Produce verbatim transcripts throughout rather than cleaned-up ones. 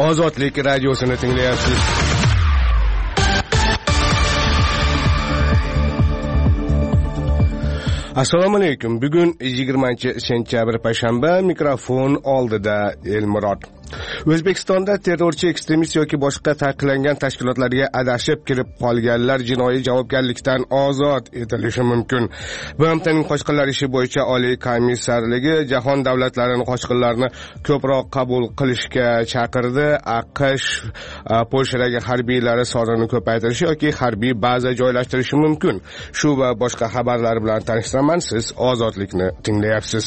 Ozodlik radiosini tinglayapsiz. Assalomu alaykum. Bugun yigirmanchi sentyabr payshanba, mikrofon oldida Elmurod. O'zbekistonda terrorchi, ekstremist yoki boshqa taqiqlangan tashkilotlarga adashib kirib qolganlar jinoiy javobgarlikdan ozod etilishi mumkin. B M T'ning qochqinlar ishi bo'yicha Oliy komissarligi jahon davlatlarini qochqinlarni ko'proq qabul qilishga chaqirdi. AQSh Polshadagi harbiylari sonini ko'paytirishi yoki harbiy baza joylashtirishi mumkin. Shu va boshqa xabarlar bilan tanishtiraman. Siz Ozodlikni tinglayapsiz.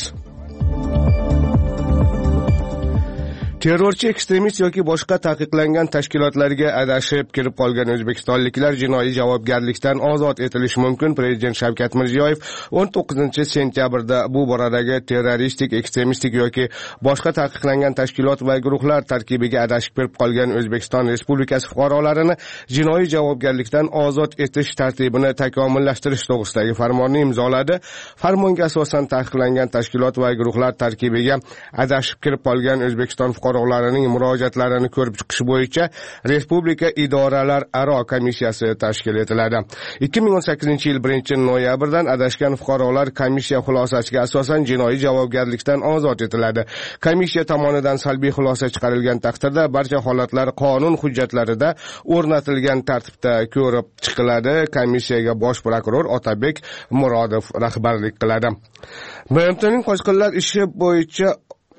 Terrorchi, ekstremist yoki boshqa taqiqlangan tashkilotlarga adashib kirib qolgan o'zbekistonliklar jinoiy javobgarlikdan ozod etilishi mumkin. Prezident Shavkat Mirziyoyev o'n to'qqizinchi sentyabrda bu boradagi terroristik, ekstremistik yoki boshqa taqiqlangan tashkilot va guruhlar tarkibiga adashib kirib qolgan O'zbekiston Respublikasi fuqarolarini jinoiy javobgarlikdan ozod etish tartibini takomillashtirish to'g'risidagi farmonni imzoladi. Farmonga asosan taqiqlangan tashkilot va guruhlar tarkibiga adashib kirib qolgan O'zbekiston fuqarolarining murojaatlarini ko'rib chiqish bo'yicha Respublika idoralar aro komissiyasi tashkil etiladi. ikki ming o'n sakkizinchi yil birinchi noyabrdan adashgan fuqarolar komissiya xulosasiga asosan jinoiy javobgarlikdan ozod etiladi. Komissiya tomonidan salbiy xulosa chiqarilgan taqdirda barcha holatlar qonun hujjatlarida o'rnatilgan tartibda ko'rib chiqiladi. Komissiyaga bosh prokuror Otabek Murodov rahbarlik qiladi. B M T'ning qochqinlar ishi bo'yicha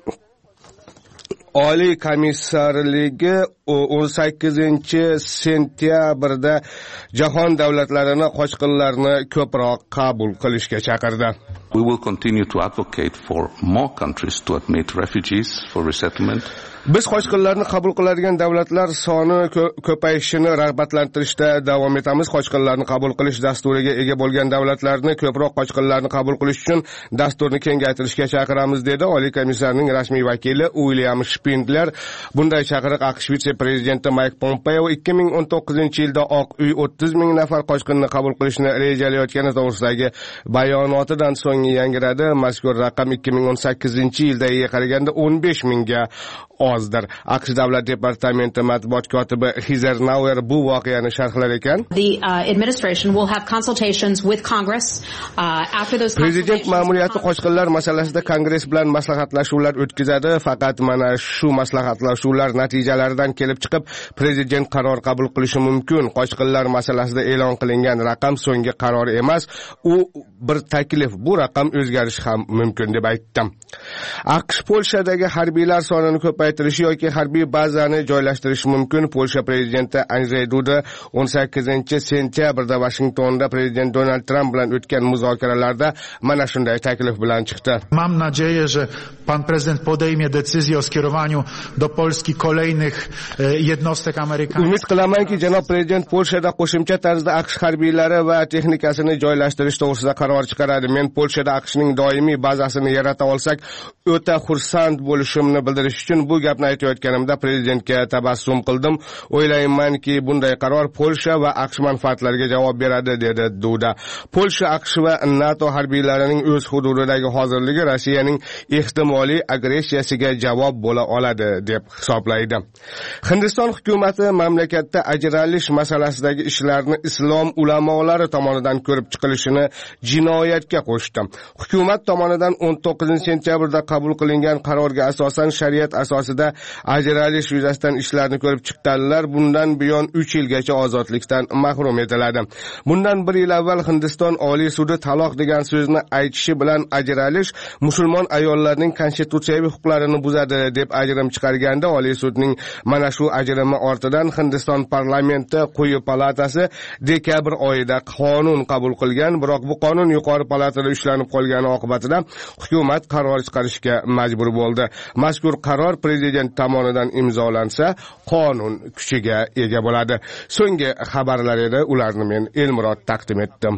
Oliy komissarligi o'n sakkizinchi sentyabrda jahon davlatlarini qochqinlarni ko'proq qabul qilishga chaqirdi. We will continue to advocate for more countries to admit refugees for resettlement. Biz qochqinlarni qabul qiladigan davlatlar soni ko'payishini rag'batlantirishda davom etamiz. Qochqinlarni qabul qilish dasturiga ega bo'lgan davlatlarni ko'proq qochqinlarni qabul qilish uchun dasturni kengaytirishga chaqiramiz, dedi Oliy komissarning rasmiy vakili William Spindler. Bunday chaqiriq AQSh vitse-prezidenti Mike Pompeo ikki ming o'n to'qqizinchi yilda Oq uy o'ttiz ming nafar qochqinni qabul qilishni rejalayotgani to'g'risidagi bayonotidan so'ng yangiradi. Mazkur raqam ikki ming o'n sakkizinchi yildagiga qaraganda o'n besh mingga ozdir. AQSh davlat departamenti matbuot kotibi Heather Nauer bu voqeani sharhlar ekan. The uh, administration will have consultations with Congress uh, after those Prezident ma'muriyati qochqinlar masalasida Kongress bilan maslahatlashuvlar o'tkazadi. Faqat mana shu maslahatlashuvlar natijalaridan kelib chiqib, prezident qaror qabul qilishi mumkin. Qochqinlar masalasida e'lon qilingan raqam so'nggi qaror emas, u bir taklif. Bu raqam o'zgarishi ham mumkin deb aytdim. AQSh Polshadagi harbiylar sonini ko'paytirishi yoki harbiy bazani joylashtirish mumkin. Polsha prezidenti Andrzej Duda o'n sakkizinchi sentyabrda Washingtonda prezident Donald Trump bilan o'tgan muzokaralarda mana shunday taklif bilan chiqdi. Mam nadzieję, że pan prezydent podejmie decyzję o skierowaniu do Polski kolejnych jednostek amerykańskich. Umid qilamanki, janob prezident Polshada qo'shimcha tarzda AQSh harbiylari va texnikasini joylashtirish to'g'risida qaror chiqaradi. Men Polshada AQShning doimiy bazasini yarata olsak, o'ta xursand bo'lishimni bildirish uchun bu gapni aytayotganimda prezidentga tabassum qildim. O'ylaymanki, bunday qaror Polsha va AQSh manfaatlariga javob beradi, dedi Duda. Polsha, AQSh va NATO harbiylarining o'z hududidagi hozirligi Rossiyaning ehtimoliy agressiyasiga javob bo'la oladi, deb hisoblaydi. Hindiston hukumati mamlakatda ajralish masalasidagi ishlarni islom ulamolari tomonidan ko'rib chiqilishini jinoyatga qo'shdi. Hukumat tomonidan o'n to'qqizinchi sentyabrda qabul qilingan qarorga asosan shariat asosida ajralish yuzasidan ishlarni ko'rib chiqqanlar bundan buyon uch yilgacha ozodlikdan mahrum etiladi. Bundan bir yil avval Hindiston Oliy sudi taloq degan so'zni aytishi bilan ajralish musulmon ayollarning konstitutsiyaviy huquqlarini buzadi deb ajrim chiqarganda, Oliy sudning mana shu ajrimi ortidan Hindiston parlamenti quyi palatasi dekabr oyida qonun qabul qilgan. Biroq bu qonun yuqori palatada ushlanib qolgani oqibatida hukumat qaror chiqarishga majbur bo'ldi. Mazkur qaror prezident tomonidan imzolansa, qonun kuchiga ega bo'ladi. So'nggi xabarlar edi, ularni men Elmurod taqdim etdim.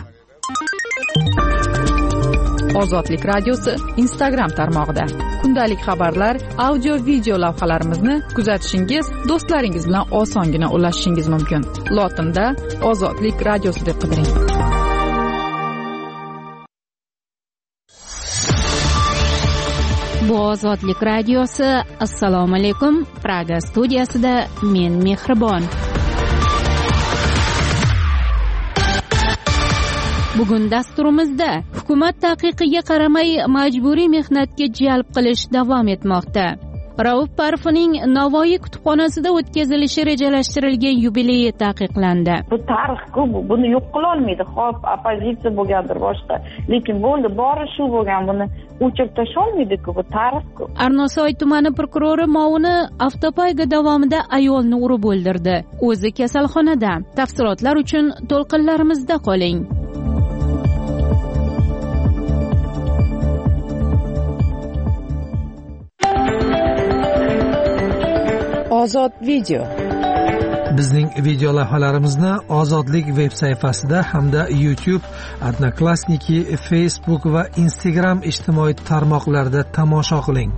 Ozodlik radiosi Instagram tarmog'ida kundalik xabarlar, audio video lavhalarimizni kuzatishingiz, do'stlaringiz bilan osongina ulashishingiz mumkin. Lotinda Ozodlik radiosi deb qidiring. Bu Ozodlik radiosi. Assalomu alaykum. Praga studiyasida men Mehribon. Bugun dasturimizda hukumat taqiqiga qaramay majburiy mehnatga jalb qilish davom etmoqda. Rauf Parfining Navoiy kutubxonasida o'tkazilishi rejalashtirilgan yubileyi taqiqlandi. Bu tarix-ku, buni yo'q qila olmaydi. Xo'p, oppozitsiya bo'lgandir boshqa, lekin bo'ldi, bori shu bo'lgan, buni o'chirib tashlay olmaydi-ku, bu tarix-ku. Arnosoy tumani prokurori Movuni avtopoyga davomida ayolni urib o'ldirdi. O'zi kasalxonada. Tafsilotlar uchun to'lqinlarimizda qoling. Ozod video. Bizning video lavhalarimizni Ozodlik veb sayfasida hamda YouTube, Odnoklassniki, Facebook va Instagram ijtimoiy tarmoqlarida tomosha qiling.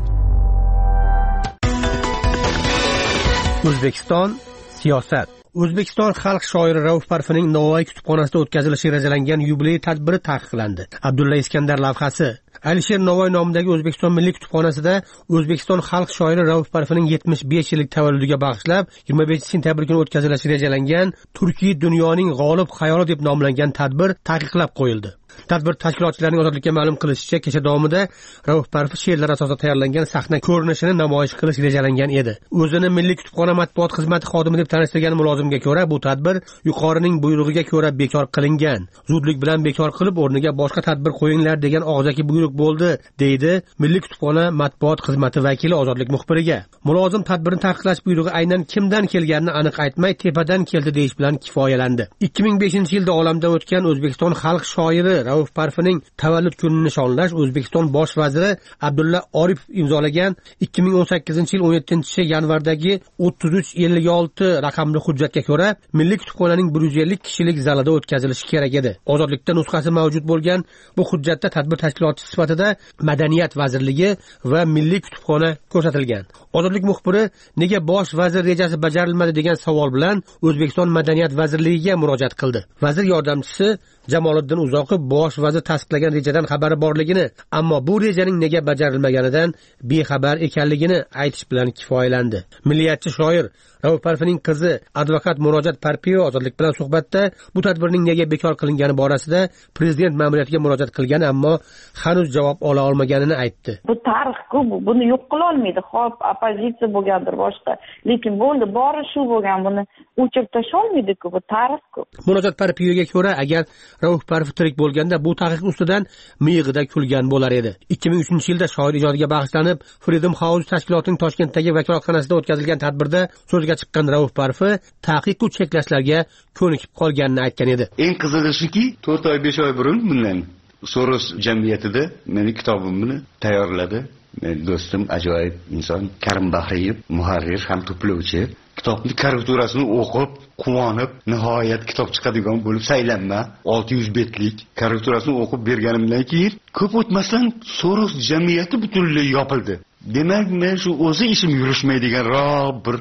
O'zbekiston siyosat. O'zbekiston xalq shoiri Rauf Parfining Navoiy kutubxonasida o'tkazilishi rejalangan yubiley tadbiri taqiqlandi. Abdulla Iskandar lavhasi. Alisher Navoiy nomidagi O'zbekiston Milliy kutubxonasida O'zbekiston xalq shoiri Rauf Parfining yetmish besh yillik tavalludiga bag'ishlab yigirma beshinchi sentyabr kuni o'tkazilishi rejalangan Turkiy dunyoning g'olib xayoli deb nomlangan tadbir taqiqlab qo'yildi. Tadbir tashkilotchilarining Ozodlikka ma'lum qilishicha, kecha davomida Rauf Parfi she'rlari asosida tayyorlangan sahna ko'rinishini namoyish qilish rejalangan edi. O'zini Milliy kutubxona matbuot xizmati xodimi deb tanishtirgan mulozimga ko'ra, bu tadbir yuqorining buyrug'iga ko'ra bekor qilingan. Zudlik bilan bekor qilib, o'rniga boshqa tadbir qo'yinglar degan og'zaki buyruq bo'ldi, deydi Milliy kutubxona matbuot xizmati vakili Ozodlik muxbiriga. Mulozim tadbirni taqiqlash buyrug'i aynan kimdan kelganini aniq aytmay, tepadan keldi deyish bilan kifoyalandi. ikki ming beshinchi yilda olamdan o'tgan O'zbekiston xalq shoiri Rauf Parfining tavallud kunini nishonlash O'zbekiston bosh vaziri Abdulla Oripov imzolagan ikki ming o'n sakkizinchi yil o'n yettinchi yanvardagi o'ttiz uch ellik olti raqamli hujjatga ko'ra Milliy kutubxonaning bir yuz ellik kishilik zalida o'tkazilishi kerak edi. Ozodlikda nusxasi mavjud bo'lgan bu hujjatda tadbir tashkilotchisi sifatida Madaniyat vazirligi va Milliy kutubxona ko'rsatilgan. Ozodlik muxbiri nega bosh vazir rejasi bajarilmadi degan savol bilan O'zbekiston Madaniyat vazirligiga murojaat qildi. Vazir yordamchisi Jamoliddin Uzoqov bosh vazir tasdiqlagan rejadan xabari borligini, ammo bu rejaning nega bajarilmaganidan bexabar ekanligini aytish bilan kifoyalandi. Milliyatchi shoir Rauf Parfining qizi advokat Murojaat Parpiyo Ozodlik bilan suhbatda bu tadbirning nega bekor qilingani borasida prezident ma'muriyatiga murojaat qilgan, ammo hanuz javob ola olmaganini aytdi. Bu tarix-ku, buni yo'q qila olmaydi. Xo'p, oppozitsiya bo'lgandir boshqa, lekin bo'ldi, bori shu bo'lgan, buni o'chirib tashlay olmaydi-ku, bu tarix-ku. Murojaat Parpiyoga ko'ra, agar Rauf Parfi tirik bo'lganda bu taqiq ustidan miyig'ida kulgan bo'lar edi. ikki ming uchinchi yilda shoir ijodiga bag'ishlanib Freedom House tashkilotining Toshkentdagi vakolatxonasida o'tkazilgan tadbirda so'zga chiqqan Rauf Parfi taqiq va cheklashlarga ko'nikib qolganini aytgan edi. Eng qizig'i shuki, to'rt oy besh oy burun bundan Soros jamiyatida meni kitobimni tayyorladi. Men do'stim ajoyib inson Karim Bahriyev, muharrir ham to'plovchi, kitobning korrekturasini o'qib, quvonib, nihoyat kitob chiqadigan bo'lib saylanma, olti yuz betlik korrekturasini o'qib berganimdan keyin ko'p o'tmasdan Soros jamiyati butunlay yopildi. Demak, men shu o'zi ishim yurishmaydiganroq bir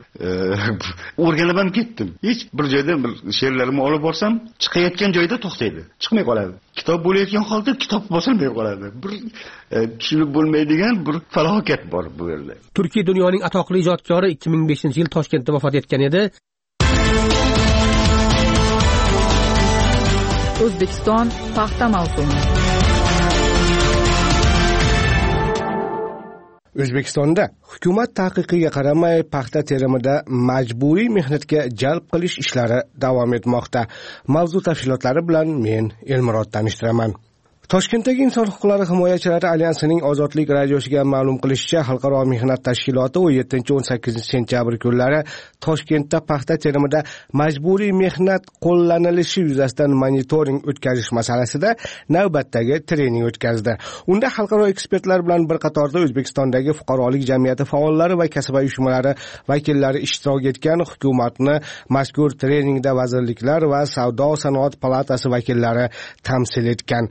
o'rganib ham ketdim. Hech bir joyda bir she'rlarimni olib borsam, chiqayotgan joyda to'xtaydi, chiqmay qoladi. Kitob bo'layotgan holda kitob bosilmay qoladi. Bir tushunib bo'lmaydigan bir falokat bor bu yerda. Turkiy dunyoning atoqli ijodkori ikki ming beshinchi yil Toshkentda vafot etgan edi. O'zbekiston paxta mavsumi. O'zbekistonda hukumat taqiqiga qaramay paxta terimida majburiy mehnatga jalb qilish ishlari davom etmoqda. Mavzu tafsilotlari bilan men Elmurod tanishtiraman. Toshkentdagi Inson huquqlari himoyachilari alyansining Ozodlik radiosiga ma'lum qilishicha, Xalqaro mehnat tashkiloti o'n yettinchi o'n sakkizinchi sentyabr kunlari Toshkentda paxta terimida majburiy mehnat qo'llanilishi yuzasidan monitoring o'tkazish masalasida navbatdagi trening o'tkazdi. Unda xalqaro ekspertlar bilan bir qatorda O'zbekistondagi fuqarolik jamiyati faollari va kasb uyushmalari vakillari ishtirok etgan. Hukumatni mazkur treningda vazirliklar va Savdo sanoat palatasi vakillari tamsil etgan.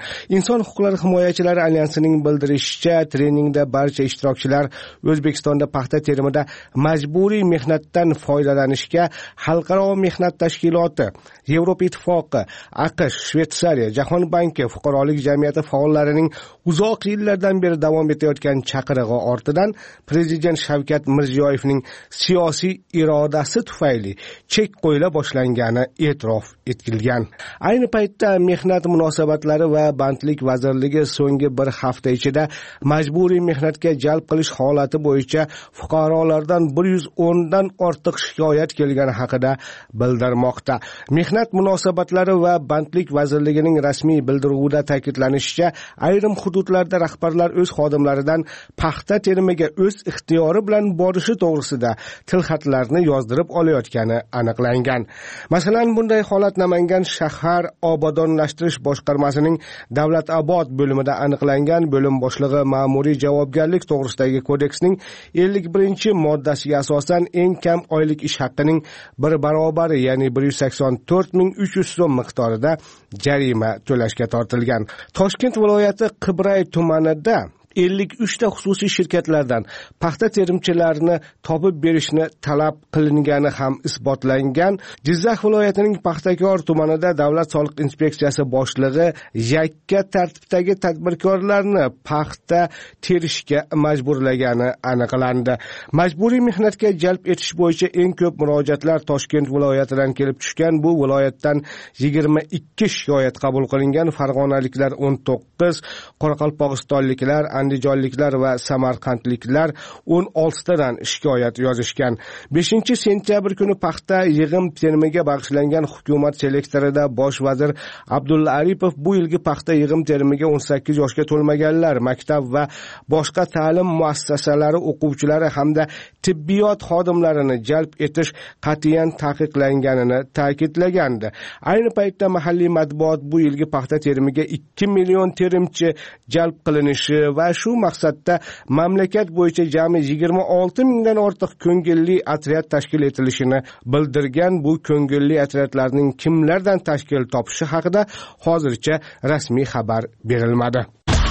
Inson huquqlari himoyachilari alyansining bildirishicha, treningda barcha ishtirokchilar O'zbekistonda paxta terimida majburiy mehnatdan foydalanishga Xalqaro mehnat tashkiloti, Yevropa ittifoqi, AQSh, Shveysariya, Jahon banki, fuqarolik jamiyati faollarining uzoq yillardan beri davom etayotgan chaqirig'i ortidan Prezident Shavkat Mirziyoyevning siyosiy irodasi tufayli chek qo'yila boshlangani e'tirof etilgan. Ayni paytda Mehnat munosabatlari va bandlik vazirligi so'nggi bir hafta ichida majburiy mehnatga jalb qilish holati bo'yicha fuqarolardan bir yuz o'n dan ortiq shikoyat kelgani haqida bildirmoqda. Mehnat munosabatlari va bandlik vazirligining rasmiy bildiruvida ta'kidlanishicha, ayrim hududlarda rahbarlar o'z xodimlaridan paxta terimiga o'z ixtiyori bilan borishi to'g'risida tilxatlarni yozdirib olayotgani aniqlangan. Masalan, bunday holat Namangan shahar obodonlashtirish boshqarmasining Davlatobod bo'limida aniqlangan. Bo'lim boshlig'i ma'muriy javobgarlik to'g'risidagi kodeksning ellik birinchi moddasiga asosan eng kam oylik ish haqining bir barobari, ya'ni bir yuz sakson to'rt ming uch yuz so'm miqdorida jarima to'lashga tortilgan. Toshkent viloyati Qibray tumanida ellik uch ta xususiy shirkatlardan paxta terimchilarini topib berishni talab qilingani ham isbotlangan. Jizzax viloyatining Paxtakor tumanida Davlat soliq inspeksiyasi boshlig'i yakka tartibdagi tadbirkorlarni paxta terishga majburlagani aniqlandi. Majburiy mehnatga jalb etish bo'yicha eng ko'p murojaatlar Toshkent viloyatidan kelib tushgan. Bu viloyatdan yigirma ikki shikoyat qabul qilingan. Farg'onaliklar o'n to'qqiz, Qoraqalpog'istonliklar, Andijonliklar va Samarqandliklar o'n olti tadan shikoyat yozishgan. beshinchi sentyabr kuni paxta yig'im terimiga bag'ishlangan hukumat selektorida bosh vazir Abdulla Aripov bu yilgi paxta yig'im terimiga o'n sakkiz yoshga to'lmaganlar, maktab va boshqa ta'lim muassasalari o'quvchilari hamda tibbiyot xodimlarini jalb etish qat'iyan taqiqlanganini ta'kidlagandi. Ayni paytda mahalliy matbuot bu yilgi paxta terimiga ikki million terimchi jalb qilinishi va shu maqsadda mamlakat bo'yicha jami yigirma olti mingdan ortiq ko'ngilli otryad tashkil etilishini bildirgan. Bu ko'ngilli otryadlarning kimlardan tashkil topishi haqida hozircha rasmiy xabar berilmadi.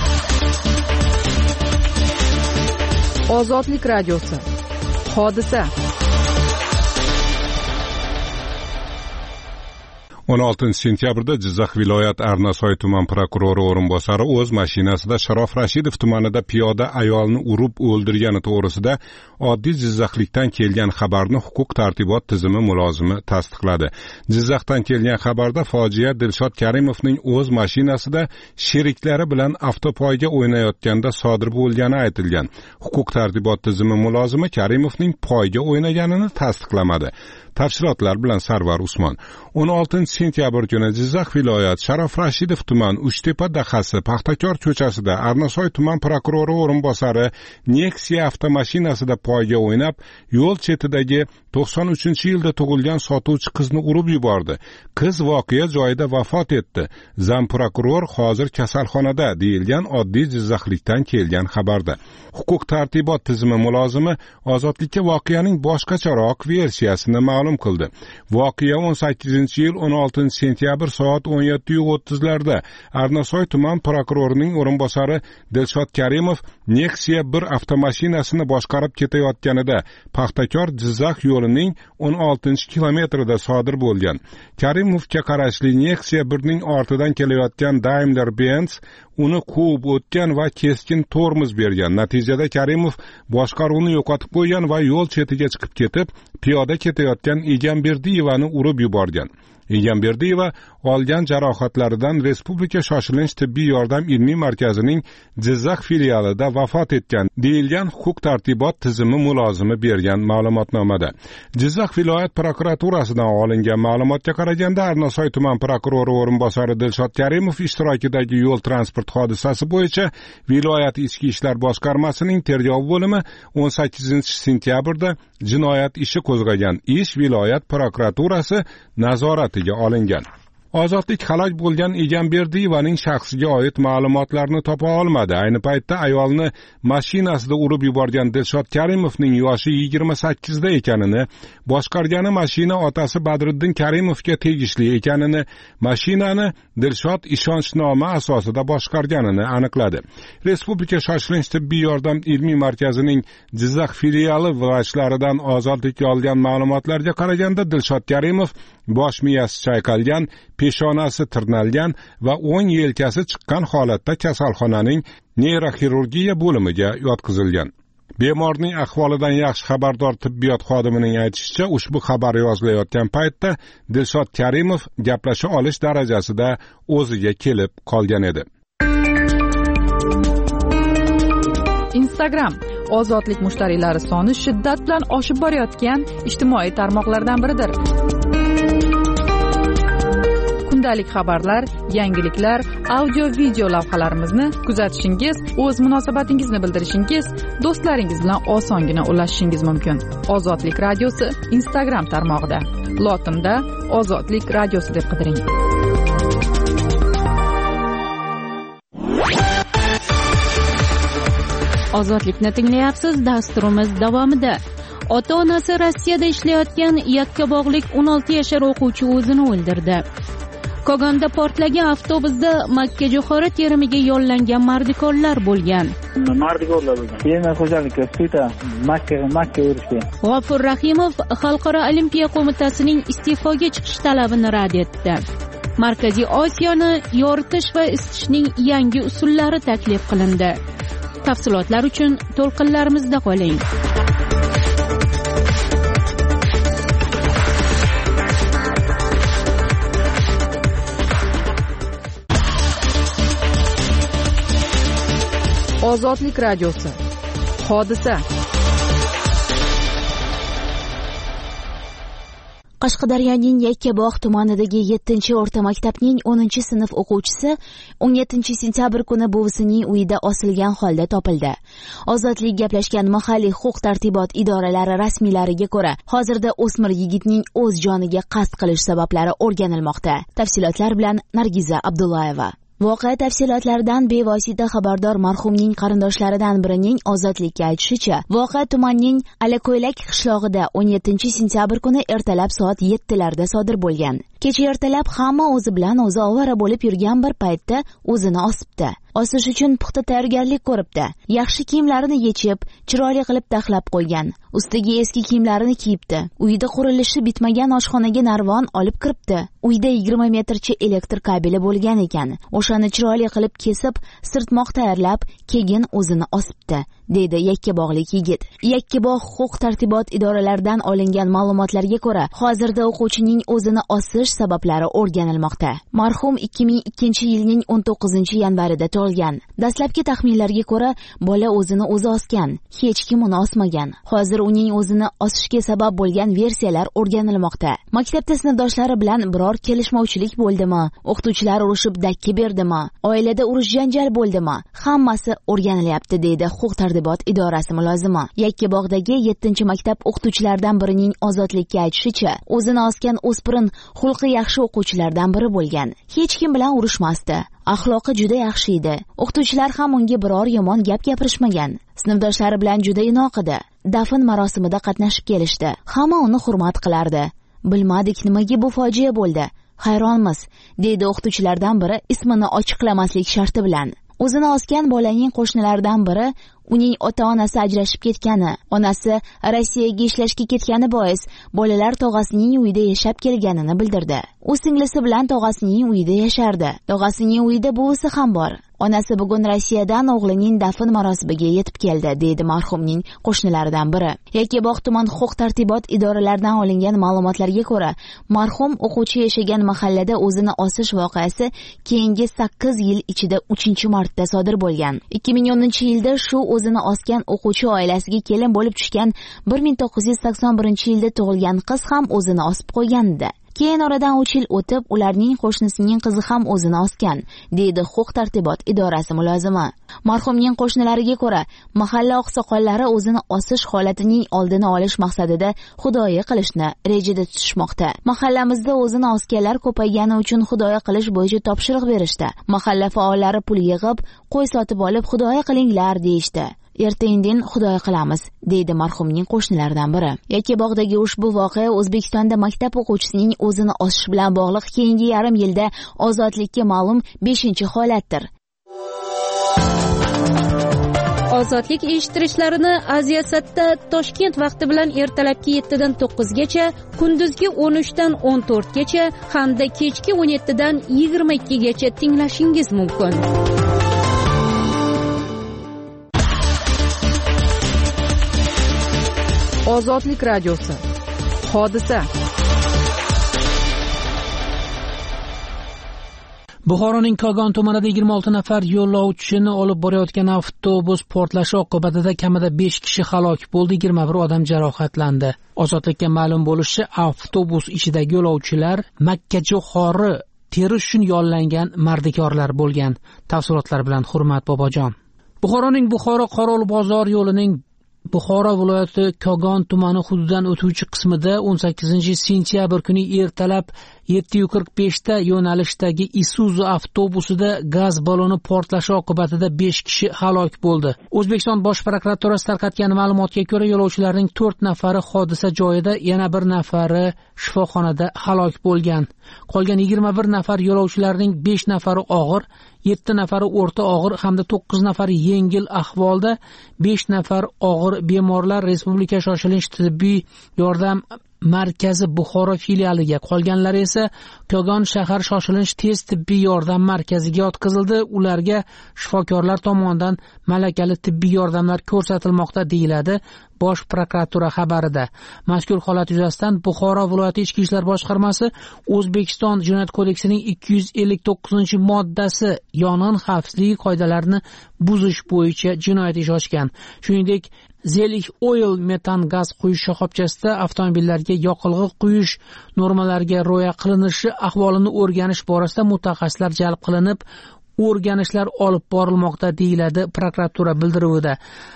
Ozodlik radiosi. Hodisa. o'n oltinchi sentyabrda Jizzax viloyat Arnasoy tuman prokurori o'rinbosari o'z mashinasida Sharof Rashidov tumanida piyoda ayolni urib o'ldirgani to'g'risida oddiy Jizzaxlikdan kelgan xabarni huquq tartibot tizimi mulozimi tasdiqladi. Jizzaxdan kelgan xabarda fojia Dilshod Karimovning o'z mashinasida sheriklari bilan avtopoyga o'ynayotganda sodir bo'lgani aytilgan. Huquq tartibot tizimi mulozimi Karimovning poyga o'ynaganini tasdiqlamadi. Tafsilotlar bilan Sarvar Usmon. o'n oltinchi sentyabr kuni Jizzax viloyat Sharof Rashidov tuman Uchtepa dahasi Paxtakor ko'chasida Arnasoy tuman prokurori o'rinbosari Nexia avtomashinasida poyga o'ynab, yo'l chetidagi to'qson uchinchi yilda tug'ilgan sotuvchi qizni urib yubordi. Qiz voqea joyida vafot etdi. Zam prokuror hozir kasalxonada, deyilgan oddiy Jizzaxlikdan kelgan xabarda. Huquq tartibot tizimi mulozimi Ozodlikka voqeaning boshqacharoq versiyasini ma'lum qildi. Voqea o'n sakkizinchi yil o'n oltinchi sentyabr soat o'n yetti o'ttizlarda Arnasoy tuman prokurorining o'rinbosari Dilshod Karimov Nexia bir avtomashinasini boshqarib ketayotganida Paxtakor Jizzax yo'lining o'n oltinchi kilometrida sodir bo'lgan. Karimovga qarashli Nexia birning ortidan kelayotgan Daimler-Benz uni quvib o'tgan va keskin tormoz bergan. Natijada Karimov boshqaruvni yo'qotib qo'ygan va yo'l chetiga chiqib ketib, piyoda ketayotgan Egamberdiyevani urib yuborgan. Egamberdiyeva olgan jarohatlaridan Respublika shoshilinch tibbiy yordam ilmiy markazining Jizzax filialida vafot etgan, deyilgan huquq tartibot tizimi mulozimi bergan ma'lumotnomada. Jizzax viloyat prokuraturasidan olingan ma'lumotga qaraganda Arnasoy tuman prokurori o'rinbosari Dilshod Karimov ishtirokidagi yo'l transport hodisasi bo'yicha viloyat ichki ishlar boshqarmasining tergov bo'limi o'n sakkizinchi sentyabrda jinoyat ishi qo'zg'agan. Ish viloyat prokuraturasi nazoratiga olingan. Ozodlik halok bo'lgan Egamberdiyevaning shaxsiga oid ma'lumotlarni topa olmadi. Ayni paytda ayolni mashinasida urib yuborgan Dilshod Karimovning yoshi yigirma sakkizda ekanini, boshqargani mashina otasi Badriddin Karimovga tegishli ekanini, mashinani Dilshod ishonchnoma asosida boshqarganini aniqladi. Respublika shoshilinch tibbiy yordam ilmiy markazining Jizzax filiali vrachlaridan ozodlikka olgan ma'lumotlarga qaraganda Dilshod Karimov bosh miyasi chayqalgan, peshonasi tirnalgan va o'ng yelkasi chiqqan holatda kasalxonaning neyroxirurgiya bo'limiga yotqizilgan. Bemorning ahvolidan yaxshi xabardor tibbiyot xodimining aytishicha, ushbu xabar yozilayotgan paytda Dilshod Karimov gaplasha olish darajasida o'ziga kelib qolgan edi. Instagram ozodlik mushtariylari soni shiddat bilan oshib borayotgan ijtimoiy tarmoqlardan biridir. Kundalik xabarlar, yangiliklar, audio-video lavhalarimizni kuzatishingiz, o'z munosabatingizni bildirishingiz, do'stlaringiz bilan osongina ulashishingiz mumkin. Ozodlik radiosi Instagram tarmog'ida. Lotinda Ozodlik radiosi deb qidiring. Ozodlikni tinglayapsiz. Dasturimiz davomida. Ota-onasi Rossiyada ishlayotgan yakkabog'lik o'n olti yashar o'quvchi o'zini o'ldirdi. Kogonda portlagan avtobusda makkajo'xori terimiga yollangan mardikorlar bo'lgan. Mardikorlar bo'lgan. Yana xo'jalikka suyta Makka Makka urishgan. G'ofur Rahimov Xalqaro olimpiya qo'mitasining iste'foga chiqish talabini rad etdi. Markaziy Osiyoni yoritish va isitishning yangi usullari taklif qilindi. Tafsilotlar uchun to'lqinlarimizda qoling. Ozodlik radiosi. Hodisa. Qashqadaryoning Yakkabog' tumanidagi yettinchi o'rta maktabning o'ninchi sinf o'quvchisi o'n yettinchi sentyabr kuni buvisining uyida osilgan holda topildi. Ozodlik gaplashgan mahalliy huquq-tartibot idoralari rasmiylariga ko'ra, hozirda o'smir yigitning o'z joniga qasd qilish sabablari o'rganilmoqda. Tafsilotlar bilan Nargiza Abdullayeva. Voqea tafsilotlaridan bevosita xabardor marhumning qarindoshlaridan birining Ozodlikka aytishicha, voqea tumanning Alako'ylak qishlog'ida o'n yettinchi sentyabr kuni ertalab soat yettilarda sodir bo'lgan. Kecha ertalab hamma o'zi bilan o'zi ovora bo'lib yurgan bir paytda o'zini osibdi. Osish uchun puxta tayyorgarlik ko'ribdi. Yaxshi kiyimlarini yechib, chiroyli qilib taxlab qo'ygan. Ustiga eski kiyimlarini kiyibdi. Uyda qurilishi bitmagan oshxonaga narvon olib kiribdi. Uyda yigirma metrcha elektr kabeli bo'lgan ekan. O'shani chiroyli qilib kesib, sirtmoq tayyorlab, keyin o'zini osibdi, dedi Yakkabog'lik yigit. Yakkabog' huquq-tartibot idoralaridan olingan ma'lumotlarga ko'ra, hozirda o'quvchining o'zini osish sabablari o'rganilmoqda. Marhum ikki ming ikkinchi yilning o'n to'qqizinchi yanvarida tug'ilgan. Dastlabki taxminlarga ko'ra, bola o'zini o'zi osgan, hech kim uni osmagan. Hozir uning o'zini osishga sabab bo'lgan versiyalar o'rganilmoqda. Maktabda sinfdoshlari bilan biror kelishmovchilik bo'ldimi? O'qituvchilar urushib dakki berdimi? Oilada urush janjal bo'ldimi? Hammasi o'rganilyapti, deydi huquq-tartibot idorasi mulozimi. Yakkabog'dagi yettinchi maktab o'qituvchilaridan birining Ozodlikka aytishicha, o'zini osgan o'spirin xulqi yaxshi o'quvchilardan biri bo'lgan. Hech kim bilan urushmasdi. Axloqi juda yaxshi edi. O'qituvchilar ham unga biror yomon gap gapirishmagan. Sinfdoshlari bilan juda inoq edi. Dafn marosimida qatnashib kelishdi. Hamma uni hurmat qilardi. Bilmadik nimaga bu fojia bo'ldi. Hayronmiz, deydi o'qituvchilardan biri ismini ochiqlamaslik sharti bilan. O'zini osgan bolaning qo'shnilaridan biri uning ota-onasi ajrashib ketgani, onasi Rossiyaga ishlashga ketgani bois bolalar tog'asining uyida yashab kelganini bildirdi. U singlisi bilan tog'asining uyida yashardi. Tog'asining uyida buvisi ham bor. Onasi bugun Rossiyadan o'g'lining dafn marosimiga yetib keldi, deydi marhumning qo'shnilaridan biri. Yakkabog' tuman huquq-tartibot idoralaridan olingan ma'lumotlarga ko'ra, marhum o'quvchi yashagan mahallada o'zini osish voqeasi keyingi sakkiz yil ichida uchinchi marta sodir bo'lgan. ikki ming o'ninchi yilda shu o'zini osgan o'quvchi oilasiga kelin bo'lib tushgan bir ming to'qqiz yuz sakson birinchi yilda tug'ilgan qiz ham o'zini osib qo'ygandi. Keyin oradan uch yil o'tib ularning qo'shnisining qizi ham o'zini osgan, deydi huquq tartibot idorasi mulozimi. Marhumning qo'shnilariga ko'ra, mahalla oqsoqollari o'zini osish holatining oldini olish maqsadida xudoyi qilishni rejada tutishmoqda. Mahallamizda o'zini osganlar ko'paygani uchun xudoyi qilish bo'yicha topshiriq berishdi. Mahalla faollari pul yig'ib, qo'y sotib olib xudoyi qilinglar deyishdi. Erta-indin xudoyi qilamiz, deydi marhumning qo'shnilaridan biri. Yakkabog'dagi ushbu voqea O'zbekistonda maktab o'quvchisining o'zini osish bilan bog'liq keyingi yarim yilda ozodlikka ma'lum beshinchi holatdir. Ozodlik eshittirishlarini Aziyasatda Toshkent vaqti bilan ertalabki yettidan to'qqizgacha, kunduzgi o'n uchdan o'n to'rtgacha hamda kechki o'n yettidan yigirma ikkigacha tinglashingiz mumkin. Ozodlik radiosi. Hodisa. Buxoroning Kogon tumanida yigirma olti nafar yo'lovchini olib borayotgan avtobus portlashi oqibatida kamida besh kishi halok bo'ldi, yigirma bir odam jarohatlandi. Ozodlikka ma'lum bo'lishicha, avtobus ichidagi yo'lovchilar makkajo'xori terish uchun yollangan mardikorlar bo'lgan. Tafsilotlar bilan Hurmat Bobojon. Buxoroning Buxoro Qorovul bozor yo'lining Buxoro viloyati Kogon tumani hududidan o'tuvchi qismida o'n sakkizinchi sentyabr kuni ertalab yetti qirq beshda yo'nalishdagi Isuzu avtobusida gaz balloni portlashi oqibatida besh kishi halok bo'ldi. O'zbekiston Bosh prokuraturasi tarqatgan ma'lumotga ko'ra, yo'lovchilarning to'rt nafari hodisa joyida, yana bir nafari shifoxonada halok bo'lgan. Qolgan yigirma bir nafar yo'lovchilarning besh nafari og'ir, yetti nafari o'rta og'ir hamda to'qqiz nafari yengil ahvolda, besh nafar og'ir bemorlar Respublika shoshilinch tibbiy yordam markazi Buxoro filialiga, qolganlari esa Kogon shahar shoshilinch tez tibbiy yordam markaziga yotqizildi. Ularga shifokorlar tomonidan malakali tibbiy yordamlar ko'rsatilmoqda, deyiladi Bosh prokuratura xabarida. Mazkur holat yuzasidan Buxoro viloyati Ichki ishlar boshqarmasi O'zbekiston Jinoyat kodeksining ikki yuz ellik to'qqizinchi moddasi yong'in xavfsizligi qoidalarini buzish bo'yicha jinoyat ishi ochgan. Shuningdek, Zelig Oil metan gaz quyish shoxobchasida avtomobillarga yoqilg'i quyish normalariga rioya qilinishi ahvolini o'rganish borasida mutaxassislar jalb qilinib, o'rganishlar olib borilmoqda, deyiladi prokuratura bildiruvida.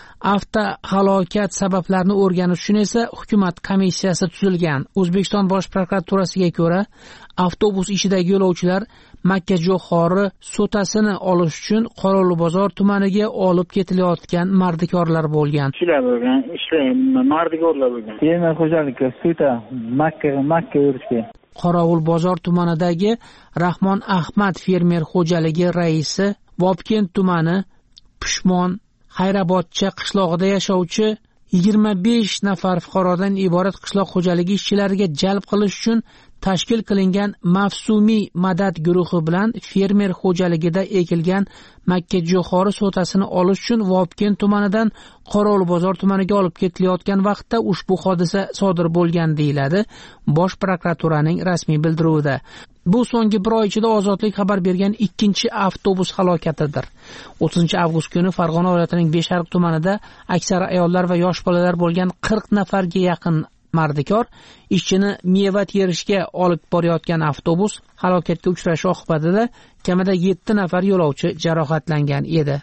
Avtohalokat sabablarini o'rganish uchun esa hukumat komissiyasi tuzilgan. O'zbekiston Bosh prokuraturasiga ko'ra, avtobus ichidagi yo'lovchilar makkajo'xori so'tasini olish uchun Qorovul bozor tumaniga olib ketilayotgan mardikorlar bo'lgan. Ishlar bo'lgan, ishlar mardikorlar bo'lgan. Fermer xo'jaligi sota makka makka yurishgan. Qorovul bozor tumanidagi Rahmon Ahmad fermer xo'jaligi raisi, Vobkent tumani Pushmon Hayrabodcha qishlog'ida yashovchi yigirma besh nafar fuqarodan iborat qishloq xo'jaligi ishchilariga jalb qilish uchun tashkil qilingan mavsumiy madad guruhi bilan fermer xo'jaligida ekilgan makkajo'xori so'tasini olish uchun Vobkent tumanidan Qorovul bozor tumaniga olib ketilayotgan vaqtda ushbu hodisa sodir bo'lgan, deyiladi Bosh prokuraturaning rasmiy bildiruvida. Bu so'nggi bir oy ichida Ozodlik xabar bergan ikkinchi avtobus halokatidir. o'ttizinchi avgust kuni Farg'ona viloyatining Beshariq tumanida aksari ayollar va yosh bolalar bo'lgan qirq nafarga yaqin mardikor ishchini meva terishga olib borayotgan avtobus halokatga uchrashi oqibatida kamida yetti nafar yo'lovchi jarohatlangan edi.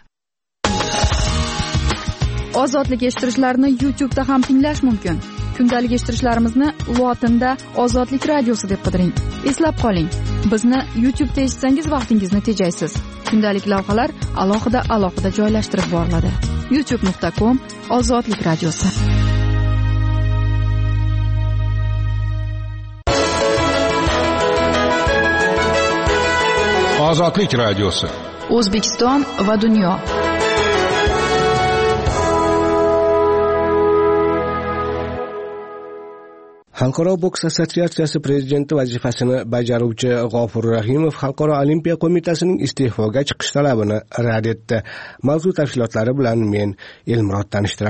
Ozodlik eshittirishlarini YouTube'da ham tinglash mumkin. Kundalik eshittirishlarimizni lotinda Ozodlik radiosi deb qidiring. Eslab qoling, bizni YouTube'da eshitsangiz vaqtingizni tejaysiz. Kundalik lavhalar alohida alohida joylashtirib boriladi. youtube nuqta com Ozodlik radiosi. Ozodlik radiosi. O'zbekiston va dunyo. Xalqaro boks assotsiatsiyasi prezidenti vazifasini bajaruvchi G'ofur Rahimov Xalqaro olimpiya qo'mitasining iste'foga chiqish talabini rad etdi. Mavzu tafsilotlari bilan men Elmurod tanishtiraman.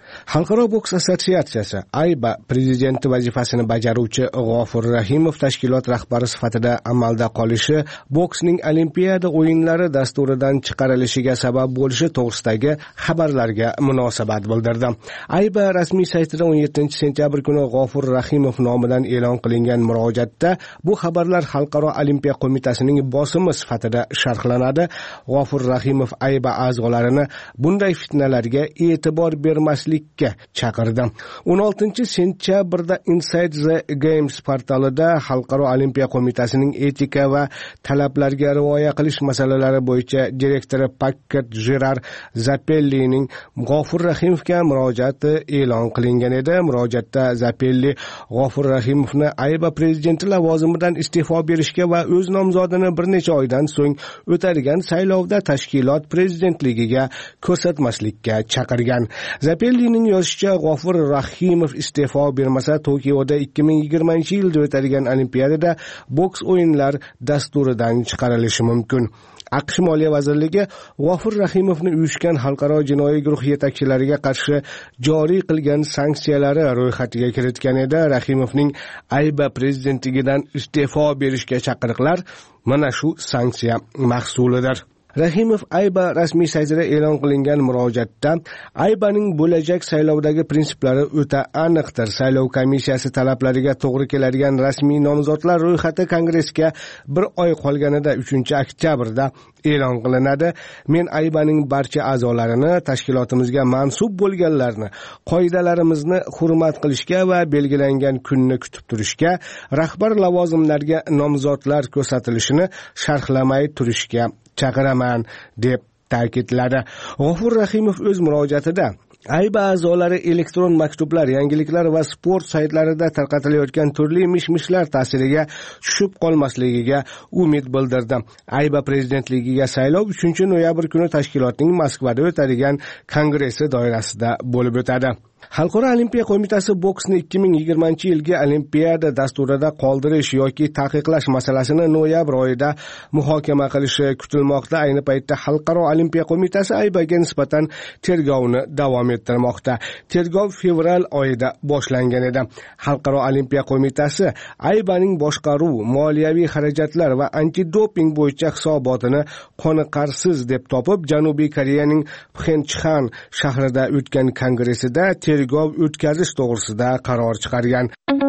Xalqaro boks assotsiatsiyasi ayba prezidenti vazifasini bajaruvchi G'ofur Rahimov tashkilot rahbari sifatida amalda qolishi boksning Olimpiada o'yinlari dasturidan chiqarilishiga sabab bo'lishi to'g'risidagi xabarlarga munosabat bildirdi. Ayba rasmiy saytida o'n yettinchi sentyabr kuni G'ofur Rahimov nomidan e'lon qilingan murojaatda bu xabarlar Xalqaro Olimpiya qo'mitasining bosimi sifatida sharhlanadi. G'ofur Rahimov ayba a'zolarini bunday fitnalarga e'tibor bermaslikka chaqirdi. o'n oltinchi sentyabrda Inside the Games portalida Xalqaro Olimpiya qo'mitasining etika va talablarga rioya qilish masalalari bo'yicha direktori Paket Jirar Zapellining G'ofur Rahimovga murojaati e'lon qilingan edi. Murojaatda Zapelli G'ofur Rahimovni ayba prezidenti lavozimidan iste'fo berishga va o'z nomzodini bir necha oydan so'ng o'tadigan saylovda tashkilot prezidentligiga ko'rsatmaslikka chaqirgan. Zapellining yozishicha, G'ofur Rahimov iste'fo bermasa Tokioda ikki ming yigirmanchi yilda o'tadigan Olimpiadada boks o'yinlar dasturidan chiqarilishi mumkin. AQSh Moliya vazirligi G'ofur Rahimovni uyushgan xalqaro jinoiy guruh yetakchilariga qarshi joriy qilgan sanksiyalari ro'yxatiga kiritgan edi. Rahimovning ayba prezidentligidan iste'fo berishga chaqiriqlar mana shu sanksiya mahsulidir. Rahimov ayba rasmiy saytida e'lon qilingan murojaatda aybaning bo'lajak saylovdagi prinsiplari o'ta aniqdir. Saylov komissiyasi talablariga to'g'ri keladigan rasmiy nomzodlar ro'yxati kongressga bir oy qolganida uchinchi oktyabrda e'lon qilinadi. Men aybaning barcha a'zolarini, tashkilotimizga mansub bo'lganlarni, qoidalarimizni hurmat qilishga va belgilangan kunni kutib turishga, rahbar lavozimlarga nomzodlar ko'rsatilishini sharhlamay turishga chaqiraman deb ta'kidladi. G'ofur Rahimov o'z murojaatida ayba a'zolari elektron maktublar, yangiliklar va sport saytlarida tarqatilayotgan turli mish-mishlar ta'siriga tushib qolmasligiga umid bildirdi. Ayba prezidentligiga saylov uchinchi noyabr kuni tashkilotning Moskvada o'tadigan kongressi doirasida bo'lib o'tadi. Xalqaro Olimpiya qo'mitasi boksni ikki ming yigirmanchi yilgi Olimpiada dasturida qoldirish yoki taqiqlash masalasini noyabr oyida muhokama qilishi kutilmoqda. Ayni paytda Xalqaro Olimpiya qo'mitasi aybaga nisbatan tergovni davom ettirmoqda. Tergov fevral oyida boshlangan edi. Xalqaro Olimpiya qo'mitasi aybaning boshqaruv, moliyaviy xarajatlar va antidoping bo'yicha hisobotini qoniqarsiz deb topib, Janubiy Koreyaning Pxenchxan shahrida o'tgan kongressida tergov o'tkazish to'g'risida qaror chiqargan.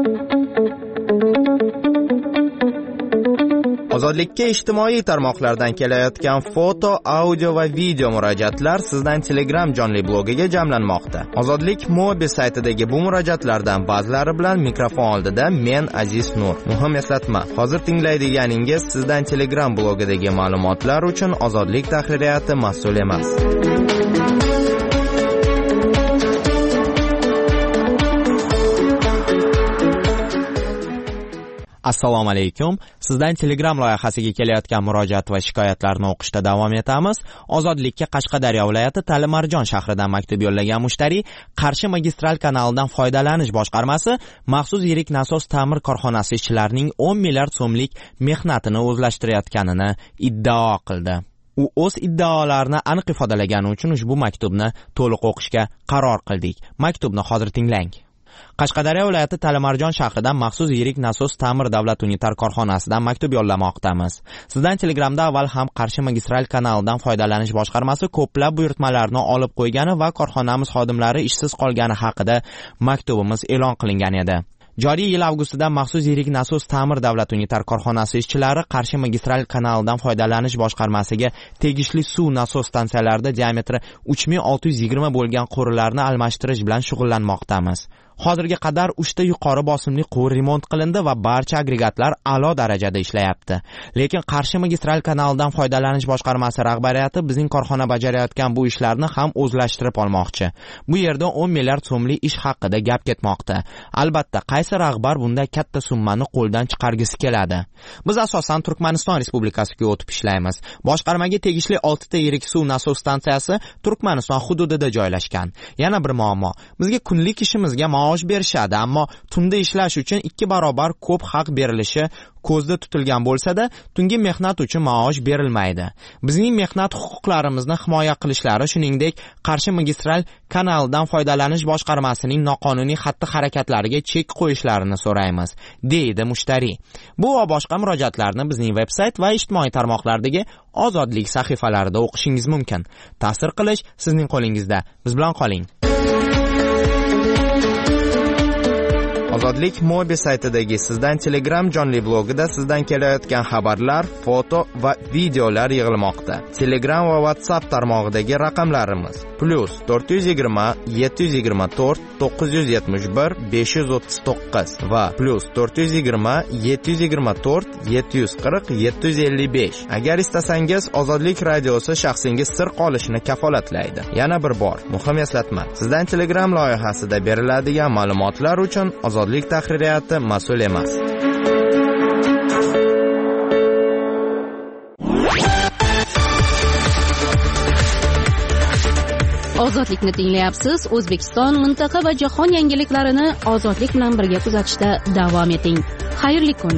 Ozodlikka ijtimoiy tarmoqlardan kelayotgan foto, audio va video murojaatlar sizdan Telegram jonli blogiga jamlanmoqda. Ozodlik Mobi saytidagi bu murojaatlardan ba'zilari bilan mikrofon oldida men Aziz Nur. Muhim eslatma, hozir tinglaydiganingiz sizdan Telegram blogidagi ma'lumotlar uchun Ozodlik tahririyati mas'ul emas. Assalomu alaykum. Sizdan Telegram loyihasiga kelayotgan murojaat va shikoyatlarni o'qishda davom etamiz. Ozodlikka Qashqadaryo viloyati Talimarjon shahridan maktub yo'llagan mushtariy Qarshi magistral kanalidan foydalanish boshqarmasi maxsus yirik nasos ta'mir korxonasi ishchilarining o'n milliard so'mlik mehnatini o'zlashtirayotganini iddao qildi. U o'z iddaolarini aniq ifodalagani uchun ushbu maktubni to'liq o'qishga qaror qildik. Maktubni hozir tinglang. Qashqadaryo viloyati Talimarjon shahridan maxsus yirik nasos ta'mir davlat unitar korxonasidan maktub yo'llamoqdamiz. Sizdan Telegramda avval ham Qarshi magistral kanalidan foydalanish boshqarmasi ko'plab buyurtmalarni olib qo'ygani va korxonamiz xodimlari ishsiz qolgani haqida maktubimiz e'lon qilingan edi. Joriy yil avgustida maxsus yirik nasos ta'mir davlat unitar korxonasi ishchilari Qarshi magistral kanalidan foydalanish boshqarmasiga tegishli suv nasos stansiyalarida diametri uch ming olti yuz yigirma bo'lgan quvurlarni almashtirish bilan shug'ullanmoqdamiz. Hozirga qadar uchta yuqori bosimli quvur remont qilindi va barcha agregatlar a'lo darajada ishlayapti. Lekin Qarshi magistral kanalidan foydalanish boshqarmasi rahbariyati bizning korxona bajarayotgan bu ishlarni ham o'zlashtirib olmoqchi. Bu yerda o'n milliard so'mli ish haqida gap ketmoqda. Albatta, qaysi rahbar bunday katta summani qo'ldan chiqargisi keladi? Biz asosan Turkmaniston Respublikasiga o'tib ishlaymiz. Boshqarmaga tegishli oltita yirik suv nasos stansiyasi Turkmaniston hududida joylashgan. Yana bir muammo, bizga kunlik ishimizga maosh berishadi, ammo tunda ishlash uchun ikki barobar ko'p haq berilishi ko'zda tutilgan bo'lsa-da, tungi mehnat uchun maosh berilmaydi. Bizning mehnat huquqlarimizni himoya qilishlari, shuningdek, Qarshi magistral kanalidan foydalanish boshqarmasining noqonuniy xatti-harakatlariga chek qo'yishlarini so'raymiz, deydi mushtariy. Bu va boshqa murojaatlarni bizning veb-sayt va ijtimoiy tarmoqlardagi Ozodlik sahifalarida o'qishingiz mumkin. Ta'sir qilish sizning qo'lingizda. Biz bilan qoling. Ozodlik Mobi saytidagi Sizdan Telegram jonli blogida sizdan kelayotgan xabarlar, foto va videolar yig'ilmoqda. Telegram va WhatsApp tarmog'idagi raqamlarimiz plus to'rt yuz yigirma yetti yuz yigirma to'rt to'qqiz yuz yetmish bir besh yuz o'ttiz to'qqiz va plus to'rt yuz yigirma yetti yuz yigirma to'rt yetti yuz qirq yetti yuz ellik besh. Agar istasangiz, Ozodlik radiosi shaxsingiz sir qolishini kafolatlaydi. Yana bir bor muhim eslatma. Sizdan Telegram loyihasida beriladigan ma'lumotlar uchun Ozodlik tahririyati mas'ul emas. Ozodlikni tinglayapsiz. O'zbekiston, mintaqa va jahon yangiliklarini ozodlik bilan birga kuzatishda davom eting. Xayrli kun.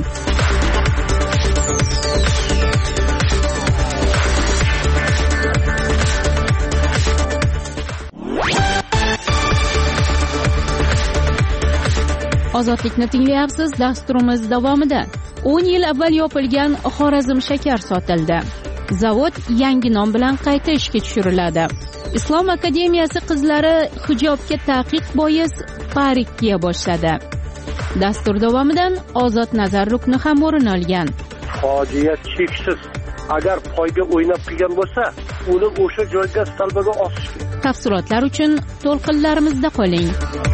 Ozodlikni tinglayapsiz. Dasturimiz davomida o'n yil avval yopilgan Xorazm shakar sotildi. Zavod yangi nom bilan qayta ishga tushiriladi. Islom akademiyasi qizlari hijobga taqiq bois parik kiya boshladi. Dastur davomidan Ozod nazar rukni ham o'rin olgan. Fojia cheksiz. Agar poyga o'ynab qilgan bo'lsa, uni o'sha joyga stalbaga osish kerak. Tafsilotlar uchun to'lqinlarimizda qoling.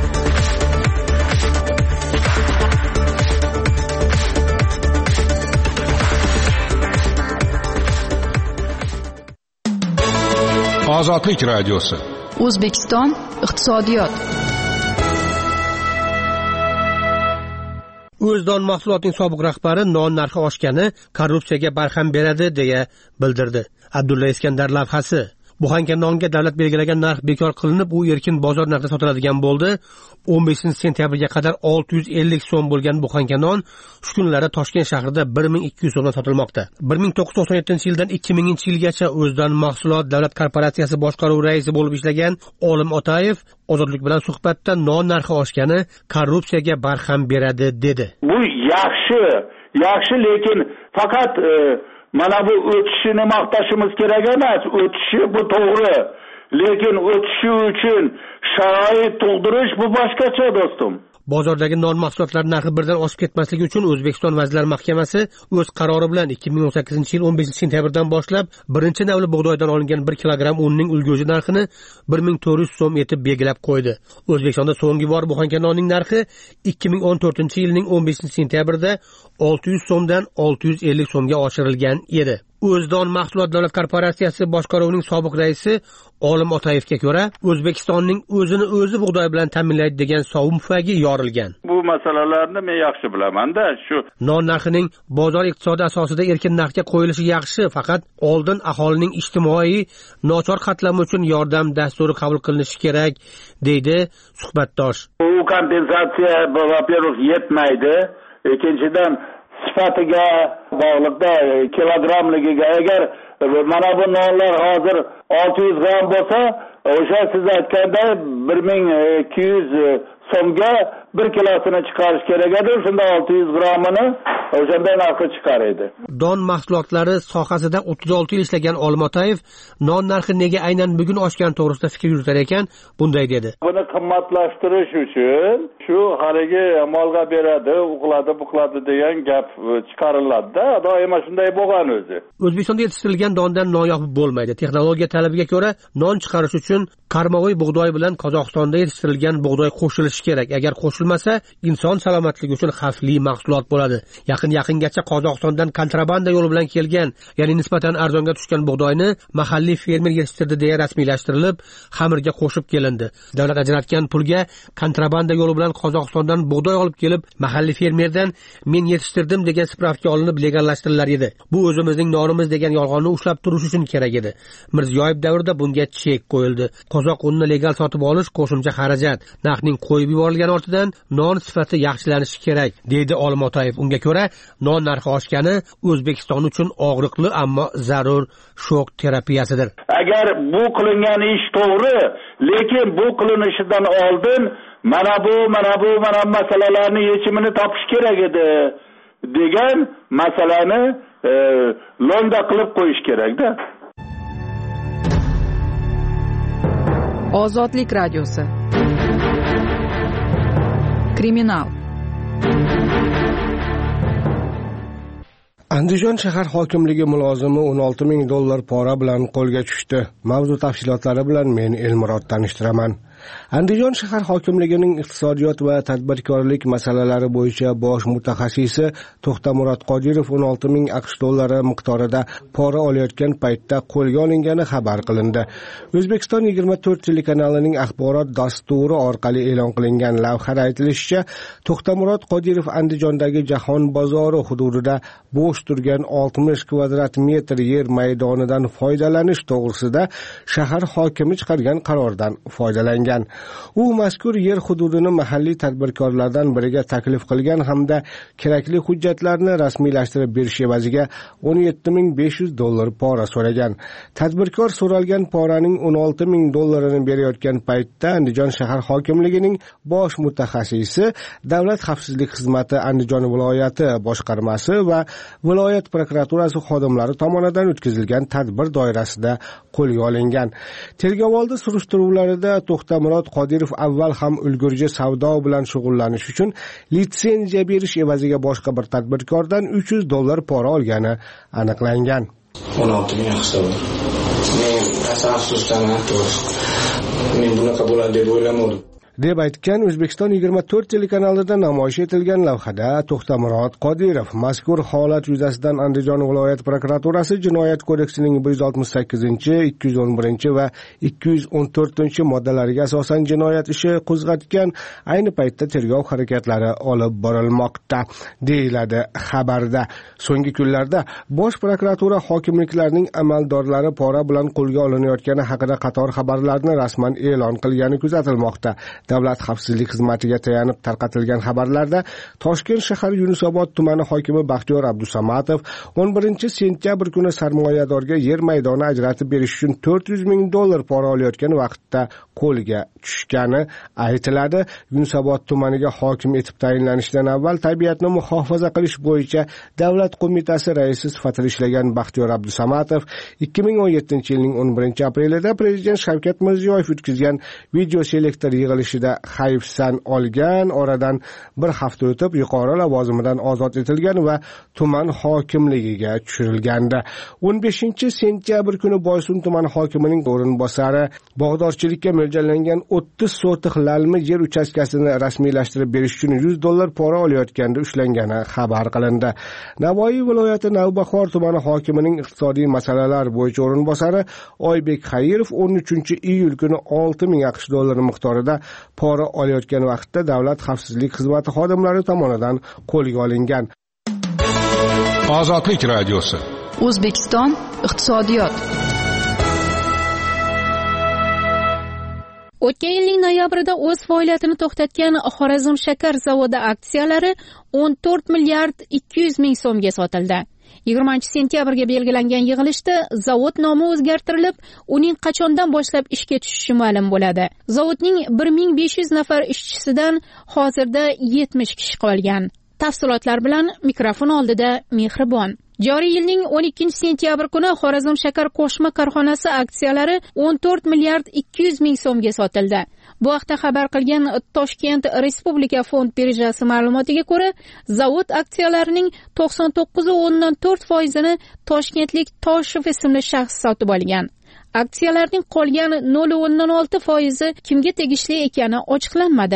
Ozodlik radiosi. O'zbekiston iqtisodiyot. O'zdon mahsulotining sobiq rahbari non narxi oshgani korrupsiyaga barham beradi deya bildirdi. Abdulla Iskandar lavhasi. Buxanka nonga davlat belgilagan narx bekor qilinib, u erkin bozor narxida sotiladigan bo'ldi. o'n beshinchi sentyabrga qadar olti yuz ellik so'm bo'lgan buxanka non shu kunlarda Toshkent shahrida bir ming ikki yuz so'mdan sotilmoqda. bir ming to'qqiz yuz to'qson yettinchi yildan ikki minginchi yilgacha O'zdon mahsulot davlat korporatsiyasi boshqaruv raisi bo'lib ishlagan Olim Otayev Ozodlik bilan suhbatda non narxi oshgani korrupsiyaga barham beradi dedi. Bu yaxshi, yaxshi, lekin faqat e, mana bu o'tishini maqtashimiz kerak emas. O'tishi bu to'g'ri. Lekin o'tishi uchun sharoit tug'dirish bu boshqacha do'stim. Bozordagi non mahsulotlari narxi birdan oshib ketmasligi uchun O'zbekiston Vazirlar Mahkamasi o'z qarori bilan ikki ming o'n sakkizinchi yil o'n beshinchi sentyabrdan boshlab birinchi navli bug'doydan olingan bir kilogramm unning ulgurji narxini bir ming to'rt yuz so'm etib belgilab qo'ydi. O'zbekistonda so'nggi bor buxanka nonning narxi ikki ming o'n to'rtinchi yilning o'n beshinchi sentyabrda olti yuz so'mdan olti yuz ellik so'mga oshirilgan edi. O'zdon mahsulot davlat korporatsiyasi boshqaruvining sobiq raisi Olim Otayevga ko'ra, O'zbekistonning o'zini o'zi bug'doy bilan ta'minlaydi degan sovun pufagi yorilgan. Bu masalalarni men yaxshi bilaman-da, shu non narxining bozor iqtisodi asosida erkin narxga qo'yilishi yaxshi, faqat oldin aholining ijtimoiy nochor qatlami uchun yordam dasturi qabul qilinishi kerak, deydi suhbatdosh. Bu kompensatsiya во-первых yetmaydi, ikkinchidan sifatiga bog'liqda kilogrammligiga agar mana bu nonlar hozir olti yuz gramm bo'lsa, o'sha siz aytganday bir ming ikki yuz so'mga bir kilosini chiqarish kerak edi. Shunda olti yuz grammini o'shanda narxi chiqar edi. Don mahsulotlari sohasida o'ttiz olti yil ishlagan Olim Otayev non narxi nega aynan bugun oshgan to'g'risida fikr yuritar ekan, bunday dedi. Buni qimmatlashtirish uchun shu haligi molga beradi, uqladi, buqladi degan gap chiqariladi-da. Doimo shunday bo'lgan o'zi. O'zbekistonda yetishtirilgan dondan non yopib bo'lmaydi. Texnologiya talabiga ko'ra non chiqarish uchun karmovoy bug'doy bilan Qozog'istonda yetishtirilgan bug'doy qo'shilishi kerak. Agar qo'shilmasa sotilmasa, inson salomatligi uchun xavfli mahsulot bo'ladi. Yaqin yaqingacha Qozog'istondan kontrabanda yo'li bilan kelgan, ya'ni nisbatan arzonga tushgan bug'doyni mahalliy fermer yetishtirdi deya rasmiylashtirilib, xamirga qo'shib kelindi. Davlat ajratgan pulga kontrabanda yo'li bilan Qozog'istondan bug'doy olib kelib, mahalliy fermerdan men yetishtirdim degan spravka olinib legallashtiriladi edi. Bu o'zimizning nonimiz degan yolg'onni ushlab turish uchun kerak edi. Mirziyoyev davrida bunga chek qo'yildi. Qozoq unni legal sotib olish qo'shimcha xarajat, narxning qo'yib yuborilgani ortidan non sifati yaxshilanishi kerak, deydi Olim Otayev. Unga ko'ra, non narxi oshgani O'zbekiston uchun og'riqli, ammo zarur shok terapiyasidir. Agar bu qilingan ish to'g'ri, lekin bu qilinishidan oldin mana bu, mana bu, mana bu masalalarni yechimini topish kerak edi degan masalani e, lo'nda qilib qo'yish kerak-da. Ozodlik radiosi. Kriminal. Andijon shahar hokimligi mulozimi o'n olti ming dollar pora bilan qo'lga tushdi. Mavzu tafsilotlari bilan men Elmurod tanishtiraman. Andijon shahar hokimligining iqtisodiyot va tadbirkorlik masalalari bo'yicha bosh mutaxassisi To'xtamurod Qodirov o'n olti ming aqsh dollari miqdorida pora olayotgan paytda qo'lga olingani xabar qilindi. O'zbekiston yigirma to'rt telekanalining axborot dasturi orqali e'lon qilingan lavhada aytilishicha, To'xtamurod Qodirov Andijondagi Jahon bozori hududida bo'sh turgan oltmish kvadrat metr yer maydonidan foydalanish to'g'risida shahar hokimi chiqargan qarordan foydalangan. U mazkur yer hududini mahalliy tadbirkorlardan biriga taklif qilgan hamda kerakli hujjatlarni rasmiylashtirib berish evaziga o'n yetti ming besh yuz dollar pora so'ragan. Tadbirkor so'ralgan poraning o'n olti ming dollarini berayotgan paytda Andijon shahar hokimligining bosh mutaxassisi, Davlat xavfsizlik xizmati Andijon viloyati boshqarmasi va viloyat prokuraturasi xodimlari tomonidan o'tkazilgan tadbir doirasida qo'lga olingan. Tergovoldi surishtiruvlarida To'xtamurod Qodirov avval ham ulgurji savdo bilan shug'ullanish uchun litsenziya berish evaziga boshqa bir tadbirkordan uch yuz dollar pora olgani aniqlangan. o'n olti ming hisobda. Men asosdan to'g'ri. Men bunaqa bo'ladi deb o'ylamadim. deb aytgan O'zbekiston yigirma to'rt telekanalida namoyish etilgan lavhada To'xtamurod Qodirov mazkur holat yuzasidan Andijon viloyat prokuraturasi Jinoyat kodeksining bir yuz oltmish sakkizinchi, ikki yuz o'n birinchi va ikki yuz o'n to'rtinchi moddalariga asosan jinoyat ishi qo'zg'atgan. Ayni paytda tergov harakatlari olib borilmoqda, deyiladi xabarda. So'nggi kunlarda Bosh prokuratura hokimliklarning amaldorlari pora bilan qo'lga olinayotgani haqida qator xabarlarni rasman e'lon qilgani kuzatilmoqda. Davlat xavfsizlik xizmatiga tayanib tarqatilgan xabarlarda Toshkent shahar Yunusobod tumani hokimi Baxtiyor Abdusamatov o'n birinchi sentyabr kuni sarmoyadorga yer maydoni ajratib berish uchun to'rt yuz ming dollar pora olayotgan vaqtda qo'lga tushgani aytiladi. Yunusobod tumaniga hokim etib tayinlanishidan avval tabiatni muhofaza qilish bo'yicha davlat qo'mitasi raisi sifatida ishlagan Baxtiyor Abdusamatov ikki ming o'n yettinchi yilning o'n birinchi aprelida prezident Shavkat Mirziyoyev o'tkazgan video selektor yig'ilishida hayfsan olgan. Oradan bir hafta o'tib yuqori lavozimidan ozod etilgan va tuman hokimligiga tushirilgandi. o'n beshinchi sentyabr kuni Boysun tumani hokimining o'rinbosari bog'dorchilikka mo'ljallangan o'ttiz sotix lalmi yer uchastkasini rasmiylashtirib berish uchun yuz dollar pora olayotganda ushlangani xabar qilindi. Navoiy viloyati Navbahor tumani hokimining iqtisodiy masalalar bo'yicha o'rinbosari Oybek Xayrov o'n uchinchi iyul kuni olti ming aqsh dollari miqdorida pora olayotgan vaqtda Davlat xavfsizlik xizmati xodimlari tomonidan qo'lga olingan. Ozodlik radiosi. O'zbekiston iqtisodiyot. O'tgan yilning noyabrida o'z faoliyatini to'xtatgan Xorazm shakar zavodi aksiyalari o'n to'rt milliard ikki yuz ming so'mga sotildi. yigirmanchi sentyabrga belgilangan yig'ilishda zavod nomi o'zgartirilib, uning qachondan boshlab ishga tushishi ma'lum bo'ladi. Zavodning bir ming besh yuz nafar ishchisidan hozirda yetmish kishi qolgan. Tafsilotlar bilan mikrofon oldida Mehribon. Joriy yilning o'n ikkinchi sentyabr kuni Xorazm shakar qo'shma korxonasi aksiyalari o'n to'rt milliard ikki yuz ming so'mga sotildi. Bu haqda xabar qilgan Toshkent Respublika fond birjasi ma'lumotiga ko'ra, zavod aksiyalarining to'qson to'qqiz o'ndan to'rt foizini toshkentlik Toshev ismli shaxs sotib olgan. Aksiyalarning qolgan nol o'ndan olti foizi kimga tegishli ekani ochiqlanmadi.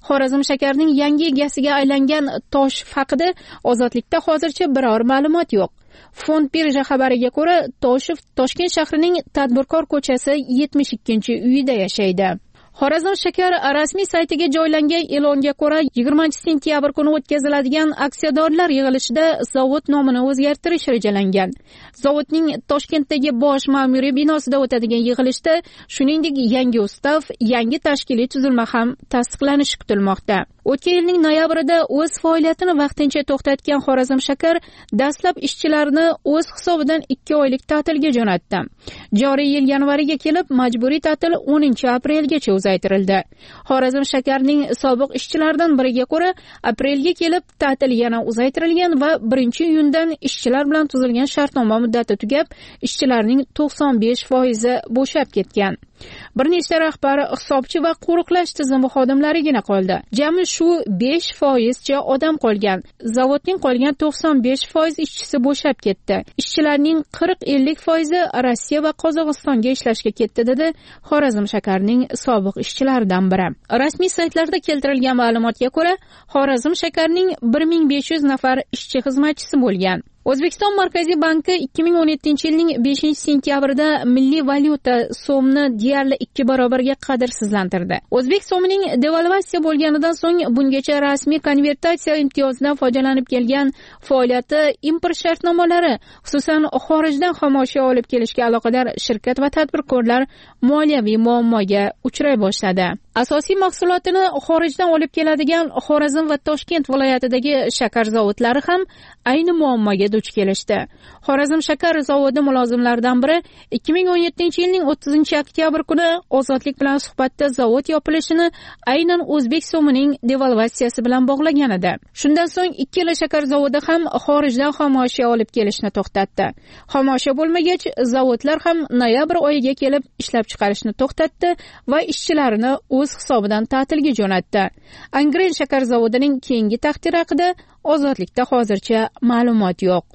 Xorazm Shakarning yangi egasiga aylangan Toshev haqida Ozodlikda hozircha biror ma'lumot yo'q. Fond birja xabariga ko'ra, Toshev Toshkent shahrining Tadbirkor ko'chasi yetmish ikkinchi uyida yashaydi. Xorazm Shakar rasmiy saytiga joylangan e'longa ko'ra, yigirmanchi sentyabr kuni o'tkaziladigan aksiyadorlar yig'ilishida zavod nomini o'zgartirish rejalangan. Zavodning Toshkentdagi bosh ma'muriy binosida o'tadigan yig'ilishda, shuningdek, yangi ustav, yangi tashkiliy tuzilma ham tasdiqlanishi kutilmoqda. O'tgan yilning noyabrida o'z faoliyatini vaqtincha to'xtatgan Xorazm Shakar dastlab ishchilarini o'z hisobidan ikki oylik ta'tilga jo'natdi. Joriy yil yanvariga kelib majburiy ta'til o'ninchi aprelgacha uzaytirildi. Xorazm Shakarning sobiq ishchilaridan biriga ko'ra, aprelga kelib ta'til yana uzaytirilgan va birinchi iyundan ishchilar bilan tuzilgan shartnoma muddati tugab, ishchilarning to'qson besh foizi bo'shab ketgan. Bir nechta rahbar, hisobchi va qo'riqlash tizimi xodimlarigina qoldi. Jami shu besh foizcha odam qolgan. Zavodning qolgan to'qson besh foiz ishchisi bo'shab ketdi. Ishchilarning qirq ellik foizi Rossiya va Qozog'istonga ishlashga ketdi, dedi Xorazm Shakarning sobiq ishchilaridan biri. Rasmiy saytlarda keltirilgan ma'lumotga ko'ra, Xorazm Shakarning bir ming besh yuz nafar ishchi xizmatchisi bo'lgan. O'zbekiston Markaziy banki ikki ming o'n yettinchi yilning beshinchi sentyabrida milliy valyuta so'mni deyarli ikki barobarga qadrsizlantirdi. O'zbek so'mining devalvatsiya bo'lganidan so'ng bungacha rasmiy konvertatsiya imtiyozidan foydalanib kelgan faoliyati import shartnomalari, xususan xorijdan xomashyo olib kelishga aloqador shirkat va tadbirkorlar moliyaviy muammoga uchray boshladi. Asosiy mahsulotini xorijdan olib keladigan Xorazm va Toshkent viloyatidagi shakar zavodlari ham ayni muammoga duch kelishdi. Xorazm Shakar zavodi mulozimlaridan biri ikki ming o'n yettinchi yilning o'ttizinchi oktyabr kuni Ozodlik bilan suhbatda zavod yopilishini aynan o'zbek so'mining devalvatsiyasi bilan bog'lagan edi. Shundan so'ng ikkala shakar zavodi ham xorijdan xomashyo olib kelishni to'xtatdi. Xomashyo bo'lmagach, zavodlar ham noyabr oyiga kelib ishlab chiqarishni to'xtatdi va ishchilarini o'z hisobidan ta'tilga jo'natdi. Angren shakar zavodining keyingi taqdiri haqida Ozodlikda hozircha ma'lumot yo'q.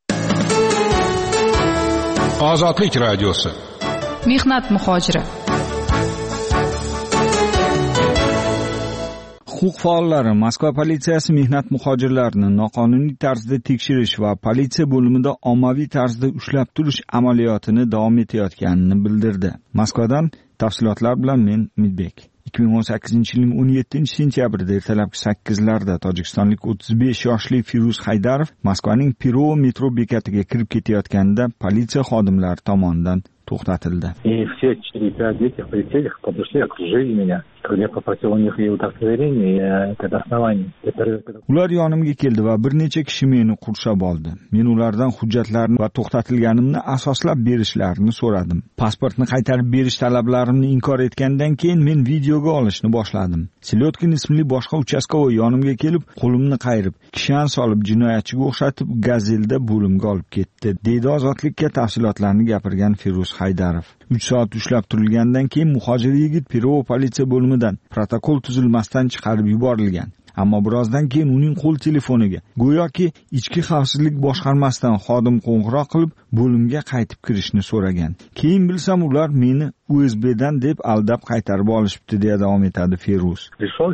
Ozodlik radiosi. Mehnat muhojiri. Huquq faollari Moskva politsiyasi mehnat muhojirlarini noqonuniy tarzda tekshirish va politsiya bo'limida ommaviy tarzda ushlab turish amaliyotini davom etayotganini bildirdi. Moskvadan tafsilotlar bilan men Midbek. ikki ming o'n sakkizinchi yilning o'n yettinchi sentyabrida ertalabki sakkizlarda tojikistonlik o'ttiz besh yoshli Firuz Haydarov Moskvaning Pirov metro bekatiga kirib ketayotganda politsiya xodimlari tomonidan to'xtatildi. И все четыре-пять этих полицейских подошли, окружили меня. Когда я попросил у них и удостоверение, это основание. Ular yonimga keldi va bir necha kishi meni qurshab oldi. Men ulardan hujjatlarni va to'xtatilganimni asoslab berishlarini so'radim. Pasportni qaytarib berish talablarimni inkor etgandan keyin men videoga olishni boshladim. Silyotkin ismli boshqa uchastkovoy yonimga kelib, qo'limni qayirib, kishan solib jinoyatchiga o'xshatib Gazelda bo'limga olib ketdi, deydi Ozodlikka tafsilotlarni gapirgan Firuz Haydarov. uch soat ushlab turilgandan keyin muhojir yigit Pirov politsiya bo'limidan protokol tuzilmasdan chiqarib yuborilgan. Ammo birozdan keyin uning qo'l telefoniga go'yoki ichki xavfsizlik boshqarmasidan xodim qo'ng'iroq qilib bo'limga qaytib kirishni so'ragan. Keyin bilsam ular meni U S B'dan deb aldab qaytarib olishibdi, deya davom etadi Feruz.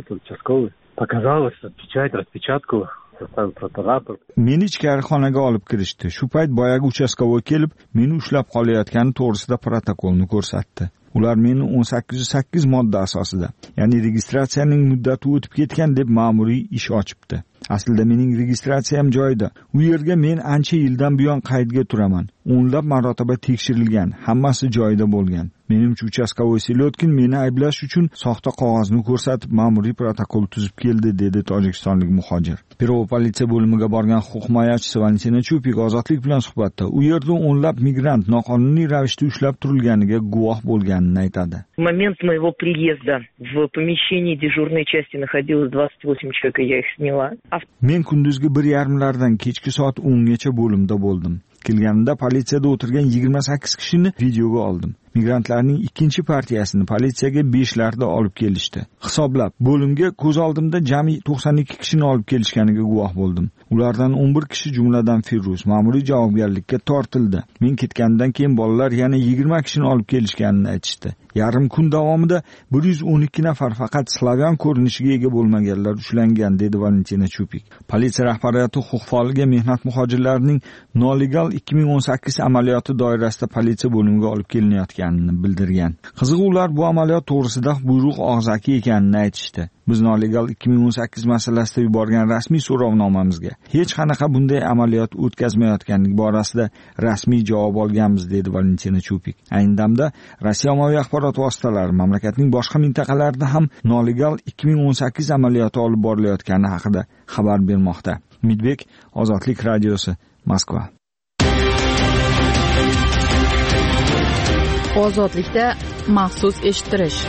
Meni ichkari xonaga olib kirishdi. Shu payt boyagi uchastkovoy kelib, meni ushlab qolayotgani to'g'risida protokolni ko'rsatdi. Ular meni o'n sakkiz yuz sakkiz modda asosida, ya'ni registratsiyaning muddati o'tib ketgan deb ma'muriy ish ochibdi. Aslida mening registratsiyam joyida. U yerga men ancha yildan buyon qaydga turaman. O'nlab marotaba tekshirilgan, hammasi joyida bo'lgan. Menimcha uchastkovoy Silyotkin meni ayblash uchun soxta qog'ozni ko'rsatib ma'muriy protokol tuzib keldi, dedi tojikistonlik muhojir. Pirov politsiya bo'limiga borgan huquq himoyachisi Valentina Chupik Ozodlik bilan suhbatda u yerda o'nlab migrant noqonuniy ravishda ushlab turilganiga guvoh bo'lganini aytadi. В момент моего приезда в помещении дежурной части находилось двадцать восемь человек, и я их сняла. Men kunduzgi bir yarimlardan kechki soat o'ngacha bo'limda bo'ldim. Kelganimda politsiyada o'tirgan yigirma sakkiz kishini videoga oldim. Migrantlarning ikkinchi partiyasini politsiyaga beshlarda olib kelishdi. Hisoblab, bo'limga ko'z oldimda jami to'qson ikki kishini olib kelishganiga guvoh bo'ldim. Ulardan o'n bir kishi, jumladan Firuz, ma'muriy javobgarlikka tortildi. Men ketgandan keyin bolalar yana yigirma kishini olib kelishganini aytishdi. Yarim kun davomida bir yuz o'n ikki nafar faqat slavyan ko'rinishiga ega bo'lmaganlar ushlangan, dedi Valentina Chupik. Politsiya rahbariyati huquq faoliga mehnat muhojirlarining nolegal ikki ming o'n sakkiz amaliyoti doirasida politsiya bo'limiga olib kelinayotganini bildirgan. Qizig'i, ular bu amaliyot to'g'risida buyruq og'zaki ekanini aytishdi. Biz nolegal ikki ming o'n sakkiz masalasida yuborgan rasmiy so'rovnomamizga hech qanaqa bunday amaliyot o'tkazmayotganlik borasida rasmiy javob olganmiz, dedi Valentina Chupik. Ayni damda Rossiya ommaviy axborot vositalari mamlakatning boshqa mintaqalarida ham nolegal ikki ming o'n sakkiz amaliyoti olib borilayotgani haqida xabar bermoqda. Umidbek, Ozodlik radiosi, Moskva. Ozodlikda maxsus eshittirish.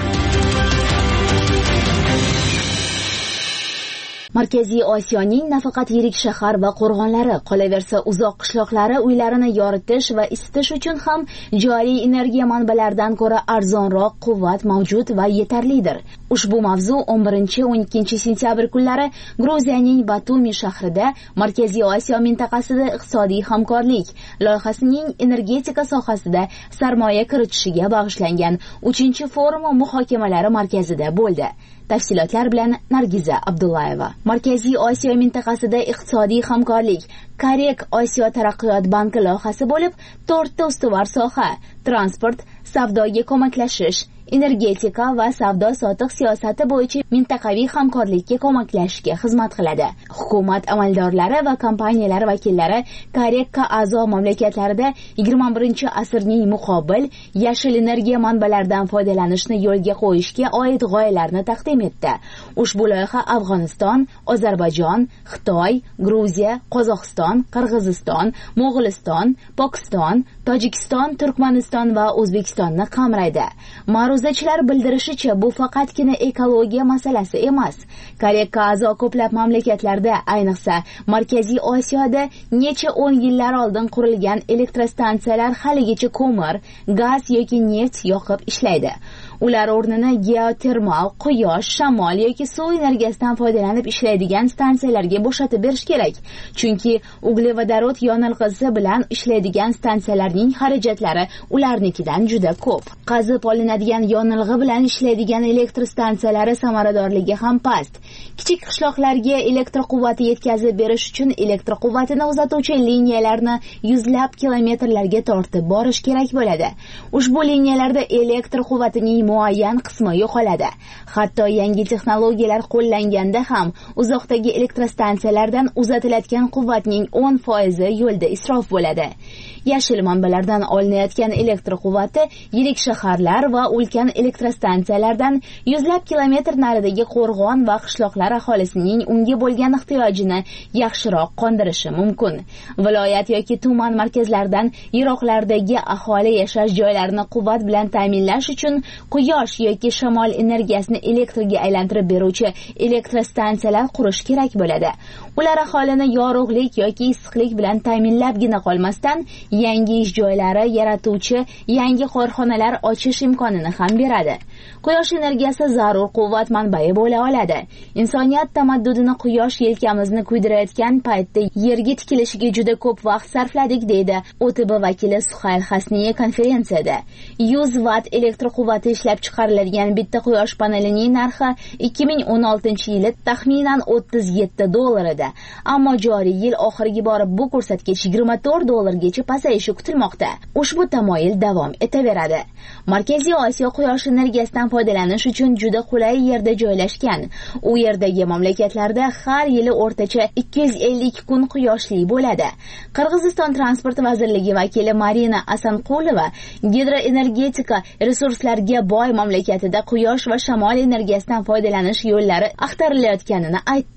Markaziy Osiyoning nafaqat yirik shahar va qo'rg'onlari, qolaversa uzoq qishloqlari uylarini yoritish va isitish uchun ham joriy energiya manbalaridan ko'ra arzonroq quvvat mavjud va yetarlidir. Ushbu mavzu o'n birinchi o'n ikkinchi sentyabr kunlari Gruziyaning Batumi shahrida Markaziy Osiyo mintaqasida iqtisodiy hamkorlik loyihasining energetika sohasida sarmoya kiritishiga bag'ishlangan uchinchi forum muhokamalari markazida bo'ldi. Tafsilotlar bilan Nargiza Abdullayeva. Markaziy Osiyo mintaqasida iqtisodiy hamkorlik Karek Osiyo taraqqiyot banki loyihasi bo'lib, to'rtta ustuvor soha: transport, savdoga ko'maklashish, energetika va savdo-sotiq siyosati bo'yicha mintaqaviy hamkorlikka ko'maklashishga xizmat qiladi. Hukumat amaldorlari va kompaniyalar vakillari Karekka a'zo mamlakatlarida yigirma birinchi asrning muqobil yashil energiya manbalaridan foydalanishni yo'lga qo'yishga oid g'oyalarni taqdim etdi. Ushbu loyiha Afg'oniston, Ozarbayjon, Xitoy, Gruziya, Qozog'iston, Qirg'iziston, Mo'g'uliston, Pokiston, Tojikiston, Turkmaniston va O'zbekistonni qamraydi. Ma'ruzachilar bildirishicha, bu faqatgina ekologiya masalasi emas. Karekka a'zo ko'plab mamlakatlarda, ayniqsa Markaziy Osiyoda necha o'n yillar oldin qurilgan elektrostansiyalar haligacha ko'mir, gaz yoki neft yoqib ishlaydi. Ular o'rnini geotermal, quyosh, shamol yoki suv energiyasidan foydalanib ishlaydigan stansiyalarga bo'shatib berish kerak. Chunki uglevodorod yonilg'isi bilan ishlaydigan stansiyalarning xarajatlari ularnikidan juda ko'p. Qazib olinadigan yonilg'i bilan ishlaydigan elektr stansiyalari samaradorligi ham past. Kichik qishloqlarga elektr quvvati yetkazib berish uchun elektr quvvatini uzatuvchi liniyalarni yuzlab kilometrlarga tortib borish kerak bo'ladi. Ushbu liniyalarda elektr quvvatining muayyan qismi yo'qoladi. Hatto yangi texnologiyalar qo'llanganda ham uzoqdagi elektrostansiyalardan uzatiladigan quvvatning o'n foizi yo'lda isrof bo'ladi. Yashil manbalardan olinayotgan elektr quvvati yirik shaharlar va ulkan elektrostansiyalardan yuzlab kilometr naridagi qo'rg'on va qishloqlar aholisining unga bo'lgan ehtiyojini yaxshiroq qondirishi mumkin. Viloyat yoki tuman markazlaridan yiroqlardagi aholi yashash joylarini quvvat bilan ta'minlash uchun quyosh yoki shamol energiyasini elektrga aylantirib beruvchi elektrostansiyalar qurish kerak bo'ladi. Ular aholini yorug'lik yoki issiqlik bilan ta'minlabgina qolmasdan, yangi ish joylari yaratuvchi yangi korxonalar ochish imkonini ham beradi. Quyosh energiyasi zarur quvvat manbai bo'la oladi. Insoniyat tamaddudini quyosh yelkamizni kuydirayotgan paytda yerga tikilishiga juda ko'p vaqt sarfladik, deydi O T B vakili Suhayl Hasniye konferensiyada. yuz vatt elektr quvvati ishlab chiqariladigan bitta quyosh panelining narxi ikki ming o'n oltinchi yili taxminan o'ttiz yetti dollar edi. Ammo joriy yil oxiriga borib bu ko'rsatkich yigirma to'rt dollargacha pasayishi kutilmoqda. Ushbu tamoyil davom etaveradi. Markaziy Osiyo quyosh energiyasidan foydalanish uchun juda qulay yerda joylashgan. U yerdagi mamlakatlarda har yili o'rtacha ikki yuz ellik kun quyoshli bo'ladi. Qirg'iziston transport vazirligi vakili Marina Asanqulova gidroenergetika resurslarga boy mamlakatida quyosh va shamol energiyasidan foydalanish yo'llari axtarilayotganini aytdi.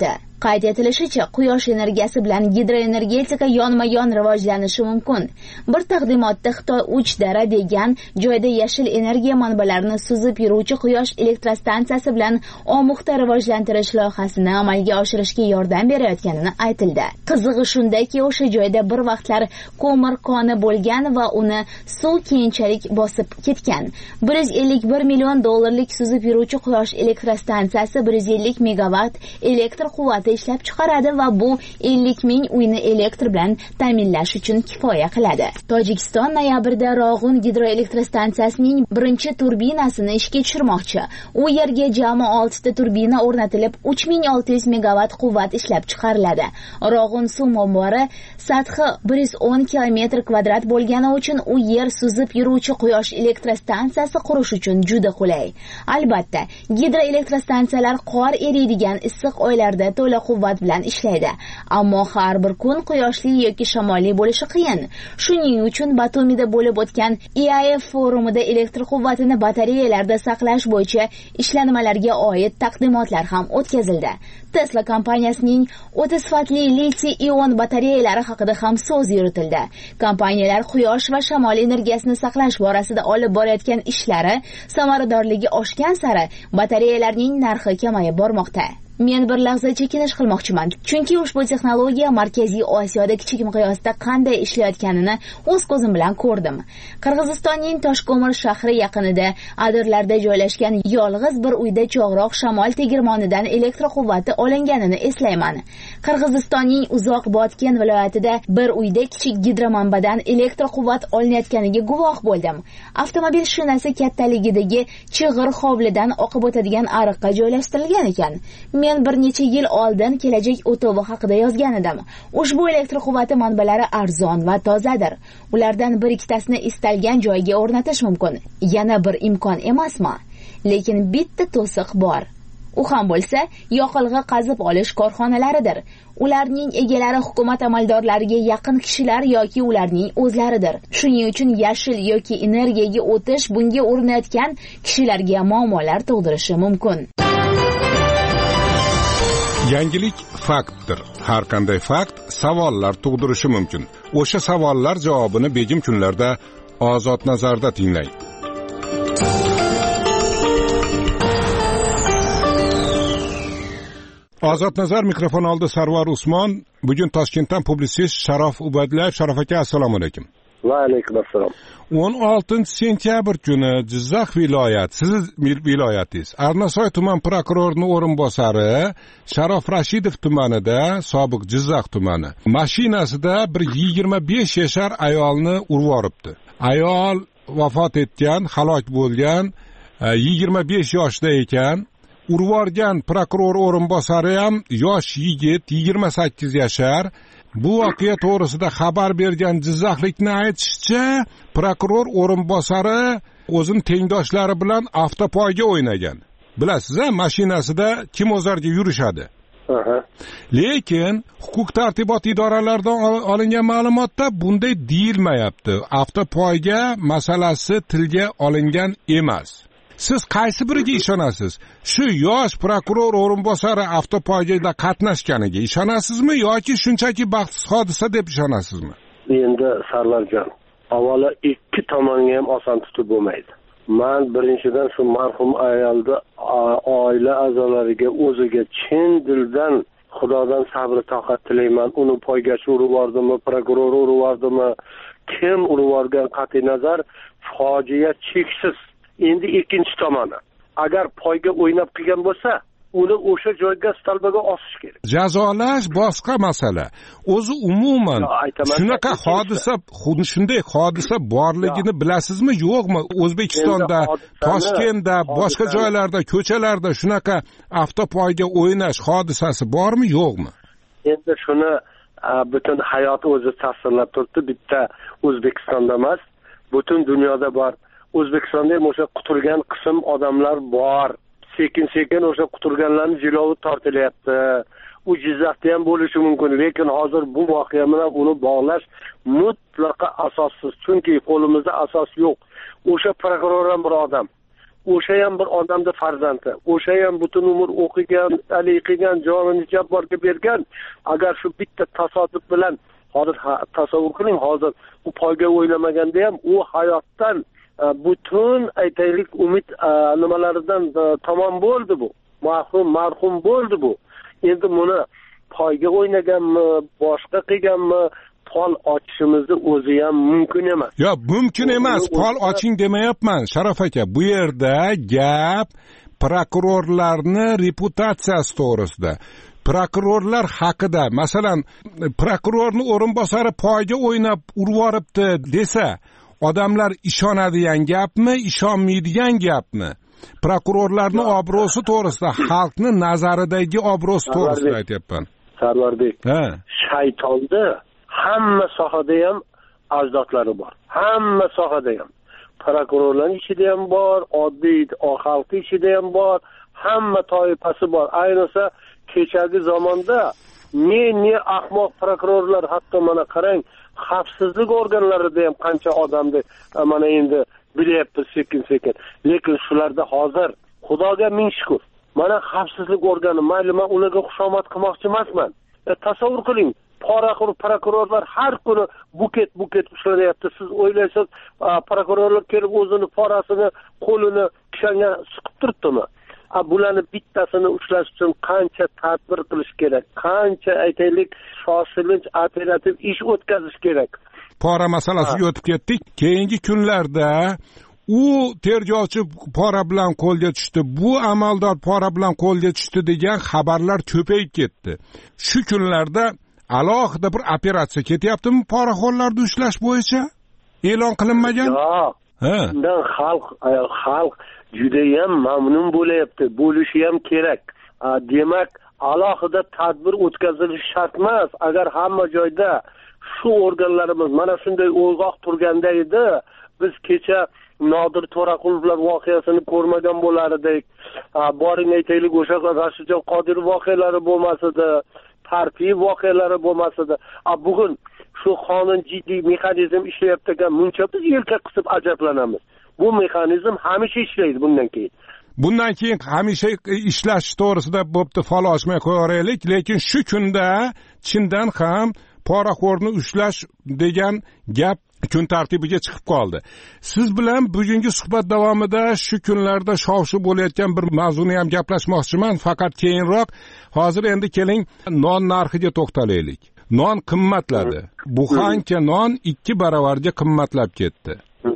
Qayd etilishicha, quyosh energiyasi bilan gidroenergetika yonma-yon rivojlanishi mumkin. Bir taqdimotda Xitoy uch dara degan joyda yashil energiya manbalarini suzib yuruvchi quyosh elektrostansiyasi bilan omuqda rivojlantirish loyihasini amalga oshirishga yordam berayotganini aytildi. Qizig'i shundaki, o'sha joyda bir vaqtlar ko'mir koni bo'lgan va uni suv keyinchalik bosib ketgan. bir yuz ellik bir million dollarlik suzib yuruvchi quyosh elektrostansiyasi bir yuz ellik megawatt elektr quvvati ishlab chiqaradi va bu ellik ming uyni elektr bilan ta'minlash uchun kifoya qiladi. Tojikiston noyabrda Rog'un gidroelektrostansiyasining birinchi turbinasini ishga tushirmoqchi. U yerga jami oltita turbina o'rnatilib, uch ming olti yuz megawatt quvvat ishlab chiqariladi. Rog'un suv ombori sathi bir yuz o'n kilometr kvadrat bo'lgani uchun u yer suzib yuruvchi quyosh elektrostansiyasi qurish uchun juda qulay. Albatta, gidroelektrostansiyalar qor eriydigan issiq oylarda to'la quvvat bilan ishlaydi, ammo har bir kun quyoshli yoki shamolli bo'lishi qiyin. Shuning uchun Batumida bo'lib o'tgan E A F forumida elektr quvvatini batareyalarda saqlash bo'yicha ishlanmalarga oid taqdimotlar ham o'tkazildi. Tesla kompaniyasining o'ta sifatli litiy-ion batareyalari haqida ham so'z yuritildi. Kompaniyalar quyosh va shamol energiyasini saqlash borasida olib borayotgan ishlari samaradorligi oshgan sari batareyalarning narxi kamayib bormoqda. Men bir lahza chekinish qilmoqchiman, chunki ushbu texnologiya Markaziy Osiyoda kichik miqyosda qanday ishlayotganini o'z ko'zim bilan ko'rdim. Qirg'izistonning Toshko'mir shahri yaqinida adirlarda joylashgan yolg'iz bir uyda chog'roq shamol tegirmonidan elektr quvvati olinganini eslayman. Qirg'izistonning uzoq botgan viloyatida bir uyda kichik gidromanbadan elektr quvvat olinayotganiga guvoh bo'ldim. Avtomobil shinasi kattaligidagi chig'ir hovlidan oqib o'tadigan ariqqa joylashtirilgan ekan. Men bir necha yil oldin kelajak o'tovi haqida yozgan edim. Ushbu elektr quvvati manbalari arzon va tozadir. Ulardan bir ikkitasini istalgan joyga o'rnatish mumkin. Yana bir imkon emasmi? Lekin bitta to'siq bor. U ham bo'lsa, yoqilg'i qazib olish korxonalaridir. Ularning egalari hukumat amaldorlariga yaqin kishilar yoki ularning o'zlaridir. Shuning uchun yashil yoki energiyaga o'tish bunga urinayotgan kishilarga muammolar tug'dirishi mumkin. Yangilik faktdir. Har qanday fakt savollar tug'dirishi mumkin. O'sha savollar javobini begim kunlarda Ozod nazarda tinglang. Ozod nazar mikrofon oldi Sarvar Usmon. Bugun Toshkentdan publitsist Sharof Ubadlayev. Sharof aka, assalomu alaykum. Va alaykum assalom. o'n oltinchi sentyabr kuni Jizzax viloyati, siz viloyatingiz, Arnasoy tuman prokurorining o'rinbosari Sharof Rashidov tumanida, sobiq Jizzax tumani, mashinasida bir yigirma besh yashar ayolni urib yoribdi. Ayol vafot etgan, halok bo'lgan, yigirma besh yoshda ekan. Urib yorgan prokuror o'rinbosari ham yosh yigit, yigirma sakkiz yashar. Bu voqea to'g'risida xabar bergan jizzaxlikning aytishicha, prokuror o'rinbosari o'zining tengdoshlari bilan avtopoyga o'ynagan. Bilasiz-a, mashinasida kim o'zarga yurishadi. Lekin huquq tartibot idoralaridan olingan ma'lumotda bunday deyilmayapti. Avtopoyga masalasi tilga olingan emas. Siz qaysi biriga ishonasiz? Shu yosh prokuror o'rinbosari avtopoygada qatnashganiga ishonasizmi yoki shunchaki baxtsiz hodisa deb ishonasizmi? Endi Sarlarjon, avvalo ikki tomonga ham oson tutib bo'lmaydi. Men birinchidan shu marhum ayolni oila a'zolariga o'ziga chin dildan Xudodan sabr toqat tilayman. Uni poygachi urib yordimi, prokuror urib yordimi, kim urib yorgan qat'iy nazar fojia cheksiz. Endi ikkinchi tomoni, agar poyga o'ynab qilgan bo'lsa, uni o'sha joyga stalbaga osish kerak. Jazolash boshqa masala. O'zi umuman shunaqa hodisa, xuddi shunday hodisa borligini bilasizmi, yo'qmi? O'zbekistonda, Toshkentda, boshqa joylarda, ko'chalarda shunaqa avtopoyga o'ynash hodisasi bormi, yo'qmi? Endi shuni butun hayot o'zi tasvirlab turibdi. Bitta O'zbekistonda emas, butun dunyoda bor. O'zbekistonda ham o'sha quturgan qism odamlar bor. Sekin-sekin o'sha quturganlarning jilovi tortilyapti. U Jizzaxda ham bo'lishi mumkin, lekin hozir bu voqea bilan uni bog'lash mutlaqo asossiz. Chunki qo'limizda asos yo'q. O'sha prokuror ham bir odam. o'sha ham bir odamni farzandi, o'sha ham butun umr o'qigan, ali qilgan, jonini jabborga bergan. Agar shu bitta tasodif bilan hozir tasavvur qiling, hozir u poyga o'ylamaganda ham u hayotdan butun aytaylik umid nimalaridan tamom bo'ldi bu. Mahrum, marhum bo'ldi bu. Endi buni poyga o'ynaganmi, boshqa qilganmi, pol ochishimizni o'zi ham mumkin emas. Yo'q, mumkin emas. Pol oching demayapman, Sharof aka. Bu yerda gap prokurorlarni reputatsiyasi to'g'risida. Prokurorlar haqida, masalan, prokurorning o'rinbosari poyga o'ynab urib yoribdi desa, odamlar ishonadigan gapmi, ishonmaydigan gapmi? Prokurorlarning obro'si to'g'risida, xalqni nazaridagi obro'si to'g'risida aytyapman. Sarvarbek, shaytonda hamma sohada ham ajdodlari bor. Hamma sohada ham. Prokurorlarning ichida ham bor, oddiy xalqning ichida ham bor, hamma toifasi bor. Ayniqsa kechagi zamonda ne ne ahmoq prokurorlar, hatto mana qarang, xavfsizlik organlarida ham qancha odamni mana endi bilyapmiz sekin-sekin. Lekin shularda hozir Xudoga ming shukr. Mana xavfsizlik organi, mayli men ularga xushomad qilmoqchi emasman. E, tasavvur qiling, poraxo'r prokurorlar har kuni buket-buket ushlayapti. Siz o'ylaysiz, prokurorlar kelib o'zini porasini, qo'lini kishanga siqib turibdimi? A bularni bittasini ushlash uchun qancha tadbir qilish kerak, qancha aytaylik shoshilinch operativ ish o'tkazish kerak. Pora masalasiga o'tib ketdik. Keyingi kunlarda u tergovchi pora bilan qo'lga tushdi, bu amaldor pora bilan qo'lga tushdi degan xabarlar ko'payib ketdi. Shu kunlarda alohida bir operatsiya ketyaptimi poraxo'rlarni ushlash bo'yicha? E'lon qilinmagan? Yo'q. Bundan xalq xalq juda ham mamnun bo'layapti, bo'lishi ham kerak. Demak, alohida tadbir o'tkazilishi shart emas. Agar hamma joyda shu organlarimiz mana shunday o'yg'oq turganda edi, biz kecha Nodir To'raqulovlar voqeasini ko'rmagan bo'lar edik. Boring aytaylik, o'sha Rashidjon Qodirov voqealari bo'lmasdi, Parpiy voqealari bo'lmasdi. Bugun shu qonun jiddiy mexanizm ishlayapti ekan, muncha biz yelka qisib ajablanamiz. Bu mexanizm hamisha ishlaydi bundan keyin. Bundan keyin hamisha ishlash to'g'risida bo'pti, fol ochmay qo'yaraylik, lekin shu kunda chindan ham poraxo'rni ushlash degan gap kun tartibiga chiqib qoldi. Siz bilan bugungi suhbat davomida shu kunlarda shovshu bo'layotgan bir mavzuni ham gaplashmoqchiman, faqat keyinroq. Hozir endi keling non narxiga to'xtalaylik. Non qimmatladi. Buxanka non ikki baravarga qimmatlab ketdi.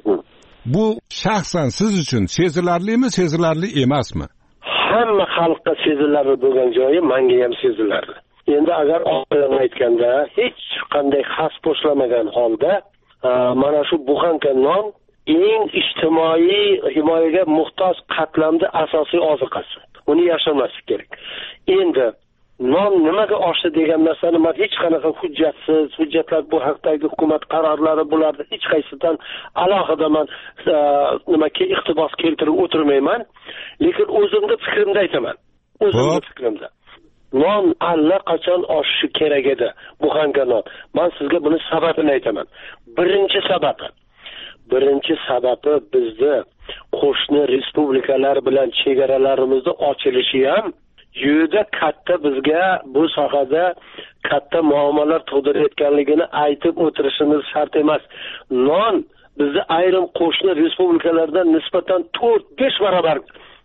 Bu shaxsan siz uchun sezilarlimi, sezilarli emasmi? Hamma xalqqa sezilarli bo'lgan joyi menga ham sezilarli. Endi agar oqilona aytganda, hech qanday xavf qo'shilmagan holda mana shu buxanka non eng ijtimoiy himoyaga muhtoj qatlamda asosiy oziqasi. Uni yashirmaslik kerak. Endi non nimaga oshdi degan narsani men hech qanaqa hujjatsiz, hujjatlar bu haqdagi hukumat qarorlari bularda hech qaysidan alohida men nimaga iqtibos keltirib o'tirmayman, lekin o'zimning fikrimni aytaman. O'zimning fikrimda. Non allaqachon oshishi kerak edi, buxanka non. Men sizga buni sababini aytaman. Birinchi sababi, birinchi sababi bizda qo'shni respublikalar bilan chegaralarimizni ochilishi ham juda katta bizga bu sohada katta muammolar tug'dirayotganligini aytib o'tirishimiz shart emas. Non bizni ayrim qo'shni respublikalardan nisbatan to'rt besh barobar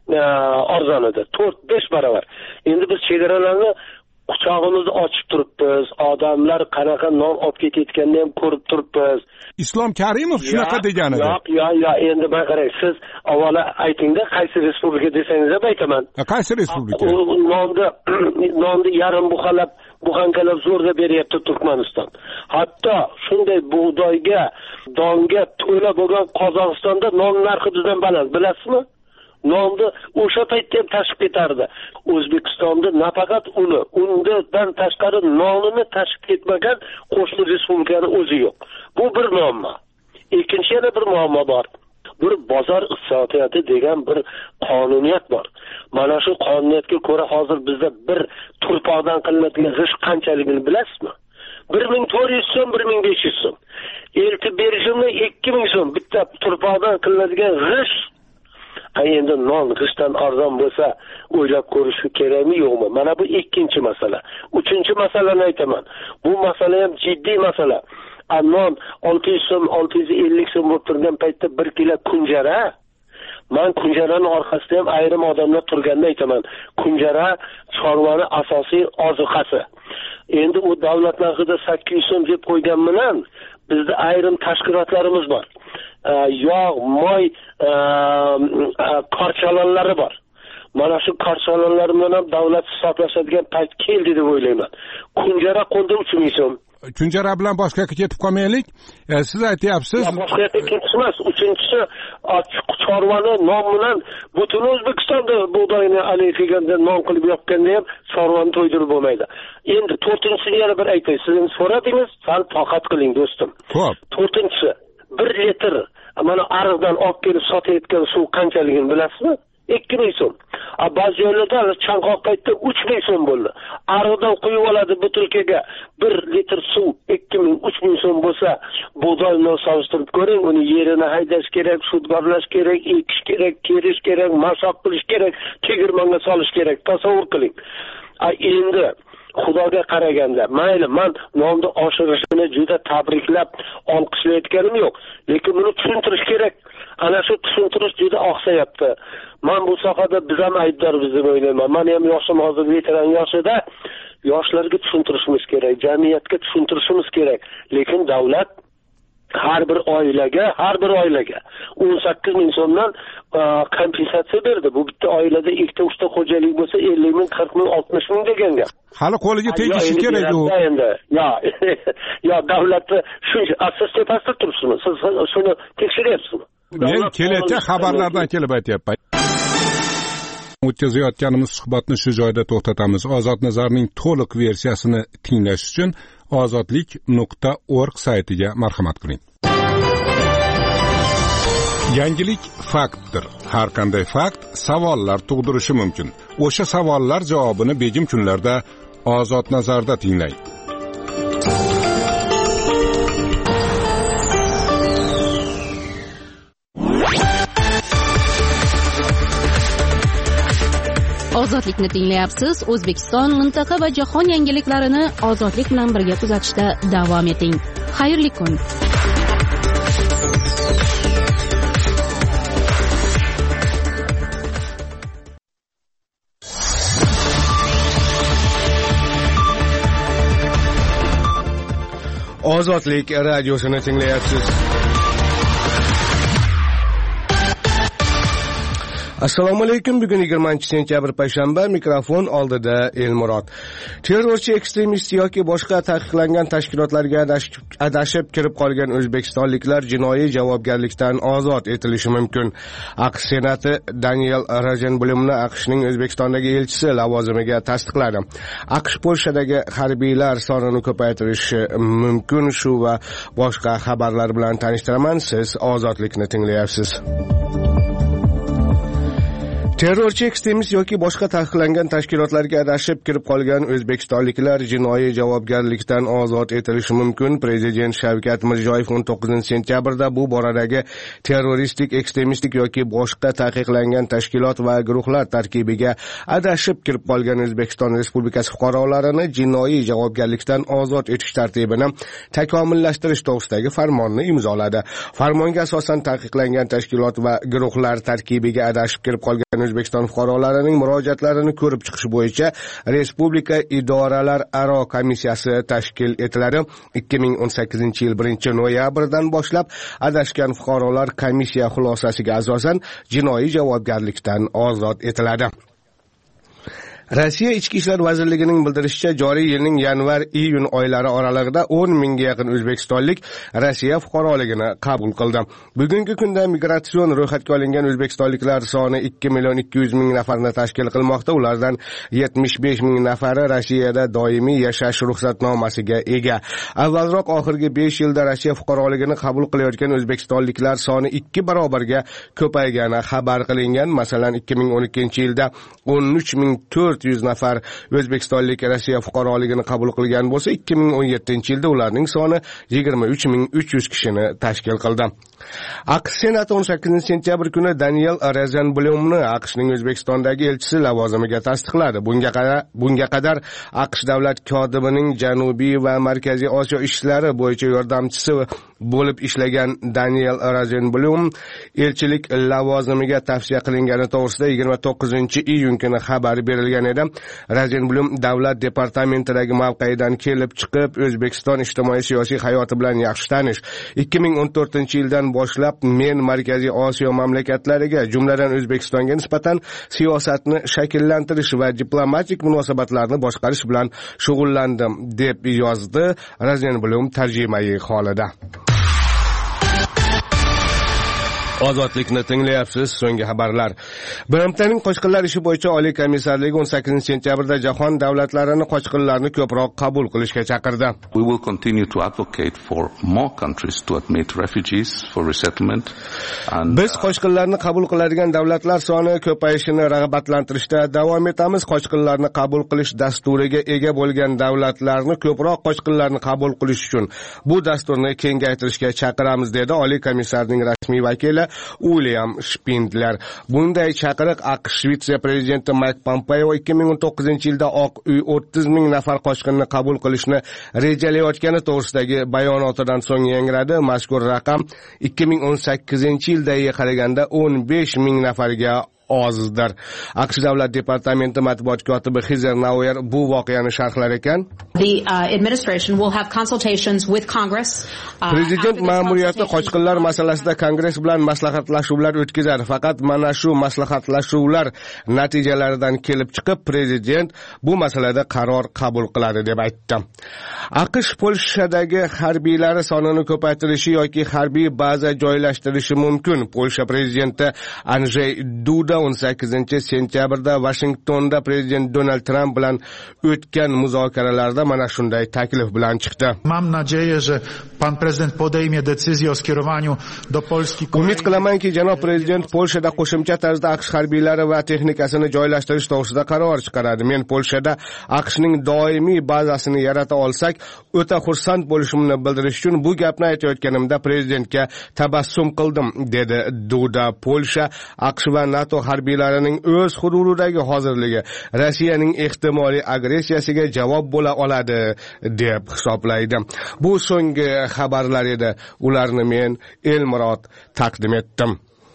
arzon edi. to'rt besh barobar. Endi biz chegaralarni quchog'imizni ochib turibmiz. Odamlar qanaqa non olib ketayotganini ham ko'rib turibmiz. Islom Karimov shunaqa degan edi. Yo'q, yo'q, yo'q, endi men qarang, siz avvalo aytingda qaysi respublika desangiz ham aytaman. Qaysi respublika? Nonni nonni yarim buxalab, buxankalab zo'rga beryapti Turkmaniston. Hatto shunday bug'doyga, donga to'la bo'lgan Qozog'istonda non narxi bizdan baland, bilasizmi? Nonni o'sha paytda ham tashib ketardi. O'zbekistonda nafaqat uni, undan tashqari nonini tashib ketmagan qo'shni respublikani o'zi yo'q. Bu bir muammo. Ikkinchi yana bir muammo bor. Bir bozor iqtisodiyoti degan bir qonuniyat bor. Mana shu qonuniyatga ko'ra hozir bizda bir turpoqdan qilinadigan g'ish qanchaligini bilasizmi? bir ming to'rt yuz so'm, bir ming besh yuz so'm. Eltib berishimni ikki ming so'm bitta turpoqdan qilinadigan g'ish endi non g'ishtdan arzon bo'lsa o'ylab ko'rish kerakmi yo'qmi? Mana bu ikkinchi masala. Uchinchi masalani aytaman. Bu masala ham jiddiy masala. Non olti yuz so'm, olti yuz ellik so'm bo'lib turgan paytda bir kilo kunjara, men kunjarani orqasida ham ayrim odamlar turganda aytaman. Kunjara chorvani asosiy ozuqasi. Endi u davlat narxida sakkiz yuz so'm deb qo'ygan bilan bizda ayrim tashkilotlarimiz bor. Yog', moy qarchalanlari bor. Mana shu qarchalanlar bilan ham davlat hisoblashadigan payt keldi deb o'ylayman. Kunjara qo'lda uch ming so'm. Kunjara bilan boshqa ketib qolmaylik. E, siz aytyapsiz. Boshqa yerga ketishmas. Uchinchisi chorvani non bilan butun O'zbekistonda bug'doyni alay qilganda non qilib yopganda ham chorvani to'ydirib bo'lmaydi. Endi to'rtinchisini yana bir aytay. Sizdan so'radingiz, sal toqat qiling do'stim. Xo'p. To'rtinchisi bir litr mana ariqdan olib kelib sotayotgan suv qanchaligini bilasizmi? ikki ming so'm. Ba'zi joylarda chanqoq paytda uch ming so'm bo'ldi. Ariqdan quyib oladi butilkaga bir litr suv ikki ming uch ming so'm bo'lsa, bug'doyni solishtirib ko'ring, uni yerini haydash kerak, sudgorlash kerak, ekish kerak, terish kerak, mashoq qilish kerak, tegirmonga solish kerak. Tasavvur qiling. Endi Xudoga qaraganda, mayli, men nonni oshirishini juda tabriklab, olqishlayotganim yo'q, lekin buni tushuntirish kerak. Ana shu tushuntirish juda oqsayapti. Men bu sohada biz ham aybdormiz deb o'ylayman. Men ham yoshim hozir veteran yoshida, yoshlarga tushuntirishimiz kerak, jamiyatga tushuntirishimiz kerak. Lekin davlat har bir oilaga, har bir oilaga o'n sakkiz ming so'mdan kompensatsiya berdi. Bu bitta oilada ikkita uchta xo'jalik bo'lsa ellik ming, qirq ming, oltmish ming degan gap. Hali qo'liga tegishi kerak u. Endi yo, yo davlatni shuncha asos tepasida turibsizmi? Siz shuni tekshiryapsizmi? Men kelayotgan xabarlardan kelib aytyapman. O'tkazayotganimiz suhbatni shu joyda to'xtatamiz. Ozod Nazarning to'liq versiyasini tinglash uchun ozodlik nuqta org saytiga marhamat qiling. Yangilik faktdir. Har qanday fakt savollar tug'dirishi mumkin. O'sha savollar javobini begim kunlarda Ozod Nazarda tinglang. Ozodlikni tinglayapsiz. O'zbekiston, mintaqa va jahon yangiliklarini ozodlik bilan birga kuzatishda davom eting. Xayrli kun. Ozodlik radiosini tinglayapsiz. Assalomu alaykum. Bugun yigirmanchi sentyabr payshanba, mikrofon oldida Elmurod. Terrorchi, ekstremist yoki boshqa taqiqlangan tashkilotlarga adashib kirib qolgan o'zbekistonliklar jinoiy javobgarlikdan ozod etilishi mumkin. AQSh Senati Daniel Rozenblumni AQShning O'zbekistondagi elchisi lavozimiga tasdiqladi. AQSh Polshadagi harbiylar sonini ko'paytirishi mumkin. Shu va boshqa xabarlar bilan tanishtiraman. Siz ozodlikni tinglayapsiz. Terrorchi, ekstremist yoki boshqa taqiqlangan tashkilotlarga adashib kirib qolgan o'zbekistonliklar jinoiy javobgarlikdan ozod etilishi mumkin. Prezident Shavkat Mirziyoyev o'n to'qqizinchi sentyabrda bu boradagi terroristik, ekstremistik yoki boshqa taqiqlangan tashkilot va guruhlar tarkibiga adashib kirib qolgan O'zbekiston Respublikasi fuqarolarini jinoiy javobgarlikdan ozod etish tartibini takomillashtirish to'g'risidagi farmonni imzoladi. Farmonga asosan taqiqlangan tashkilot va guruhlar tarkibiga adashib kirib qolgan O'zbekiston fuqarolarining murojaatlarini ko'rib chiqish bo'yicha Respublika idoralar aro komissiyasi tashkil etiladi. ikki ming o'n sakkizinchi yil birinchi noyabrdan boshlab adashgan fuqarolar komissiya xulosasiga asosan jinoiy javobgarlikdan ozod etiladi. Rossiya Ichki ishlar vazirligining bildirishicha, joriy yilning yanvar-iyun oylari oralig'ida o'n mingga yaqin o'zbekistonlik Rossiya fuqaroligini qabul qildi. Bugungi kunda migratsion ro'yxatga olingan o'zbekistonliklar soni ikki million ikki yuz ming nafarni tashkil qilmoqda. Ulardan yetmish besh ming nafari Rossiyada doimiy yashash ruxsatnomasiga ega. Avvalroq oxirgi besh yilda Rossiya fuqaroligini qabul qilayotgan o'zbekistonliklar soni ikki barobarga ko'paygani xabar qilingan. Masalan, ikki ming o'n ikkinchi yilda o'n uch ming to'rt to'rt yuz nafar o'zbekistonlik Rossiya fuqaroligini qabul qilgan bo'lsa, ikki ming o'n yettinchi yilda ularning soni yigirma uch ming uch yuz kishini tashkil qildi. AQSh Senati o'n sakkizinchi sentyabr kuni Daniel Rozenblumni AQShning O'zbekistondagi elchisi lavozimiga tasdiqladi. Bunga qadar bunga qadar AQSh davlat kotibining Janubiy va Markaziy Osiyo ishlari bo'yicha yordamchisi bo'lib ishlagan Daniel Rozenblum elchilik lavozimiga tavsiya qilingani to'g'risida yigirma to'qqizinchi iyun kuni xabar berilgan edi. Rozenblum davlat departamentidagi mavqeyidan kelib chiqib, O'zbekiston ijtimoiy siyosiy hayoti bilan yaxshi tanish. ikki ming o'n to'rtinchi yildan boshlab men Markaziy Osiyo mamlakatlariga, jumladan O'zbekistonga nisbatan siyosatni shakllantirish va diplomatik munosabatlarni boshqarish bilan shug'ullandim, deb yozdi Rozenblum tarjimai holida. Ozodlikni tinglayapsiz. So'nggi xabarlar. Bilimtaning qochqinlar ishi bo'yicha Oliy komissarligi o'n sakkizinchi sentyabrda jahon davlatlarini qochqinlarni ko'proq qabul qilishga chaqirdi. We will continue to advocate for more countries to admit refugees for resettlement and Biz qochqinlarni qabul qiladigan davlatlar soni ko'payishini rag'batlantirishda davom etamiz. Qochqinlarni qabul qilish dasturiga ega bo'lgan davlatlarni ko'proq qochqinlarni qabul qilish uchun bu dasturni kengaytirishga chaqiramiz, dedi Oliy komissarning rasmiy vakili William Spindler. Bunday chaqiriq AQSh vitse-prezidenti Mike Pompeo ikki ming o'n to'qqizinchi yilda Oq uy o'ttiz ming nafar qochqinni qabul qilishni rejalayotgani to'g'risidagi bayonotidan so'ng yangradi. Mazkur raqam ikki ming o'n sakkizinchi yildagiga qaraganda o'n besh ming nafarga ozdir. AQSh davlat departamenti matbuot kotibi Heather Nauert bu voqeani sharhlar ekan. The uh, administration will have consultations with Congress. Uh, Prezident ma'muriyati qochqinlar masalasida Kongress bilan maslahatlashuvlar o'tkazadi. Faqat mana shu maslahatlashuvlar natijalaridan kelib chiqib, prezident bu masalada qaror qabul qiladi, deb aytdi. AQSh Polshadagi harbiylari sonini ko'paytirishi yoki harbiy baza joylashtirishi mumkin. Polsha prezidenti Andrzej Duda o'n sakkizinchi sentyabrda Washingtonda prezident Donald Trump bilan o'tgan muzokaralarda mana shunday taklif bilan chiqdi. Mam nadzieję, że pan prezydent podejmie decyzję o skierowaniu do Polski. Umid qilamanki, janob prezident Polshada qo'shimcha tarzda AQSh harbiylari va texnikasini joylashtirish to'g'risida qaror chiqaradi. Men Polshada AQShning doimiy bazasini yarata olsak, o'ta xursand bo'lishimni bildirish uchun bu gapni aytayotganimda prezidentga tabassum qildim, dedi Duda. Polsha AQSh va NATO harbiylarining o'z hududidagi hozirligi Rossiyaning ehtimoliy agressiyasiga javob bo'la oladi, deb hisoblaydi. Bu so'nggi xabarlar edi. Ularni men Elmurod taqdim etdim.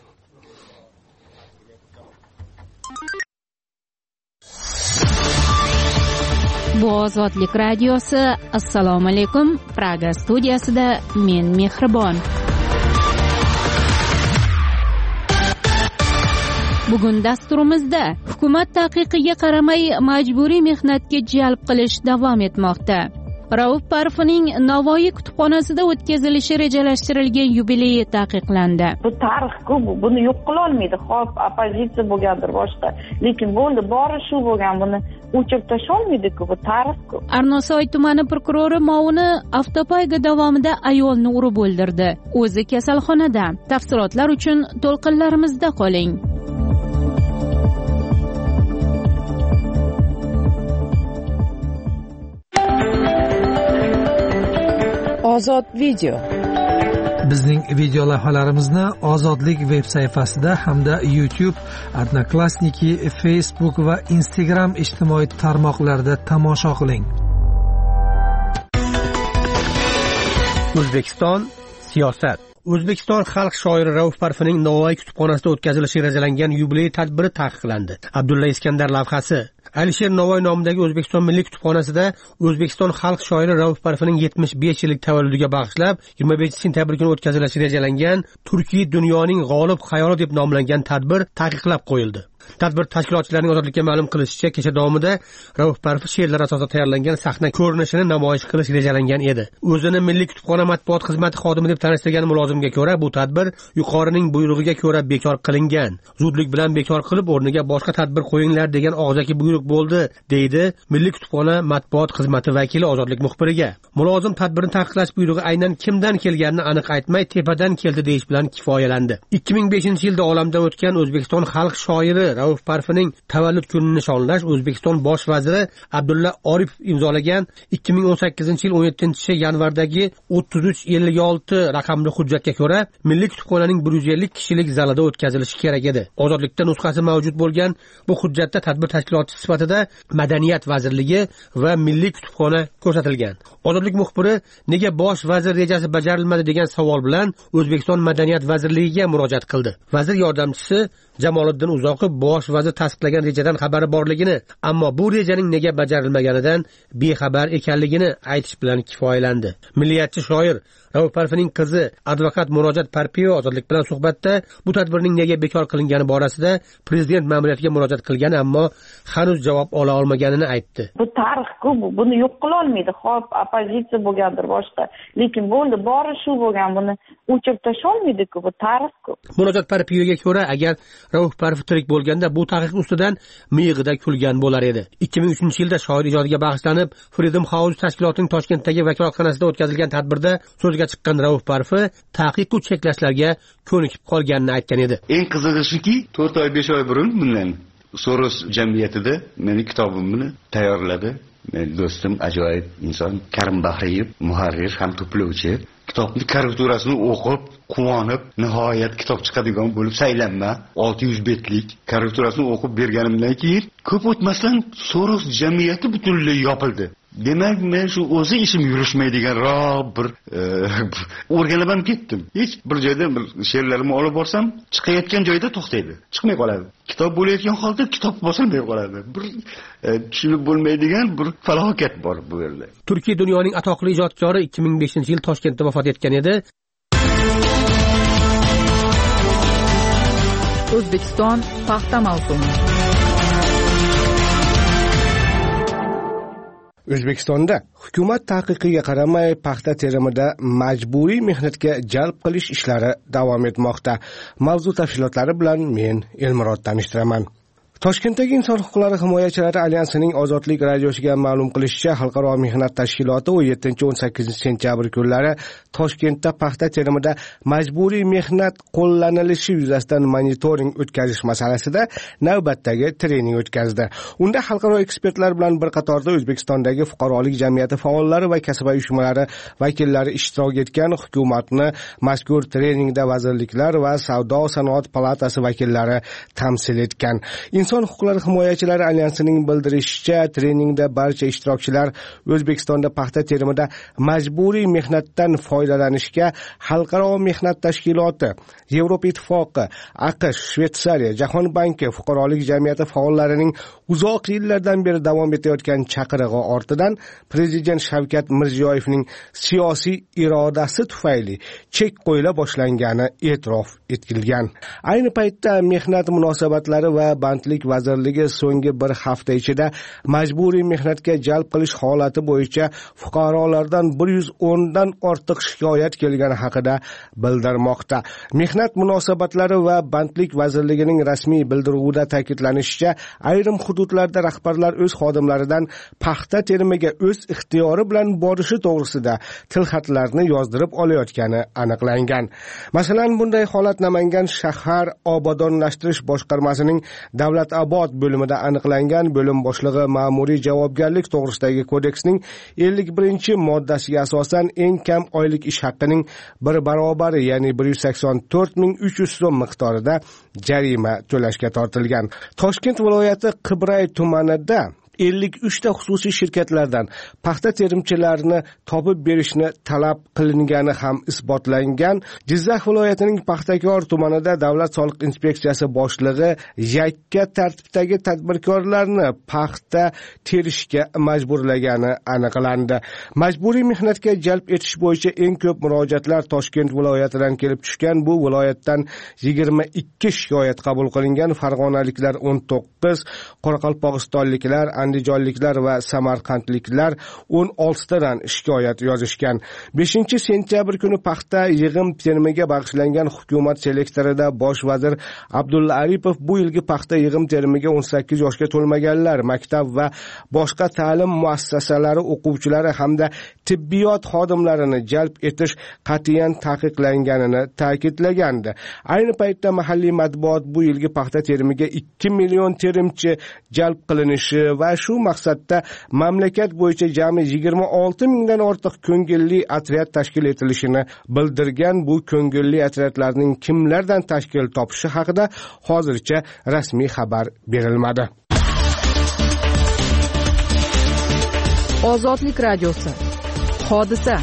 Bu Ozodlik radiosi. Assalomu alaykum. Praga studiyasida men Mehribon. Bugun dasturimizda hukumat taqiqiga qaramay majburiy mehnatga jalb qilish davom etmoqda. Rauf Parfining Navoiy kutubxonasida o'tkazilishi rejalashtirilgan yubileyi taqiqlandi. Bu tarix-ku, buni yo'q qila olmaydi. Xo'p, oppozitsiya bo'lgandir boshqa, lekin bo'ldi, bori shu bo'lgan, buni o'chirib tashlay olmaydi-ku, bu tarix-ku. Arnosoy tumani prokurori Movni avtopoyga davomida ayolni urib o'ldirdi. O'zi kasalxonada. Tafsilotlar uchun to'lqinlarimizda qoling. Ozod video. Bizning video lavhalarimizni Ozodlik veb sayfasida hamda YouTube, Odnoklassniki, Facebook va Instagram ijtimoiy tarmoqlarida tomosha qiling. O'zbekiston siyosat. O'zbekiston xalq shoiri Rauf Parfining Navoiy kutubxonasida o'tkazilishi rejalangan yubiley tadbiri taqiqlandi. Abdulla Iskandar lavhasi. Alisher Navoiy nomidagi O'zbekiston Milliy kutubxonasida O'zbekiston xalq shoiri Rauf Parfining yetmish besh yillik tavalludiga bag'ishlab yigirma beshinchi sentyabr kuni o'tkazilishi rejalangan Turkiy dunyoning g'olib xayoli deb nomlangan tadbir taqiqlab qo'yildi. Tadbir tashkilotchilarining ozodlikka ma'lum qilishicha, kecha davomida Rauf Parfi she'rlar asosida tayyorlangan sahna ko'rinishini namoyish qilish rejalangan edi. O'zini Milliy kutubxona matbuot xizmati xodimi deb tanishtirgan mulozimga ko'ra, bu tadbir yuqorining buyrug'iga ko'ra bekor qilingan. Zudlik bilan bekor qilib, o'rniga boshqa tadbir qo'yinglar degan og'zaki buyruq bo'ldi, deydi Milliy kutubxona matbuot xizmati vakili ozodlik muxbiriga. Mulozim tadbirni taqiqlash buyrug'i aynan kimdan kelganini aniq aytmay, tepadan keldi deyish bilan kifoyalandi. ikki ming beshinchi yilda olamdan o'tgan O'zbekiston xalq shoiri Rauf Parfining tavallud kunini nishonlash O'zbekiston bosh vaziri Abdulla Oripov imzolagan ikki ming o'n sakkizinchi yil o'n yettinchi yanvardagi o'ttiz uch ellik olti raqamli hujjatga ko'ra Milliy kutubxonaning bir yuz ellik kishilik zalida o'tkazilishi kerak edi. Ozodlikda nusxasi mavjud bo'lgan bu hujjatda tadbir tashkilotchisi sifatida Madaniyat vazirligi va Milliy kutubxona ko'rsatilgan. Ozodlik muxbiri nega bosh vazir rejasi bajarilmadi degan savol bilan O'zbekiston Madaniyat vazirligiga murojaat qildi. Vazir yordamchisi Jamoliddin Uzoqov bosh vazir tasdiqlagan rejadan xabari borligini, ammo bu rejaning nega bajarilmaganidan bexabar ekanligini aytish bilan kifoyalandi. Milliyatchi shoir Rauf Parfining qizi advokat Murojaat Parpiyo Ozodlik bilan suhbatda bu tadbirning nega bekor qilingani borasida prezident ma'muriyatiga murojaat qilgan, ammo hanuz javob ola olmaganini aytdi. Bu tarix-ku, buni yo'q qila olmaydi. Xo'p, oppozitsiya bo'lgandir boshqa, lekin bo'ldi, bori shu bo'lgan, buni o'chirib tashlay olmaydi-ku, bu tarix-ku. Murojaat Parpiyoga ko'ra, agar Rauf Parfi tirik bo'lganda bu taqiq ustidan miyig'ida kulgan bo'lar edi. ikki ming uchinchi yilda shoir ijodiga bag'ishlanib Freedom House tashkilotining Toshkentdagi vakolatxonasida o'tkazilgan tadbirda so'zga chiqqan Rauf Parfi taqiq va cheklashlarga ko'nikib qolganini aytgan edi. Eng qizig'i shuki, to'rt oy besh oy burun bundan Soros jamiyatida meni kitobimni tayyorladi. Men do'stim ajoyib inson Karim Bahriyev, muharrir ham to'plovchi. Kitobni korrekturasini o'qib, quvonib, nihoyat kitob chiqadigan bo'lib saylanma, olti yuz betlik korrekturasini o'qib berganimdan keyin ko'p o'tmasdan Soros jamiyati butunlay yopildi. Demak, men shu o'zi ishim yurishmaydiganroq bir o'rganib ham ketdim. Hech bir joyda bir she'rlarimni olib borsam, chiqayotgan joyda to'xtaydi, chiqmay qoladi. Kitob bo'layotgan holda kitob bosilmay qoladi. Bir tushunib bo'lmaydigan bir falokat bor bu yerda. Turkiya dunyoning atoqli ijodkori ikki ming beshinchi yil Toshkentda vafot etgan edi. O'zbekiston paxta mavsumi. O'zbekistonda hukumat taqiqiga qaramay paxta terimida majburiy mehnatga jalb qilish ishlari davom etmoqda. Mavzu tafsilotlari bilan men Elmurod tanishtiraman. Toshkentdagi Inson huquqlari himoyachilari alyansining Ozodlik radiosiga ma'lum qilishicha, Xalqaro mehnat tashkiloti o'n yettinchi o'n sakkizinchi sentyabr kunlari Toshkentda paxta terimida majburiy mehnat qo'llanilishi yuzasidan monitoring o'tkazish masalasida navbatdagi trening o'tkazdi. Unda xalqaro ekspertlar bilan bir qatorda O'zbekistondagi fuqarolik jamiyati faollari va kasaba uyushmalari vakillari ishtirok etgan. Hukumatni mazkur treningda vazirliklar va Savdo sanoat palatasi vakillari tamsil etgan. Inson huquqlari himoyachilari alyansining bildirishicha, treningda barcha ishtirokchilar O'zbekistonda paxta terimida majburiy mehnatdan foydalanishga Xalqaro mehnat tashkiloti, Yevropa ittifoqi, AQSh, Shveysariya, Jahon banki, fuqarolik jamiyati faollarining uzoq yillardan beri davom etayotgan chaqirig'i ortidan prezident Shavkat Mirziyoyevning siyosiy irodasi tufayli chek qo'yila boshlangani e'tirof etilgan. Ayni paytda mehnat munosabatlari va bandlik vazirligi so'nggi bir hafta ichida majburiy mehnatga jalb qilish holati bo'yicha fuqarolardan bir yuz o'n dan ortiq shikoyat kelgani haqida bildirmoqda. Mehnat munosabatlari va bandlik vazirligining rasmiy bildiruvida ta'kidlanishicha, ayrim hududlarda rahbarlar o'z xodimlaridan paxta terimiga o'z ixtiyori bilan borishi to'g'risida tilxatlarni yozdirib olayotgani aniqlangan. Masalan, bunday holat Namangan shahar obodonlashtirish boshqarmasining Davlat abod bo'limida aniqlangan. Bo'lim boshlig'i ma'muriy javobgarlik to'g'risidagi kodeksning ellik birinchi moddasiga asosan eng kam oylik ish haqining bir barobari, ya'ni bir yuz sakson to'rt ming uch yuz so'm miqdorida jarima to'lashga tortilgan. Toshkent viloyati Qibray tumanida ellik uch ta xususiy shirkatlardan paxta terimchilarini topib berishni talab qilingani ham isbotlangan. Jizzax viloyatining Paxtakor tumanida Davlat soliq inspeksiyasi boshlig'i yakka tartibdagi tadbirkorlarni paxta terishga majburlagani aniqlandi. Majburiy mehnatga jalb etish bo'yicha eng ko'p murojaatlar Toshkent viloyatidan kelib tushgan. Bu viloyatdan yigirma ikki shikoyat qabul qilingan. Farg'onaliklar o'n to'qqiz, Qoraqalpog'istonliklar andijonliklar va samarqandliklar o'n oltitadan shikoyat yozishgan. beshinchi sentyabr kuni paxta yig'im terimiga bag'ishlangan hukumat selektorida bosh vazir Abdulla Aripov bu yilgi paxta yig'im terimiga o'n sakkiz yoshga to'lmaganlar, maktab va boshqa ta'lim muassasalari o'quvchilari hamda tibbiyot xodimlarini jalb etish qat'iyan taqiqlanganini ta'kidlagandi. Ayni paytda mahalliy matbuot bu yilgi paxta terimiga ikki million terimchi jalb qilinishi va shu maqsadda mamlakat bo'yicha jami yigirma olti mingdan ortiq ko'ngilli otryad tashkil etilishini bildirgan. Bu ko'ngilli otryadlarning kimlardan tashkil topishi haqida hozircha rasmiy xabar berilmadi. Ozodlik radiosi. Hodisa.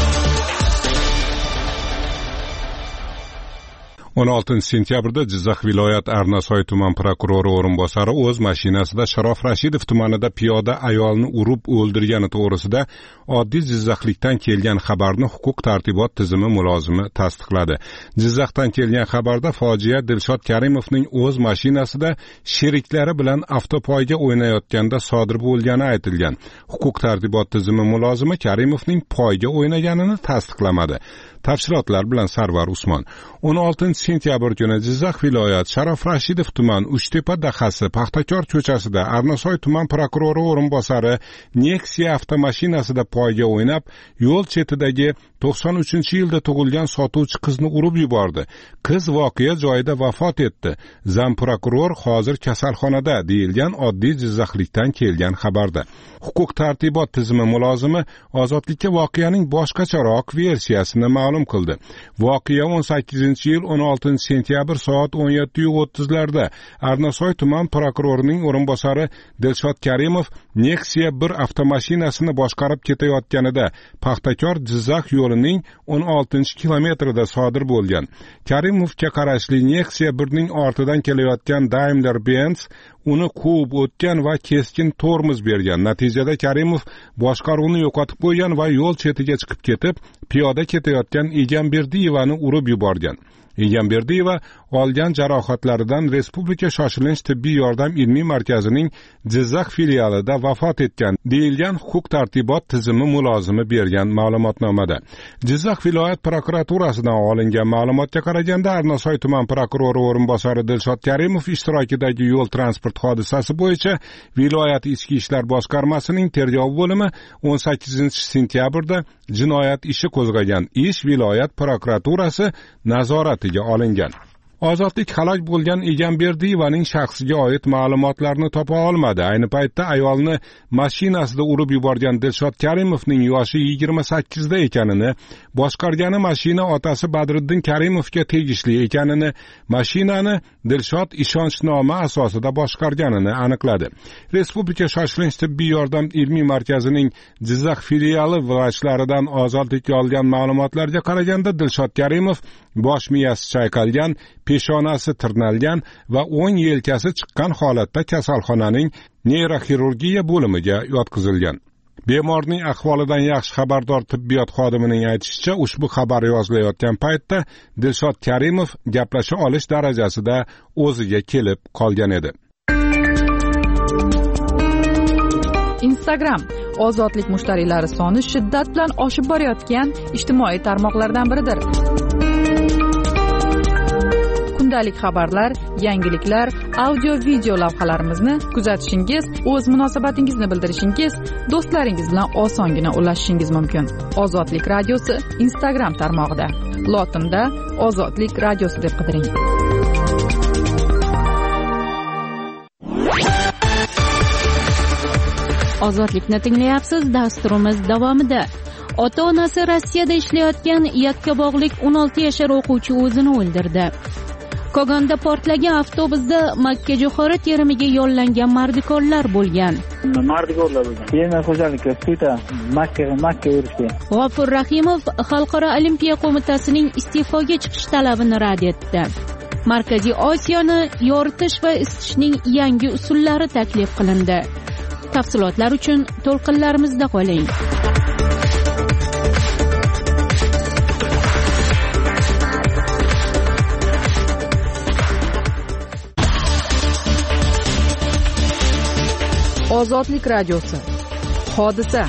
o'n oltinchi sentyabrda Jizzax viloyat Arnasoy tuman prokurori o'rinbosari o'z mashinasida Sharof Rashidov tumanida piyoda ayolni urib o'ldirgani to'g'risida oddiy jizzaxlikdan kelgan xabarni huquq tartibot tizimi mulozimi tasdiqladi. Jizzaxdan kelgan xabarda fojia Dilshod Karimovning o'z mashinasida sheriklari bilan avtopoyga o'ynayotganda sodir bo'lgani aytilgan. Huquq tartibot tizimi mulozimi Karimovning poyga o'ynaganini tasdiqlamadi. Tafsilotlar bilan Sarvar Usmon. o'n oltinchi sentyabr kuni Jizzax viloyat Sharof Rashidov tuman Uchtepa dahasi Paxtakor ko'chasida Arnasoy tuman prokurori o'rinbosari Nexia avtomashinasida poyga o'ynab, yo'l chetidagi to'qson uchinchi yilda tug'ilgan sotuvchi qizni urib yubordi. Qiz voqea joyida vafot etdi. Zam prokuror hozir kasalxonada, deyilgan oddiy jizzaxlikdan kelgan xabarda. Huquq tartibot tizimi mulozimi ozodlikka voqeaning boshqacharoq versiyasini ma'lum qildi. Voqea o'n sakkizinchi yil o'n oltinchi sentyabr soat o'n yetti o'ttizlarda Arnasoy tuman prokurorining o'rinbosari Dilshod Karimov Nexia bir avtomashinasini boshqarib ketayotganida Paxtakor Jizzax yo'lining o'n oltinchi kilometrida sodir bo'lgan. Karimovga qarashli Nexia birning ortidan kelayotgan Daimler Benz uni quvib o'tgan va keskin tormoz bergan. Natijada Karimov boshqaruvni yo'qotib qo'ygan va yo'l chetiga chiqib ketib, piyoda ketayotgan Egamberdiyevani urib yuborgan. Egamberdiyeva olgan jarohatlaridan Respublika shoshilinch tibbiy yordam ilmiy markazining Jizzax filialida vafot etgan, deyilgan huquq tartibot tizimi mulozimi bergan ma'lumotnomada. Jizzax viloyat prokuraturasidan olingan ma'lumotga qaraganda Arnasoy tuman prokurori o'rinbosari Dilshod Karimov ishtirokidagi yo'l transport hodisasi bo'yicha viloyat ichki ishlar boshqarmasining tergov bo'limi o'n sakkizinchi sentyabrda jinoyat ishi qo'zg'agan. Ish viloyat prokuraturasi nazoratiga olingan. Ozodlik halok bo'lgan Egamberdiyevaning shaxsiga oid ma'lumotlarni topa olmadi. Ayni paytda ayolni mashinasida urib yuborgan Dilshod Karimovning yoshi yigirma sakkizda ekanini, boshqargani mashina otasi Badriddin Karimovga tegishli ekanini, mashinani Dilshod ishonchnoma asosida boshqarganini aniqladi. Respublika shoshilinch tibbiy yordam ilmiy markazining Jizzax filiali vrachlaridan ozodlikka olgan ma'lumotlarga qaraganda Dilshod Karimov bosh miyasi chayqalgan, peshonasi tirnalgan va o'ng yelkasi chiqqan holatda kasalxonaning neyroxirurgiya bo'limiga yotqizilgan. Bemorning ahvolidan yaxshi xabardor tibbiyot xodimining aytishicha, ushbu xabar yozilayotgan paytda Dilshod Karimov gaplasha olish darajasida o'ziga kelib qolgan edi. Instagram ozodlik mushtariylari soni shiddat bilan oshib borayotgan ijtimoiy tarmoqlardan biridir. Kundalik xabarlar, yangiliklar, audio video lavhalarimizni kuzatishingiz, o'z munosabatingizni bildirishingiz, do'stlaringiz bilan osongina ulashishingiz mumkin. Ozodlik radiosi Instagram tarmog'ida. Lotinda Ozodlik radiosi deb qidiring. Ozodlikni tinglayapsiz. Dasturimiz davomida. Ota-onasi Rossiyada ishlayotgan Yakkabog'lik o'n olti yashar o'quvchi o'zini o'ldirdi. Kogonda portlagan avtobusda makkajo'xori terimiga yollangan mardikorlar bo'lgan. Mardikorlar bo'lgan. Yana xo'jalikka suyta Makka Makka yurishdi. G'ofur Rahimov Xalqaro olimpiya qo'mitasining iste'foga chiqish talabini rad etdi. Markaziy Osiyoni yoritish va isitishning yangi usullari taklif qilindi. Tafsilotlar uchun to'lqinlarimizda qoling. Ozodlik radiosi. Hodisa.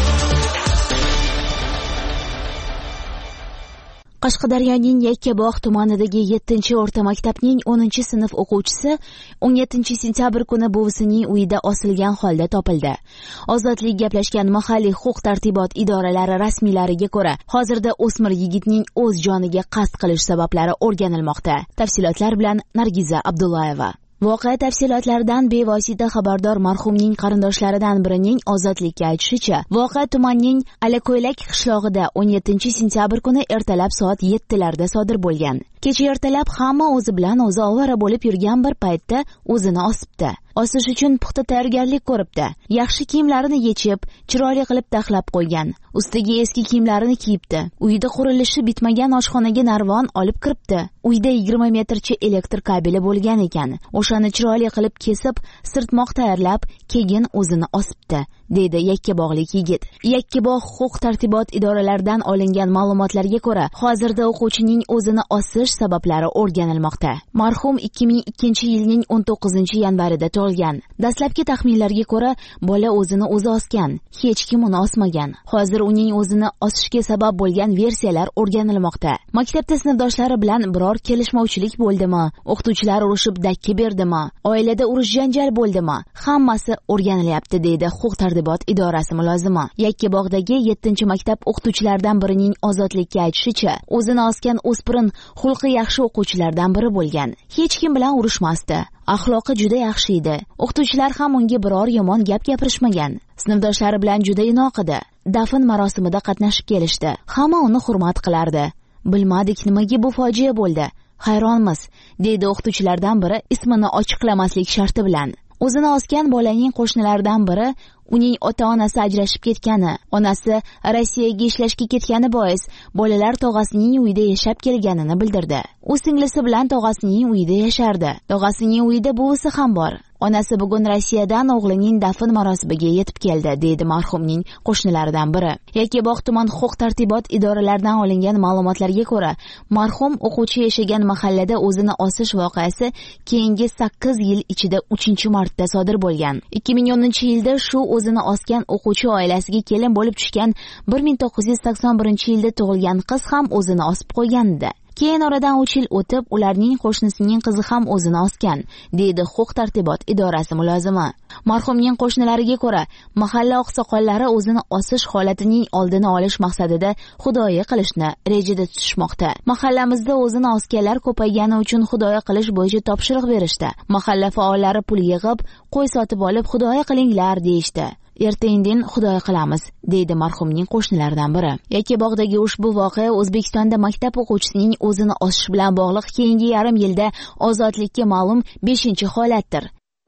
Qashqadaryoning Yakkabog' tumanidagi yettinchi o'rta maktabning o'ninchi sinf o'quvchisi o'n yettinchi sentyabr kuni buvisining uyida osilgan holda topildi. Ozodlik gaplashgan mahalliy huquq-tartibot idoralari rasmiylariga ko'ra, hozirda o'smir yigitning o'z joniga qasd qilish sabablari o'rganilmoqda. Tafsilotlar bilan Nargiza Abdullayeva. Voqea tafsilotlaridan bevosita xabardor marhumning qarindoshlaridan birining Ozodlikka aytishicha, voqea tumanning Alako'ylak qishlog'ida o'n yettinchi sentyabr kuni ertalab soat yettilarda sodir bo'lgan. Kecha ertalab hamma o'zi bilan o'zi ovora bo'lib yurgan bir paytda o'zini osibdi. Osish uchun puxta tayyorgarlik ko'ribdi. Yaxshi kiyimlarini yechib, chiroyli qilib taxlab qo'ygan. Ustiga eski kiyimlarini kiyibdi. Uyda qurilishi bitmagan oshxonaga narvon olib kiribdi. Uyda yigirma metrcha elektr kabeli bo'lgan ekan. O'shani chiroyli qilib kesib, sirtmoq tayyorlab, keyin o'zini osibdi, deydi Yakkabog'lik yigit. Yakkabog' huquq-tartibot idoralaridan olingan ma'lumotlarga ko'ra, hozirda o'quvchining o'zini osish sabablari o'rganilmoqda. Marhum ikki ming ikkinchi yilning o'n to'qqizinchi yanvarida tug'ilgan. Dastlabki taxminlarga ko'ra, bola o'zini o'zi osgan, hech kim uni osmagan. Hozir uning o'zini osishga sabab bo'lgan versiyalar o'rganilmoqda. Maktabda sinfdoshlari bilan biror kelishmovchilik bo'ldimi? O'qituvchilar urushib dakki berdimi? Oilada urush-janjal bo'ldimi? Hammasi o'rganilyapti, deydi huquq-tartibot idorasi mulozimi. Yakkabog'dagi yettinchi maktab o'qituvchilaridan birining Ozodlikka aytishicha, o'zini osgan o'spirin xulqi yaxshi o'quvchilardan biri bo'lgan. Hech kim bilan urushmasdi. Axloqi juda yaxshi edi. O'qituvchilar ham unga biror yomon gap gapirishmagan. Sinfdoshlari bilan juda inoq edi. Dafn marosimida qatnashib kelishdi. Hamma uni hurmat qilardi. Bilmadik nimaga bu fojia bo'ldi. Hayronmiz, deydi o'qituvchilardan biri ismini ochiqlamaslik sharti bilan. O'zini osgan bolaning qo'shnilaridan biri uning ota-onasi ajrashib ketgani, onasi Rossiyaga ishlashga ketgani bois bolalar tog'asining uyida yashab kelganini bildirdi. U singlisi bilan tog'asining uyida yashardi. Tog'asining uyida buvisi ham bor. Onasi bugun Rossiyadan o'g'lining dafn marosimiga yetib keldi, deydi marhumning qo'shnilaridan biri. Yakkabog' tuman huquq-tartibot idoralaridan olingan ma'lumotlarga ko'ra, marhum o'quvchi yashagan mahallada o'zini osish voqeasi keyingi sakkiz yil ichida uchinchi marta sodir bo'lgan. ikki ming o'ninchi yilda shu o'zini osgan o'quvchi oilasiga kelin bo'lib tushgan bir ming to'qqiz yuz sakson birinchi yilda tug'ilgan qiz ham o'zini osib qo'ygandi. Keyin oradan uch yil o'tib, ularning qo'shnisining qizi ham o'zini osgan, deydi huquq-tartibot idorasi mulozimi. Marhumning qo'shnilariga ko'ra, mahalla oqsoqollari o'zini osish holatining oldini olish maqsadida xudoyi qilishni rejada tutishmoqda. Mahallamizda o'zini osganlar ko'paygani uchun xudoyi qilish bo'yicha topshiriq berishdi. Mahalla faollari pul yig'ib, qo'y sotib olib xudoyi qilinglar deyishdi. Erta-indin xudoy qilamiz, deydi marhumning qo'shnilaridan biri. Yakkabog'dagi ushbu voqea O'zbekistonda maktab o'quvchisining o'zini osish bilan bog'liq keyingi yarim yilda Ozodlikka ma'lum beshinchi holatdir.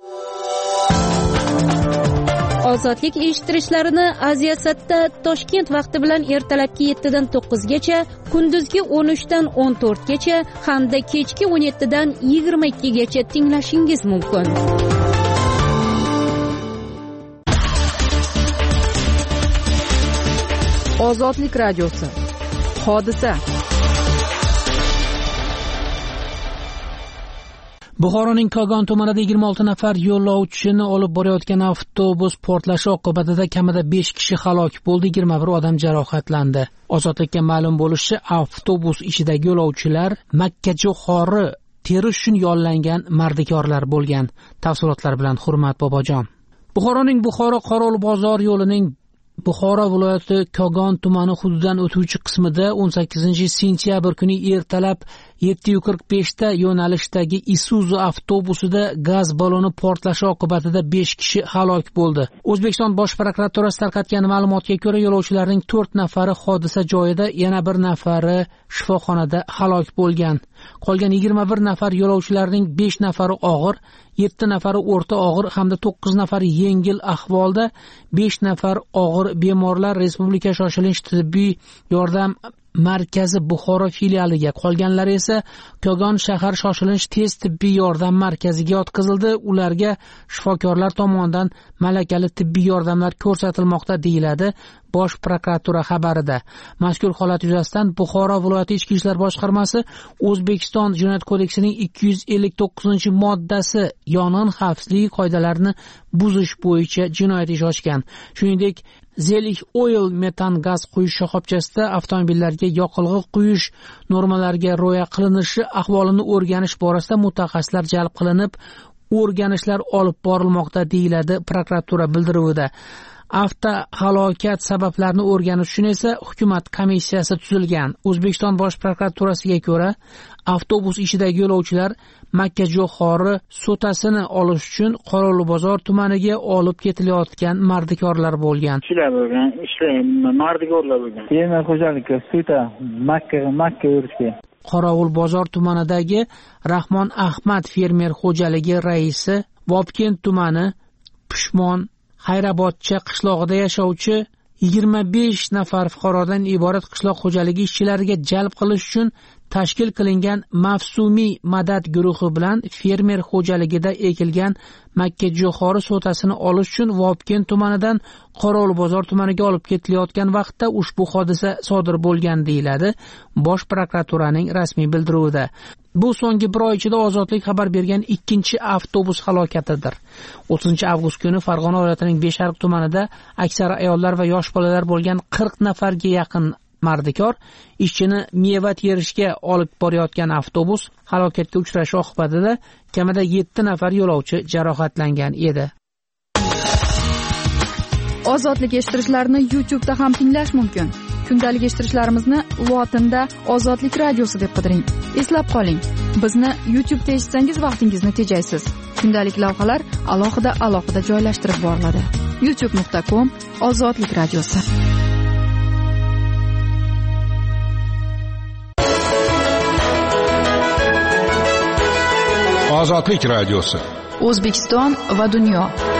Ozodlik eshittirishlarini Aziyasatda Toshkent vaqti bilan ertalabki yettidan to'qqizgacha, kunduzgi o'n uchdan o'n to'rtgacha hamda kechki o'n yettidan yigirma ikkigacha tinglashingiz mumkin. Ozodlik radiosi. Hodisa. Buxoroning Kogon tumanida yigirma olti nafar yo'lovchini olib borayotgan avtobus portlashi oqibatida kamida besh kishi halok bo'ldi, yigirma bir odam jarohatlandi. Ozodlikka ma'lum bo'lishicha, avtobus ichidagi yo'lovchilar makkajo'xori terish uchun yollangan mardikorlar bo'lgan. Tafsilotlar bilan Hurmat Bobojon. Buxoroning Buxoro-Qorovul bozor yo'lining Buxoro viloyati Kogon tumani hududidan o'tuvchi qismida o'n sakkizinchi sentyabr kuni ertalab yetti qirq beshda yo'nalishdagi Isuzu avtobusida gaz baloni portlashi oqibatida besh kishi halok bo'ldi. O'zbekiston Bosh prokuraturasi tarqatgan ma'lumotga ko'ra, yo'lovchilarning to'rt nafari hodisa joyida, yana bir nafari shifoxonada halok bo'lgan. Qolgan yigirma bir nafar yo'lovchilarning besh nafari og'ir, yetti nafari o'rta og'ir hamda to'qqiz nafari yengil ahvolda, besh nafar og'ir bemorlar Respublika shoshilinch tibbiy yordam markazi Buxoro filialiga, qolganlari esa Kogon shahar shoshilinch tez tibbiy yordam markaziga yotqizildi. Ularga shifokorlar tomonidan malakali tibbiy yordamlar ko'rsatilmoqda, deyiladi bosh prokuratura xabarida. Mazkur holat yuzasidan Buxoro viloyati ichki ishlar boshqarmasi O'zbekiston Jinoyat kodeksining ikki yuz ellik to'qqizinchi moddasi yong'in xavfsizligi qoidalarini buzish bo'yicha jinoyat ishi ochgan. Shuningdek, Zelig Oil metan gaz quyish shoxobchasida avtomobillarga yoqilg'i quyish normalariga rioya qilinishi ahvolini o'rganish borasida mutaxassislar jalb qilinib, o'rganishlar olib borilmoqda, deyiladi prokuratura bildiruvida. Avtohalokat sabablarini o'rganish uchun esa hukumat komissiyasi tuzilgan. O'zbekiston bosh prokuraturasiga ko'ra, avtobus ichidagi yo'lovchilar makkajo'xori so'tasini olish uchun Qorovulbozor tumaniga olib ketilayotgan mardikorlar bo'lgan. Ishlar bo'lgan, ishlar mardikorlar bo'lgan. Fermer xo'jaligi sota Makka Makka yurishga. Qorovulbozor tumanidagi Rahmon Ahmad fermer xo'jaligi raisi Vobkent tumani Pushmon Xayrabodcha qishlog'ida yashovchi yigirma besh nafar fuqarodan iborat qishloq xo'jaligi ishchilariga jalb qilish uchun tashkil qilingan mavsumiy madad guruhi bilan fermer xo'jaligida ekilgan makkajo'xori so'tasini olish uchun Vobkent tumanidan Qorovulbozor tumaniga olib ketilayotgan vaqtda ushbu hodisa sodir bo'lgan, deyiladi Bosh prokuraturaning rasmiy bildiruvida. Bu so'nggi bir oy ichida Ozodlik xabar bergan ikkinchi avtobus halokatidir. o'ttizinchi avgust kuni Farg'ona viloyatining Beshariq tumanida aksari ayollar va yosh bolalar bo'lgan qirq nafarga yaqin mardikor ishchini meva terishga olib borayotgan avtobus halokatga uchrashi oqibatida kamida yetti nafar yo'lovchi jarohatlangan edi. Ozodlik eshittirishlarni YouTube'da ham tinglash mumkin. Kundalik eshittirishlarimizni lotinda Ozodlik radiosi deb qidiring. Eslab qoling, bizni YouTube'da eshitsangiz vaqtingizni tejaysiz. Kundalik lavhalar alohida alohida joylashtirib boriladi. youtube nuqta com Ozodlik radiosi. Ozodlik radiosi. O'zbekiston va dunyo.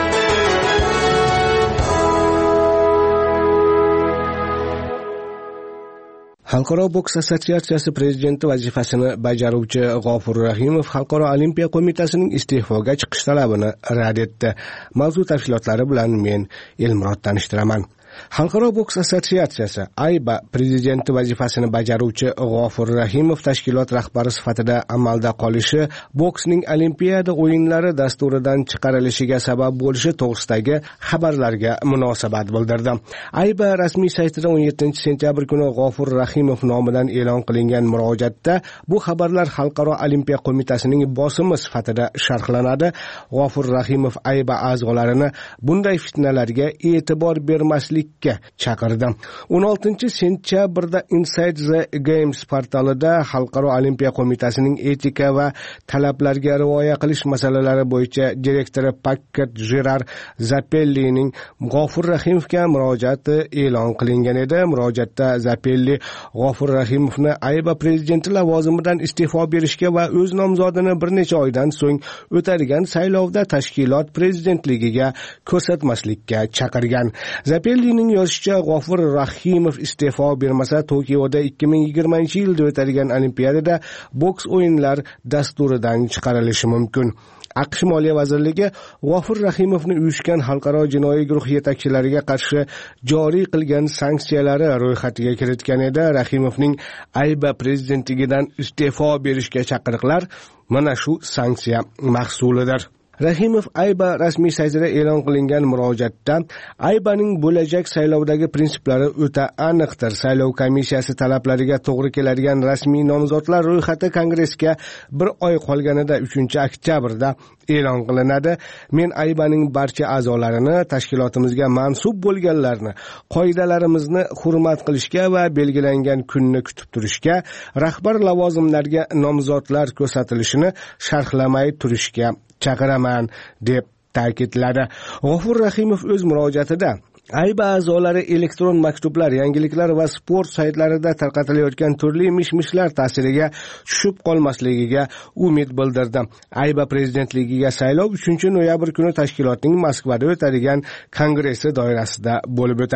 Xalqaro boks assotsiatsiyasi prezidenti vazifasini bajaruvchi G'ofur Rahimov Xalqaro olimpiya qo'mitasining iste'foga chiqish talabini rad etdi. Mavzu tafsilotlari bilan men Elmurod tanishtiraman. Xalqaro boks assotsiatsiyasi ayba prezidenti vazifasini bajaruvchi G'ofur Rahimov tashkilot rahbari sifatida amalda qolishi boksning Olimpiada o'yinlari dasturidan chiqarilishiga sabab bo'lishi to'g'risidagi xabarlarga munosabat bildirdi. ayba rasmiy saytida o'n yettinchi sentyabr kuni G'ofur Rahimov nomidan e'lon qilingan murojaatda bu xabarlar Xalqaro olimpiya qo'mitasining bosimi sifatida sharhlanadi. G'ofur Rahimov ayba a'zolarini bunday fitnalarga e'tibor bermaslik chaqirdi. o'n oltinchi sentyabrda Inside the Games portalida Xalqaro olimpiya qo'mitasining etika va talablarga rioya qilish masalalari bo'yicha direktori Paket Jerar Zapellining G'ofur Rahimovga murojaati e'lon qilingan edi. Murojaatda Zapelli G'ofur Rahimovni ayba prezidenti lavozimidan iste'fo berishga va o'z nomzodini bir necha oydan so'ng o'tadigan saylovda tashkilot prezidentligiga ko'rsatmaslikka chaqirgan. Zapelli yozishicha, G'ofur Rahimov iste'fo bermasa Tokioda ikki ming yigirmanchi yilda o'tadigan Olimpiadada boks o'yinlar dasturidan chiqarilishi mumkin. AQSh Moliya vazirligi G'ofur Rahimovni uyushgan xalqaro jinoiy guruh yetakchilariga qarshi joriy qilgan sanksiyalari ro'yxatiga kiritgan edi. Rahimovning ayba prezidentligidan iste'fo berishga chaqiriqlar mana shu sanksiya mahsulidir. Rahimov ayba rasmiy saytida e'lon qilingan murojaatda aybaning bo'lajak saylovdagi prinsiplari o'ta aniqdir. Saylov komissiyasi talablariga to'g'ri keladigan rasmiy nomzodlar ro'yxati kongressga bir oy qolganida uchinchi oktyabrda e'lon qilinadi. Men aybaning barcha a'zolarini, tashkilotimizga mansub bo'lganlarni, qoidalarimizni hurmat qilishga va belgilangan kunni kutib turishga, rahbar lavozimlarga nomzodlar ko'rsatilishini sharhlamay turishga chaqiraman deb ta'kidladi. G'ofur Rahimov o'z murojaatida ayba a'zolari elektron maktublar, yangiliklar va sport saytlarida tarqatilayotgan turli mish-mishlar ta'siriga tushib qolmasligiga umid bildirdi. Ayba prezidentligiga saylov uchinchi noyabr kuni tashkilotning Moskvada o'tadigan kongressi doirasida bo'lib o'tadi.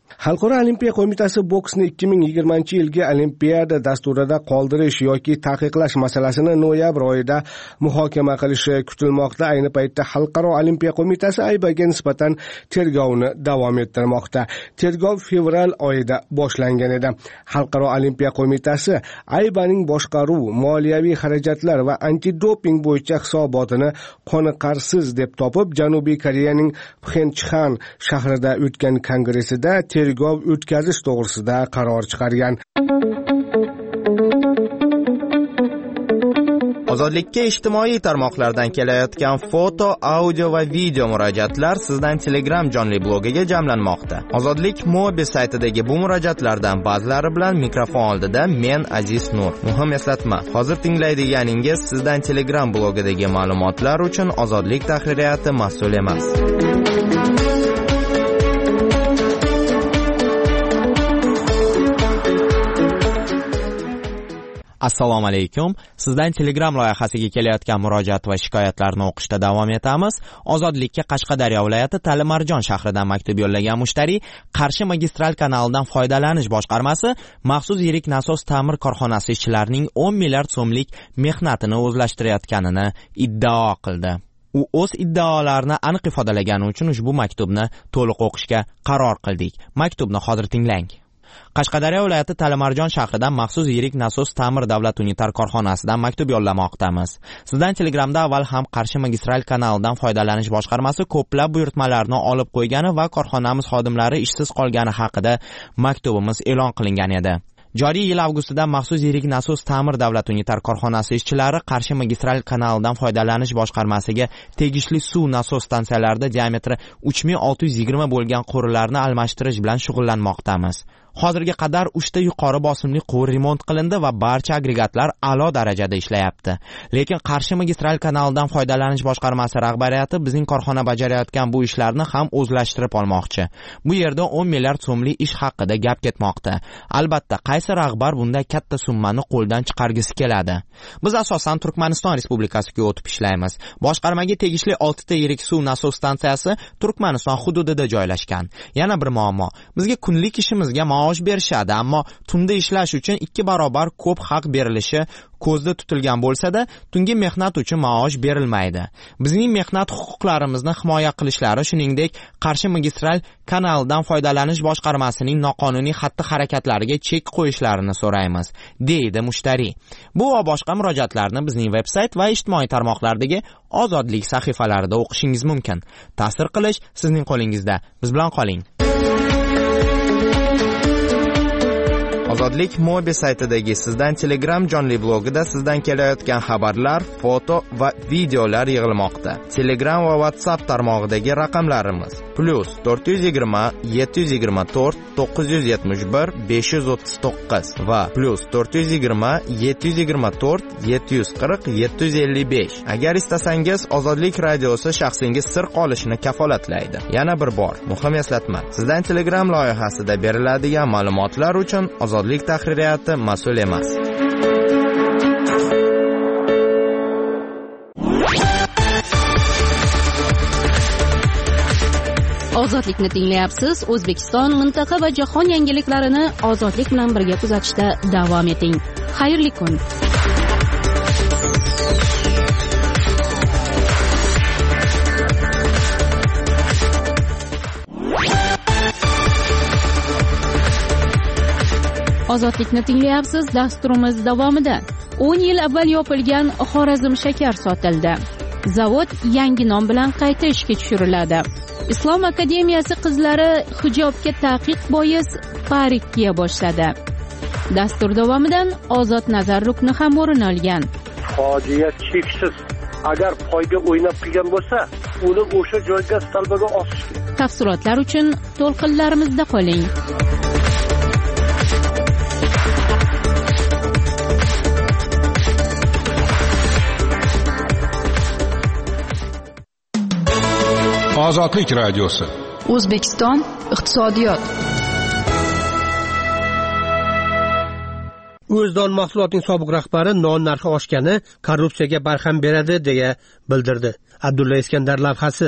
Xalqaro olimpiya qo'mitasi boksni ikki ming yigirmanchi yilgi olimpiada dasturida qoldirish yoki taqiqlash masalasini noyabr oyida muhokama qilishi kutilmoqda. Ayni paytda Xalqaro olimpiya qo'mitasi Aybaga nisbatan tergovni davom ettirmoqda. Tergov fevral oyida boshlangan edi. Xalqaro olimpiya qo'mitasi Aybaning boshqaruv, moliyaviy xarajatlar va antidoping bo'yicha hisobotini qoniqarsiz deb topib, Janubiy Koreyaning Pxenchxan shahrida o'tgan kongressida tergov o'tkazish to'g'risida qaror chiqargan. Ozodlikka ijtimoiy tarmoqlardan kelayotgan foto, audio va video murojaatlar sizdan Telegram jonli blogiga jamlanmoqda. Ozodlik Mobi saytidagi bu murojaatlardan ba'zilari bilan mikrofon oldida men Aziz Nur. Muhim eslatma, hozir tinglaydiganingiz sizdan Telegram blogidagi ma'lumotlar uchun Ozodlik tahririyati mas'ul emas. Assalomu alaykum. Sizdan Telegram loyihasiga kelayotgan murojaat va shikoyatlarni o'qishda davom etamiz. Ozodlikka Qashqadaryo viloyati Talimarjon shahridan maktub yo'llagan mushtariy Qarshi magistral kanalidan foydalanish boshqarmasi maxsus yirik nasos ta'mir korxonasi ishchilarining o'n milliard so'mlik mehnatini o'zlashtirayotganini iddao qildi. U o'z iddaolarini aniq ifodalagani uchun ushbu maktubni to'liq o'qishga qaror qildik. Maktubni hozir tinglang. Qashqadaryo viloyati Talimarjon shahridan maxsus yirik nasos ta'mir davlat unitar korxonasidan maktub yo'llamoqdamiz. Sizdan Telegramda avval ham Qarshi magistral kanalidan foydalanish boshqarmasi ko'plab buyurtmalarni olib qo'ygani va korxonamiz xodimlari ishsiz qolgani haqida maktubimiz e'lon qilingan edi. Joriy yil avgustida maxsus yirik nasos ta'mir davlat unitar korxonasi ishchilari Qarshi magistral kanalidan foydalanish boshqarmasiga tegishli suv nasos stansiyalarida diametri uch ming olti yuz yigirma bo'lgan quvurlarni almashtirish bilan shug'ullanmoqdamiz. Hozirga qadar uchta yuqori bosimli quvur remont qilindi va barcha agregatlar a'lo darajada ishlayapti. Lekin Qarshi magistral kanalidan foydalanish boshqarmasi rahbariyati bizning korxona bajarayotgan bu ishlarni ham o'zlashtirib olmoqchi. Bu yerda o'n milliard so'mlik ish haqida gap ketmoqda. Albatta, qaysi rahbar bunday katta summani qo'ldan chiqargisi keladi? Biz asosan Turkmaniston Respublikasiga o'tib ishlaymiz. Boshqarmaga tegishli olti ta yirik suv nasos stansiyasi Turkmaniston hududida joylashgan. Yana bir muammo, bizga kunlik ishimizga maosh berishadi, ammo tunda ishlash uchun ikki barobar ko'p haq berilishi ko'zda tutilgan bo'lsa-da, tungi mehnat uchun maosh berilmaydi. Bizning mehnat huquqlarimizni himoya qilishlari, shuningdek, Qarshi magistral kanalidan foydalanish boshqarmasining noqonuniy xatti-harakatlariga chek qo'yishlarini so'raymiz, deydi mushtariy. Bu va boshqa murojaatlarni bizning veb-sayt va ijtimoiy tarmoqlardagi Ozodlik sahifalarida o'qishingiz mumkin. Ta'sir qilish sizning qo'lingizda. Biz bilan qoling. Ozodlik Mobi saytidagi sizdan Telegram jonli blogida sizdan kelayotgan xabarlar, foto va videolar yig'ilmoqda. Telegram va WhatsApp tarmog'idagi raqamlarimiz plus to'rt yuz yigirma yetti yuz yigirma to'rt to'qqiz yuz yetmish bir besh yuz o'ttiz to'qqiz va plus to'rt yuz yigirma yetti yuz yigirma to'rt yetti yuz qirq yetti yuz ellik besh. Agar istasangiz Ozodlik radiosi shaxsingiz sir qolishini kafolatlaydi. Yana bir bor, muhim eslatma. Sizdan Telegram loyihasida beriladigan ma'lumotlar uchun Ozodlik tahririyati mas'ul emas. Ozodlikni tinglayapsiz. O'zbekiston, mintaqa va jahon yangiliklarini Ozodlik bilan birga kuzatishda davom eting. Xayrli kun. Ozodlikni tinglayapsiz. Dasturimiz davomida o'n yil avval yopilgan Xorazm shakar sotildi. Zavod yangi nom bilan qayta ishga tushiriladi. Islom akademiyasi qizlari hijobga taqiq bois parik kiya boshladi. Dastur davomidan Ozod nazar rukni ham o'rin olgan. Fojia cheksiz. Agar poyga o'ynab qilgan bo'lsa, uni o'sha joyga salbaga osish kerak. Tafsilotlar uchun to'lqinlarimizda qoling. Ozodlik radiosi. O'zbekiston iqtisodiyot. O'zdon mahsulotining sobiq rahbari non narxi oshgani korrupsiyaga barham beradi deya bildirdi. Abdulla Iskandar lavhasi.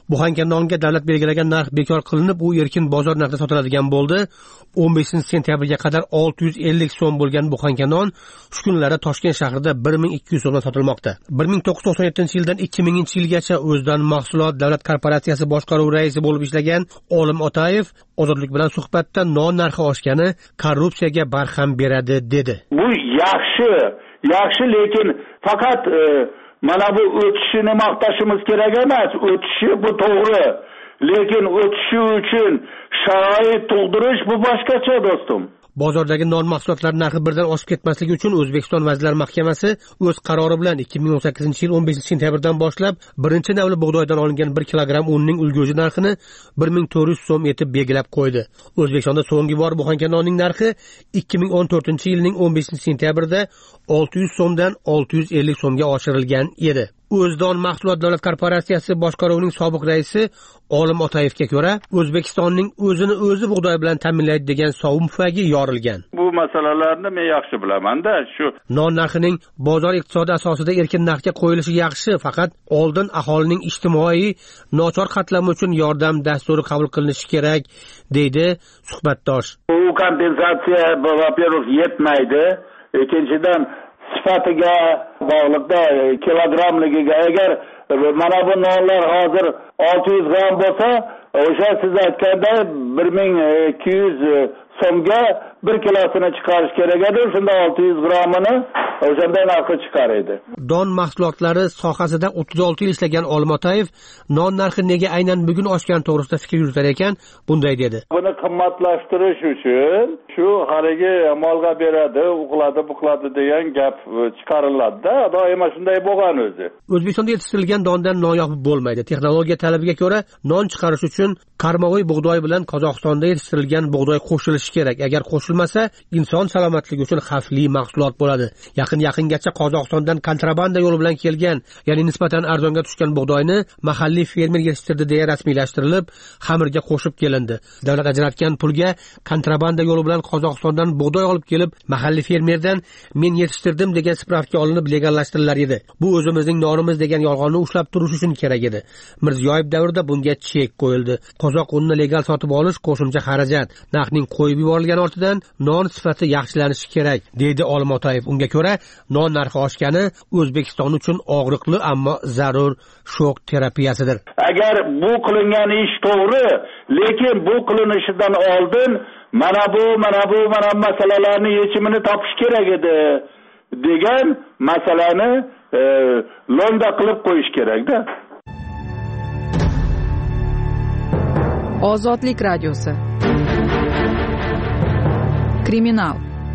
buxanka nonga davlat belgilagan narx bekor qilinib, u erkin bozor narxida sotiladigan bo'ldi. o'n beshinchi sentyabrga qadar olti yuz ellik so'm bo'lgan buxanka non shu kunlarda Toshkent shahrida bir ming ikki yuz so'mdan sotilmoqda. bir ming to'qqiz yuz to'qson yettinchi yildan ikki minginchi yilgacha O'zdan Mahsulot davlat korporatsiyasi boshqaruv raisi bo'lib ishlagan Olim Otayev Ozodlik bilan suhbatda non narxi oshgani korrupsiyaga barham beradi dedi. Bu yaxshi, yaxshi, lekin faqat e, mana bu o'tishini maqtashimiz kerak emas. O'tishi bu to'g'ri. Lekin o'tishi uchun sharoit tug'dirish bu boshqacha do'stim. Bozordagi non mahsulotlari narxi birdan oshib ketmasligi uchun O'zbekiston Vazirlar Mahkamasi o'z qarori bilan ikki ming o'n sakkizinchi yil o'n beshinchi sentyabrdan boshlab birinchi navli bug'doydan olingan bir kilogramm unning ulgurji narxini bir ming to'rt yuz so'm etib belgilab qo'ydi. O'zbekistonda so'nggi bor buxanka nonning narxi ikki ming o'n to'rtinchi yilning o'n beshinchi sentyabrida olti yuz so'mdan olti yuz ellik so'mga oshirilgan edi. O'zdon Mahsulot davlat korporatsiyasi boshqaruvining sobiq raisi Olim Otayevga ko'ra, O'zbekistonning o'zini o'zi bug'doy bilan ta'minlaydi degan sovun pufagi yorilgan. Bu masalalarni men yaxshi bilaman-da, shu non narxining bozor iqtisodi asosida erkin narxga qo'yilishi yaxshi, faqat oldin aholining ijtimoiy nochor qatlami uchun yordam dasturi qabul qilinishi kerak, deydi suhbatdosh. Bu kompensatsiya во-первых yetmaydi, ikkinchidan sifatiga bog'liqda kilogrammligiga agar mana bu nonlar hozir olti yuz gramm bo'lsa, o'sha siz aytganda bir ming ikki yuz so'mga bir kilosini chiqarish kerak edi. Shunda olti yuz grammini o'shanda narxi chiqar edi. Don mahsulotlari sohasida o'ttiz olti yil ishlagan Olim Otayev non narxi nega aynan bugun oshgani to'g'risida fikr yuritar ekan, bunday dedi. Buni qimmatlashtirish uchun shu haligi molga beradi, uqladi, buqladi degan gap chiqariladi-da. Doimo shunday bo'lgan o'zi. O'zbekistonda yetishtirilgan dondan non yopib bo'lmaydi. Texnologiya talabiga ko'ra non chiqarish uchun qarmovoy bug'doy bilan Qozog'istonda yetishtirilgan bug'doy qo'shilishi kerak. Agar qo'shilmasa, inson salomatligi uchun xavfli mahsulot bo'ladi. Yaqin-yaqingacha Qozog'istondan kontrabanda yo'li bilan kelgan, ya'ni nisbatan arzonga tushgan bug'doyni mahalliy fermer yetishtirdi deya rasmiylashtirilib, xamirga qo'shib kelindi. Davlat ajratgan pulga kontrabanda yo'li bilan Qozog'istondan bug'doy olib kelib, mahalliy fermerdan men yetishtirdim degan spravka olinib legallashtirilgan edi. Bu o'zimizning nonimiz degan yolg'onni ushlab turish uchun kerak edi. Mirziyoyev davrida bunga chek qo'yildi. Qozoq unni legal sotib olish qo'shimcha xarajat. Narxning qo'yib yuborilgani ortidan non sifati yaxshilanishi kerak, deydi Olim Otayev. Unga ko'ra, non narxi oshgani O'zbekiston uchun og'riqli, ammo zarur shok terapiyasidir. Agar bu qilingan ish to'g'ri, lekin bu qilinishidan oldin mana bu, mana bu, mana masalalarni yechimini topish kerak edi degan masalani e, lo'nda qilib qo'yish kerak-da. Ozodlik radiosi. Kriminal.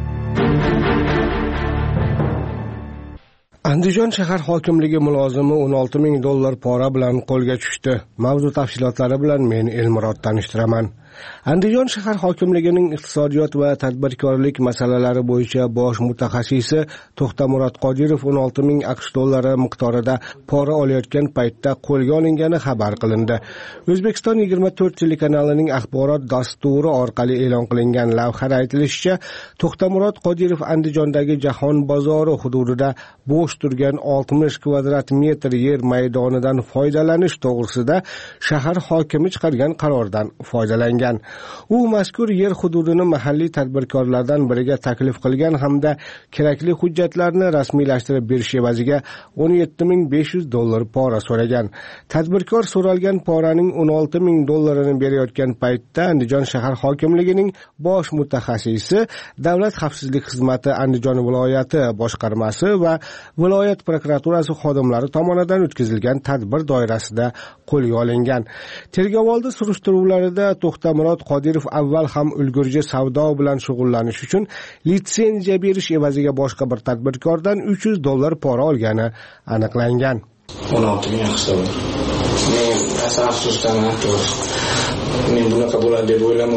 Andijon shahar hokimligi mulozimi o'n olti ming dollar pora bilan qo'lga tushdi. Mavzu tafsilotlari bilan men Elmurod tanishtiraman. Andijon shahar hokimligining iqtisodiyot va tadbirkorlik masalalari bo'yicha bosh mutaxassisi To'xtamurod Qodirov o'n olti ming aqsh dollari miqdorida pora olayotgan paytda qo'lga olingani xabar qilindi. O'zbekiston yigirma to'rt telekanalining axborot dasturi orqali e'lon qilingan lavhada aytilishicha, To'xtamurod Qodirov Andijondagi Jahon bozori hududida bo'sh turgan oltmish kvadrat metr yer maydonidan foydalanish to'g'risida shahar hokimi chiqargan qarordan foydalangan. U mazkur yer hududini mahalliy tadbirkorlardan biriga taklif qilgan hamda kerakli hujjatlarni rasmiylashtirib berish evaziga o'n yetti ming besh yuz dollar pora so'ragan. Tadbirkor so'ralgan poraning o'n olti ming dollarini berayotgan paytda Andijon shahar hokimligining bosh mutaxassisi, Davlat xavfsizlik xizmati Andijon viloyati boshqarmasi va viloyat prokuraturasi xodimlari tomonidan o'tkazilgan tadbir doirasida qo'lga olingan. Tergovoldi surishtiruvlarida To'xtamurod Qodirov avval ham ulgurji savdo bilan shug'ullanish uchun litsenziya berish evaziga boshqa bir tadbirkordan uch yuz dollar pora olgani aniqlangan. o'n olti ming hisob. Men asosdan to'g'ri. Men bunaqa bo'ladi deb o'ylamadim.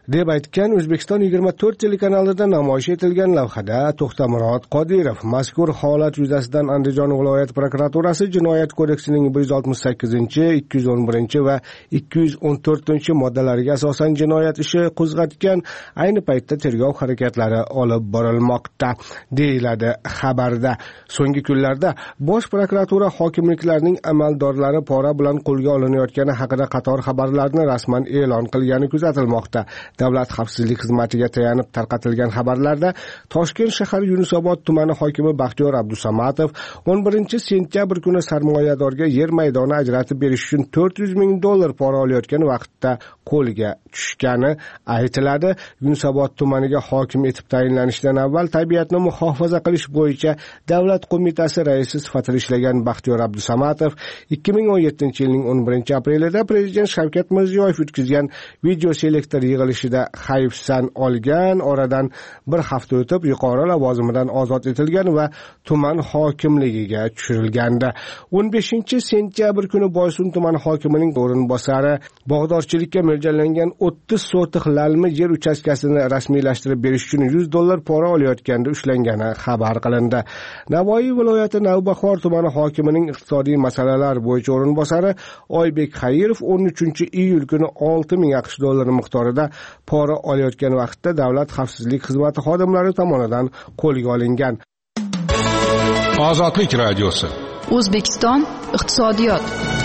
deb aytgan O'zbekiston yigirma to'rt telekanalida namoyish etilgan lavhada To'xtamurod Qodirov mazkur holat yuzasidan Andijon viloyat prokuraturasi Jinoyat kodeksining bir yuz oltmish sakkizinchi, ikki yuz o'n birinchi va ikki yuz o'n to'rtinchi moddalariga asosan jinoyat ishi qo'zg'atgan. Ayni paytda tergov harakatlari olib borilmoqda, deyiladi xabarda. So'nggi kunlarda Bosh prokuratura hokimliklarning amaldorlari pora bilan qo'lga olinayotgani haqida qator xabarlarni rasman e'lon qilgani kuzatilmoqda. Davlat xavfsizlik xizmatiga tayanib tarqatilgan xabarlarda Toshkent shahar Yunusobod tumani hokimi Baxtiyor Abdusamatov o'n birinchi sentyabr kuni sarmoyadorga yer maydoni ajratib berish uchun to'rt yuz ming dollar pora olayotgan vaqtda qo'lga tushgani aytiladi. Yunusobod tumaniga hokim etib tayinlanishidan avval tabiatni muhofaza qilish bo'yicha davlat qo'mitasi raisi sifatida ishlagan Baxtiyor Abdusamatov ikki ming o'n yettinchi yilning o'n birinchi aprelida prezident Shavkat Mirziyoyev o'tkazgan video selektor yig'ilishida hayfsan olgan. Oradan bir hafta o'tib yuqori lavozimidan ozod etilgan va tuman hokimligiga tushirilgandi. o'n beshinchi sentyabr kuni Boysun tuman hokimining o'rinbosari bog'dorchilikka mo'ljallangan o'ttiz sotix lalmi yer uchastkasini rasmiylashtirib berish uchun yuz dollar pora olayotganda ushlangani xabar qilindi. Navoiy viloyati Navbahor tumani hokimining iqtisodiy masalalar bo'yicha o'rinbosari Oybek Xayirov o'n uchinchi iyul kuni olti ming aqsh dollari miqdorida pora olayotgan vaqtda davlat xavfsizlik xizmati xodimlari tomonidan qo'lga olingan. Ozodlik radiosi. O'zbekiston iqtisodiyot.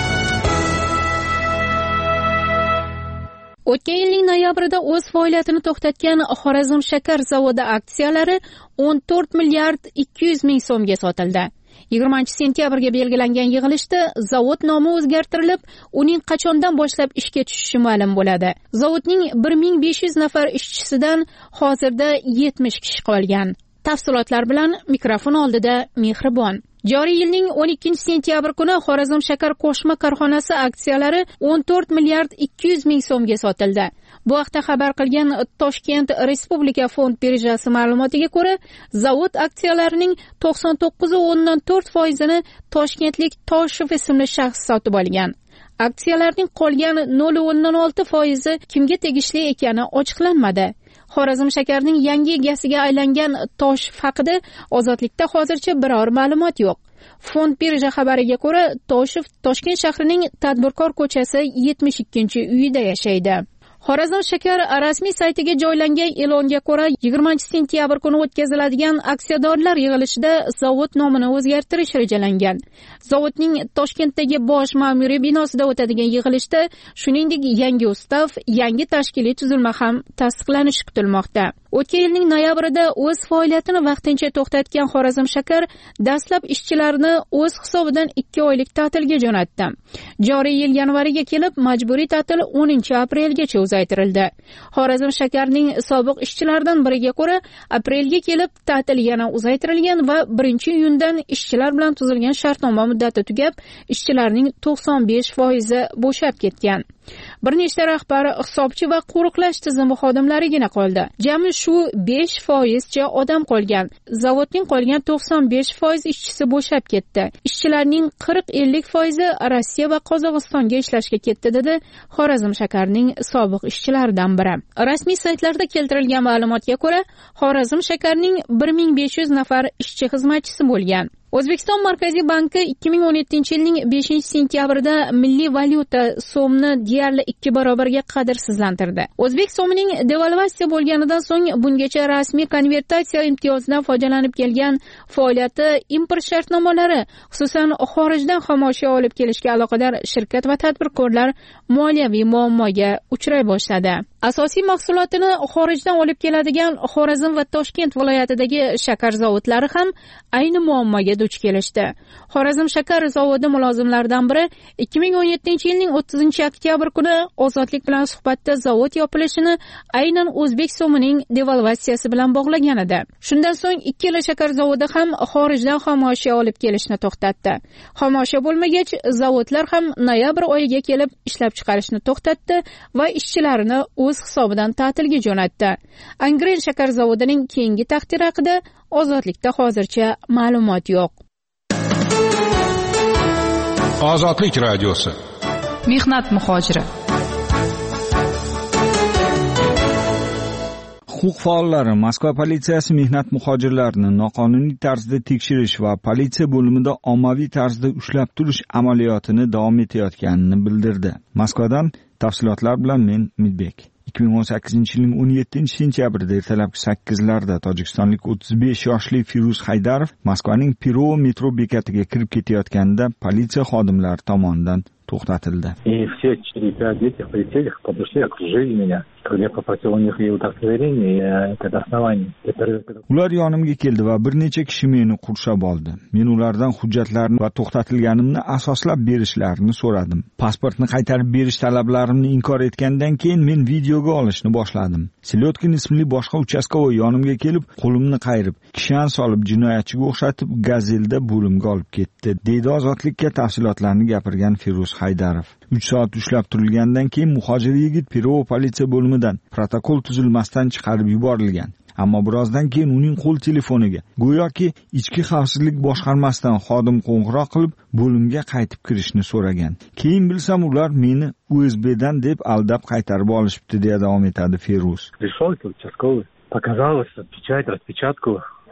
O'tgan yilning noyabrida o'z faoliyatini to'xtatgan Xorazm shakar zavodi aksiyalari o'n to'rt milliard ikki yuz ming so'mga sotildi. yigirmanchi sentyabrga belgilangan yig'ilishda zavod nomi o'zgartirilib, uning qachondan boshlab ishga tushishi ma'lum bo'ladi. Zavodning bir ming besh yuz nafar ishchisidan hozirda yetmish kishi qolgan. Tafsilotlar bilan mikrofon oldida Mehribon. Joriy yilning o'n ikkinchi sentyabr kuni Xorazm shakar qo'shma korxonasi aksiyalari o'n to'rt milliard ikki yuz ming so'mga sotildi. Bu haqda xabar qilgan Toshkent Respublika fond birjasi ma'lumotiga ko'ra, zavod aksiyalarining to'qson to'qqiz o'ndan to'rt foizini toshkentlik Toshev ismli shaxs sotib olgan. Aksiyalarning qolgan nol o'ndan olti foizi kimga tegishli ekani ochiqlanmadi. Xorazm shakarning yangi egasiga aylangan Toshev haqida Ozodlikda hozircha biror ma'lumot yo'q. Fond birja xabariga ko'ra, Toshev Toshkent shahrining Tadbirkor ko'chasi yetmish ikkinchi uyida yashaydi. Xorazm shakar rasmiy saytiga joylangan e'longa ko'ra, yigirmanchi sentyabr kuni o'tkaziladigan aksiyadorlar yig'ilishida zavod nomini o'zgartirish rejalangan. Zavodning Toshkentdagi bosh ma'muriy binosida o'tadigan yig'ilishda, shuningdek, yangi ustav, yangi tashkiliy tuzilma ham tasdiqlanishi kutilmoqda. O'tgan yilning noyabrida o'z faoliyatini vaqtincha to'xtatgan Xorazm shakar dastlab ishchilarni o'z hisobidan ikki oylik ta'tilga jo'natdi. Joriy yil yanvariga kelib majburiy ta'til o'ninchi aprelgacha uzaytirildi. Xorazm shakarning sobiq ishchilaridan biriga ko'ra, aprelga kelib ta'til yana uzaytirilgan va birinchi iyundan ishchilar bilan tuzilgan shartnoma muddati tugab, ishchilarning to'qson besh foizi bo'shab ketgan. Bir nechta rahbar, hisobchi va qo'riqlash tizimi xodimlarigina qoldi. Jami shu besh foizcha odam qolgan. Zavodning qolgan to'qson besh foiz ishchisi bo'shab ketdi. Ishchilarning qirq ellik foizi Rossiya va Qozog'istonga ishlashga ketdi, dedi Xorazm shakarning sobiq ishchilaridan biri. Rasmiy saytlarda keltirilgan ma'lumotga ko'ra, Xorazm shakarning bir ming besh yuz nafar ishchi xizmatchisi bo'lgan. O'zbekiston Markaziy banki ikki ming o'n yettinchi yilning beshinchi sentyabrida milliy valyuta so'mni deyarli ikki barobarga qadrsizlantirdi. O'zbek so'mining devalvatsiya bo'lganidan so'ng bungacha rasmiy konvertatsiya imtiyozidan foydalanib kelgan faoliyati, import shartnomalari, xususan xorijdan xomashyo olib kelishga aloqador shirkat va tadbirkorlar moliyaviy muammoga uchray boshladi. Asosiy mahsulotini xorijdan olib keladigan Xorazm va Toshkent viloyatidagi shakar zavodlari ham ayni muammoga duch kelishdi. Xorazm shakar zavodi mulozimlaridan biri ikki ming o'n yettinchi yilning o'ttizinchi oktyabr kuni Ozodlik bilan suhbatda zavod yopilishini aynan o'zbek so'mining devalvatsiyasi bilan bog'lagan edi. Shundan so'ng ikkala shakar zavodi ham xorijdan xomashyo olib kelishni to'xtatdi. Xomashyo bo'lmagach, zavodlar ham noyabr oyiga kelib ishlab chiqarishni to'xtatdi va ishchilarini o'z hisobidan ta'tilga jo'natdi. Angren shakar zavodining keyingi taqdiri haqida Ozodlikda hozircha ma'lumot yo'q. Ozodlik radiosi. Mehnat muhojiri. Huquq faollari Moskva politsiyasi mehnat muhojirlarini noqonuniy tarzda tekshirish va politsiya bo'limida ommaviy tarzda ushlab turish amaliyotini davom etayotganini bildirdi. Moskvadan tafsilotlar bilan men Midbek. ikki ming o'n sakkizinchi yilning o'n yettinchi sentyabrida ertalabki sakkizlarda tojikistonlik o'ttiz besh yoshli Firuz Haydarov Moskvaning Pirov metro bekatiga kirib ketayotganda politsiya xodimlari tomonidan to'xtatildi. И все четыре-пять этих полицейских подошли, окружили меня. Когда я попросил у них и удостоверение, и это основание. Ular yonimga keldi va bir necha kishi meni qurshab oldi. Men ulardan hujjatlarni va to'xtatilganimni asoslab berishlarini so'radim. Pasportni qaytarib berish talablarimni inkor etgandan keyin men videoga olishni boshladim. Silyotkin ismli boshqa uchastkovoy yonimga kelib, qo'limni qayirib, kishan solib jinoyatchiga o'xshatib Gazelda bo'limga olib ketdi, deydi ozodlikka tafsilotlarni gapirgan Firuz Haydarov. uch soat ushlab turilgandan keyin muhojir yigit Pirov politsiya bo'limidan protokol tuzilmasdan chiqarib yuborilgan. Ammo birozdan keyin uning qo'l telefoniga go'yoki ichki xavfsizlik boshqarmasidan xodim qo'ng'iroq qilib bo'limga qaytib kirishni so'ragan. Keyin bilsam ular meni U S B dan deb aldab qaytarib olishibdi, deya davom etadi Firuz. Пришел участковый, показалось печать, распечатку.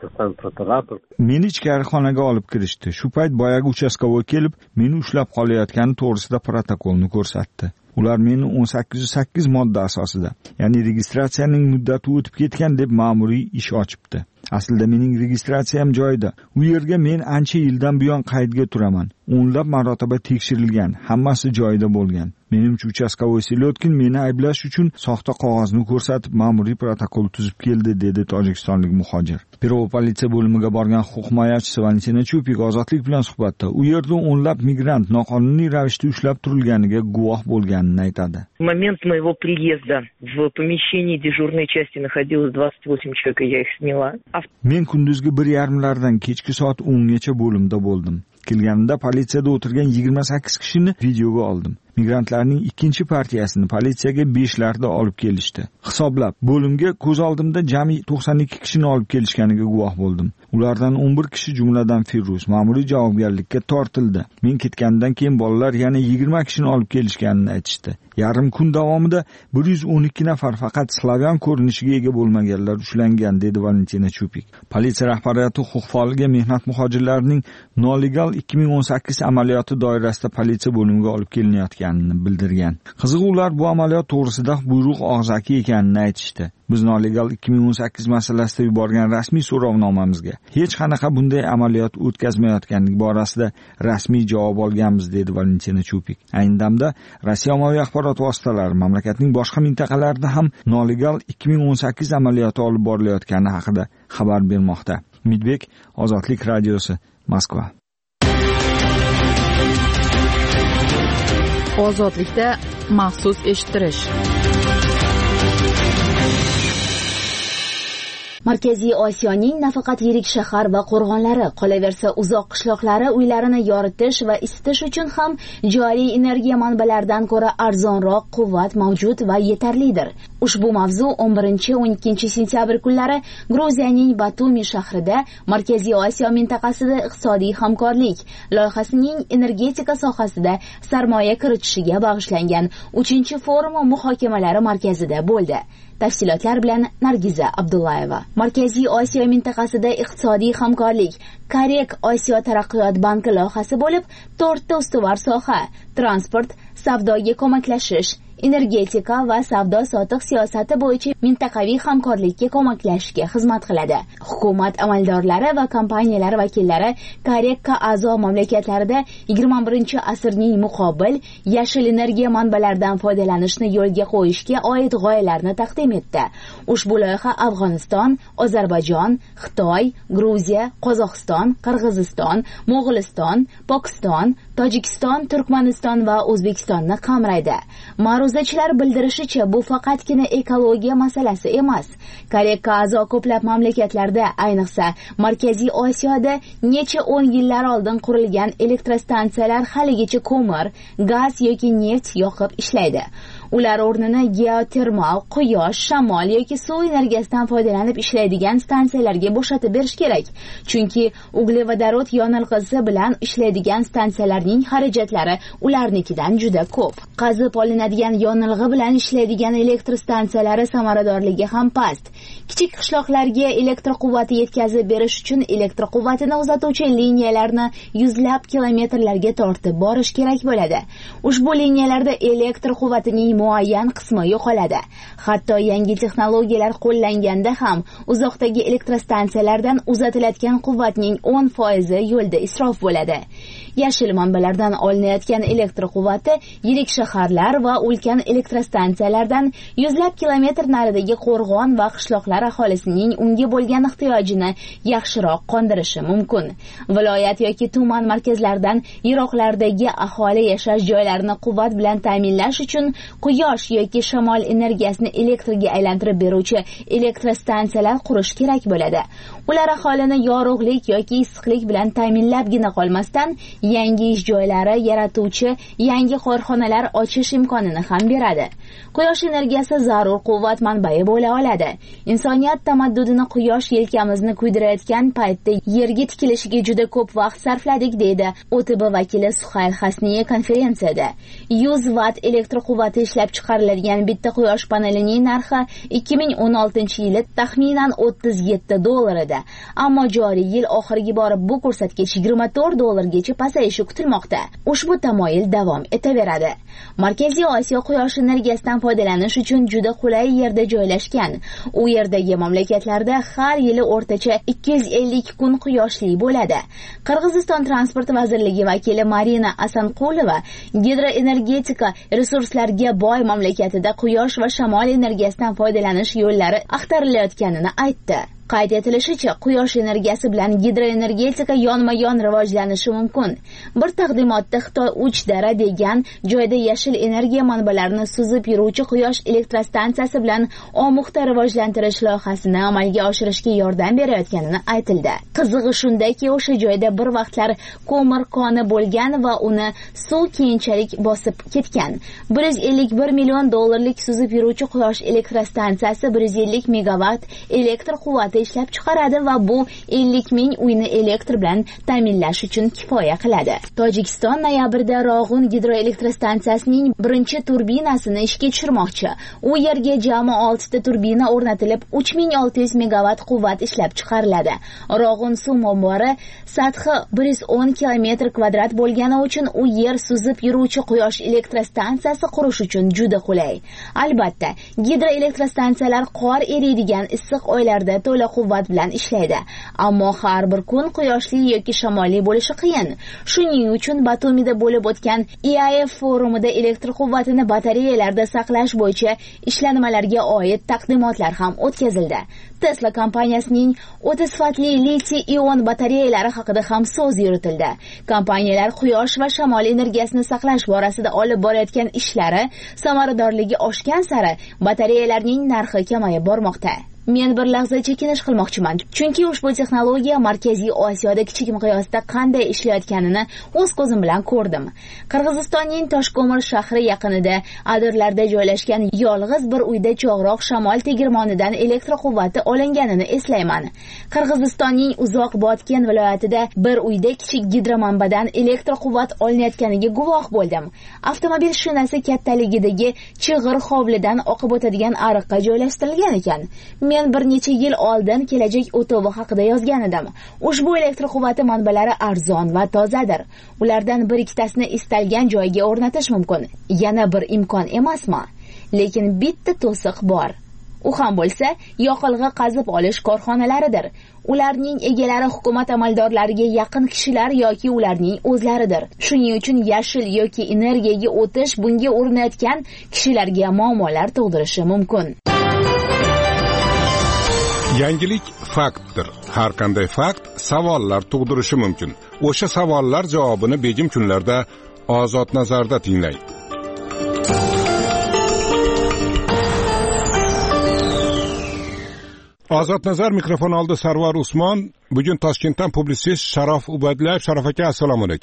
Meni ichkari xonaga olib kirishdi. Shu payt boyagi uchastkovoy kelib, meni ushlab qolayotgani to'g'risida protokolni ko'rsatdi. Ular meni o'n sakkiz yuz sakkiz modda asosida, ya'ni registratsiyaning muddati o'tib ketgan deb ma'muriy ish ochibdi. Aslida mening registratsiyam joyida. U yerga men ancha yildan buyon qaydga turaman. O'nlab marotaba tekshirilgan, hammasi joyida bo'lgan. Menimcha uchastkovoy Silyotkin meni ayblash uchun soxta qog'ozni ko'rsatib ma'muriy protokol tuzib keldi, dedi tojikistonlik muhojir. Pirov politsiya bo'limiga borgan huquq himoyachisi Valentina Chupik ozodlik bilan suhbatda u yerda o'nlab migrant noqonuniy ravishda ushlab turilganiga guvoh bo'lganini aytadi. В момент моего приезда в помещении дежурной части находилось двадцать восемь человек, и я их сняла. Men kunduzgi bir yarimlardan kechki soat o'ngacha bo'limda bo'ldim. Kelganimda politsiyada o'tirgan yigirma sakkiz kishini videoga oldim. Migrantlarning ikkinchi partiyasini politsiyaga beshlarda olib kelishdi. Hisoblab, bo'limga ko'z oldimda jami to'qson ikki kishini olib kelishganiga guvoh bo'ldim. Ulardan o'n bir kishi, jumladan Firuz, ma'muriy javobgarlikka tortildi. Men ketgandan keyin bolalar yana yigirma kishini olib kelishganini aytishdi. Yarim kun davomida bir yuz o'n ikki nafar faqat slavyan ko'rinishiga ega bo'lmaganlar ushlangan, dedi Valentina Chupik. Politsiya rahbariyati huquq faoliga mehnat muhojirlarining nolegal ikki ming o'n sakkiz amaliyoti doirasida politsiya bo'limiga olib kelinayotganini bildirgan. Qizig'i, ular bu amaliyot to'g'risida buyruq og'zaki ekanini aytishdi. Biz nolegal ikki ming o'n sakkiz masalasida yuborgan rasmiy so'rovnomamizga hech qanaqa bunday amaliyot o'tkazmayotganligi borasida rasmiy javob olganmiz, dedi Valentina Chupik. Ayni damda Rossiya ommaviy axborot vositalari mamlakatning boshqa mintaqalarida ham nolegal ikki ming o'n sakkiz amaliyoti olib borilayotgani haqida xabar bermoqda. Midbek, Ozodlik radiosi, Moskva. Ozodlikda maxsus eshittirish. Markaziy Osiyoning nafaqat yirik shahar va qo'rg'onlari, qolaversa uzoq qishloqlari uylarini yoritish va isitish uchun ham joriy energiya manbalaridan ko'ra arzonroq quvvat mavjud va yetarlidir. Ushbu mavzu o'n birinchi o'n ikkinchi sentyabr kunlari Gruziyaning Batumi shahrida Markaziy Osiyo mintaqasida iqtisodiy hamkorlik loyihasining energetika sohasida sarmoya kiritishiga bag'ishlangan uchinchi forum muhokamalari markazida bo'ldi. Tafsilotlar bilan Nargiza Abdullayeva. Markaziy Osiyo mintaqasida iqtisodiy hamkorlik Karek Osiyo taraqqiyot banki loyihasi bo'lib, to'rtta ustuvor soha: transport, savdoga ko'maklashish, energetika va savdo-sotiq siyosati bo'yicha mintaqaviy hamkorlikka ko'maklashishga xizmat qiladi. Hukumat amaldorlari va kompaniyalar vakillari Karekka a'zo mamlakatlarida yigirma birinchi asrning muqobil yashil energiya manbalaridan foydalanishni yo'lga qo'yishga oid g'oyalarni taqdim etdi. Ushbu loyiha Afg'oniston, Ozarbayjon, Xitoy, Gruziya, Qozog'iston, Qirg'iziston, Mo'g'uliston, Pokiston, Tojikiston, Turkmaniston va O'zbekistonni qamraydi. Ma'ruzachilar bildirishicha, bu faqatgina ekologiya masalasi emas. Karekka a'zo ko'plab mamlakatlarda, ayniqsa Markaziy Osiyoda necha o'n yillar oldin qurilgan elektrostansiyalar haligacha ko'mir, gaz yoki neft yoqib ishlaydi. Ular o'rnini geotermal, quyosh, shamol yoki suv energiyasidan foydalanib ishlaydigan stansiyalarga bo'shatib berish kerak. Chunki uglevodorod yonilg'isi bilan ishlaydigan stansiyalarning xarajatlari ularnikidan juda ko'p. Qazib olinadigan yonilg'i bilan ishlaydigan elektr stansiyalari samaradorligi ham past. Kichik qishloqlarga elektr quvvati yetkazib berish uchun elektr quvvatini uzatuvchi liniyalarni yuzlab kilometrlarga tortib borish kerak bo'ladi. Ushbu liniyalarda elektr quvvatining muayyan qismi yo'qoladi. Hatto yangi texnologiyalar qo'llanganda ham uzoqdagi elektrostansiyalardan uzatiladigan quvvatning o'n foizi yo'lda isrof bo'ladi. Yashil manbalardan olinayotgan elektr quvvati yirik shaharlar va ulkan elektrostansiyalardan yuzlab kilometr naridagi qo'rg'on va qishloqlar aholisining unga bo'lgan ehtiyojini yaxshiroq qondirishi mumkin. Viloyat yoki tuman markazlaridan yiroqlardagi aholi yashash joylarini quvvat bilan ta'minlash uchun quyosh yoki shamol energiyasini elektrga aylantirib beruvchi elektrostansiyalar qurish kerak bo'ladi. Ular aholini yorug'lik yoki issiqlik bilan ta'minlabgina qolmasdan, yangi ish joylari yaratuvchi yangi korxonalar ochish imkonini ham beradi. Quyosh energiyasi zarur quvvat manbai bo'la oladi. Insoniyat tamaddudini quyosh yelkamizni kuydirayotgan paytda yerga tikilishiga juda ko'p vaqt sarfladik, deydi O T B vakili Suhayl Hasniy konferensiyada. yuz vatt elektr quvvati ishlab chiqariladigan bitta quyosh panelining narxi ikki ming o'n oltinchi yili taxminan o'ttiz yetti dollar edi. Ammo joriy yil oxiriga borib bu ko'rsatkich yigirma to'rt dollargacha pasayishi kutilmoqda. Ushbu tamoyil davom etaveradi. Markaziy Osiyo quyosh energiyasidan foydalanish uchun juda qulay yerda joylashgan. U yerdagi mamlakatlarda har yili o'rtacha ikki yuz ellik kun quyoshli bo'ladi. Qirg'iziston transport vazirligi vakili Marina Asanqulova gidroenergetika resurslarga boy mamlakatida quyosh va shamol energiyasidan foydalanish yo'llari axtarilayotganini aytdi. Qayd etilishicha, quyosh energiyasi bilan gidroenergetika yonma-yon rivojlanishi mumkin. Bir taqdimotda Xitoy uch dara degan joyda yashil energiya manbalarini suzib yuruvchi quyosh elektrostansiyasi bilan omuqda rivojlantirish loyihasini amalga oshirishga yordam berayotganini aytildi. Qizig'i shundaki, o'sha joyda bir vaqtlar ko'mir koni bo'lgan va uni suv keyinchalik bosib ketgan. bir yuz ellik bir million dollarlik suzib yuruvchi quyosh elektrostansiyasi bir yuz ellik megawatt elektr quvvati ishlab chiqaradi va bu ellik ming uyni elektr bilan ta'minlash uchun kifoya qiladi. Tojikiston noyabrda Rog'un gidroelektrostansiyasining birinchi turbinasini ishga tushirmoqchi. U yerga jami olti ta turbina o'rnatilib, uch ming olti yuz megawatt quvvat ishlab chiqariladi. Rog'un suv ombori sathi bir yuz o'n kilometr kvadrat bo'lgani uchun u yer suzib yuruvchi quyosh elektrostansiyasi qurish uchun juda qulay. Albatta, gidroelektrostansiyalar qor eriydigan issiq oylarda to'la quvvat bilan ishlaydi, ammo har bir kun quyoshli yoki shamolli bo'lishi qiyin. Shuning uchun Batumida bo'lib o'tgan E A F forumida elektr quvvatini batareyalarda saqlash bo'yicha ishlanmalarga oid taqdimotlar ham o'tkazildi. Tesla kompaniyasining o'ta sifatli litiy-ion batareyalari haqida ham so'z yuritildi. Kompaniyalar quyosh va shamol energiyasini saqlash borasida olib borayotgan ishlari samaradorligi oshgan sari batareyalarning narxi kamayib bormoqda. Men bir lahza chekinish qilmoqchiman, chunki ushbu texnologiya Markaziy Osiyoda kichik miqyosda qanday ishlayotganini o'z ko'zim bilan ko'rdim. Qirg'izistonning Toshko'mir shahri yaqinida adirlarda joylashgan yolg'iz bir uyda chog'roq shamol tegirmonidan elektr quvvati olinganini eslayman. Qirg'izistonning uzoq Botken viloyatida bir uyda kichik gidromanbadan elektr quvvat olinayotganiga guvoh bo'ldim. Avtomobil shinasi kattaligidagi chig'ir hovlidan oqib o'tadigan ariqqa joylashtirilgan ekan. Men bir necha yil oldin kelajak o'tovi haqida yozgan edim. Ushbu elektr quvvati manbalari arzon va tozadir. Ulardan bir ikkitasini istalgan joyga o'rnatish mumkin. Yana bir imkon emasmi? Lekin bitta to'siq bor. U ham bo'lsa, yoqilg'i qazib olish korxonalaridir. Ularning egalari hukumat amaldorlariga yaqin kishilar yoki ularning o'zlaridir. Shuning uchun yashil yoki energiyaga o'tish bunga urinayotgan kishilarga muammolar tug'dirishi mumkin. Yangilik faktdir. Har qanday fakt savollar tug'dirishi mumkin. O'sha savollar javobini begim kunlarda Ozod nazarda tinglang. Ozod nazar mikrofon oldi Sarvar Usmon. Bugun Toshkentdan publitsist Sharof Ubaydullayev. Sharof aka, assalomu alaykum.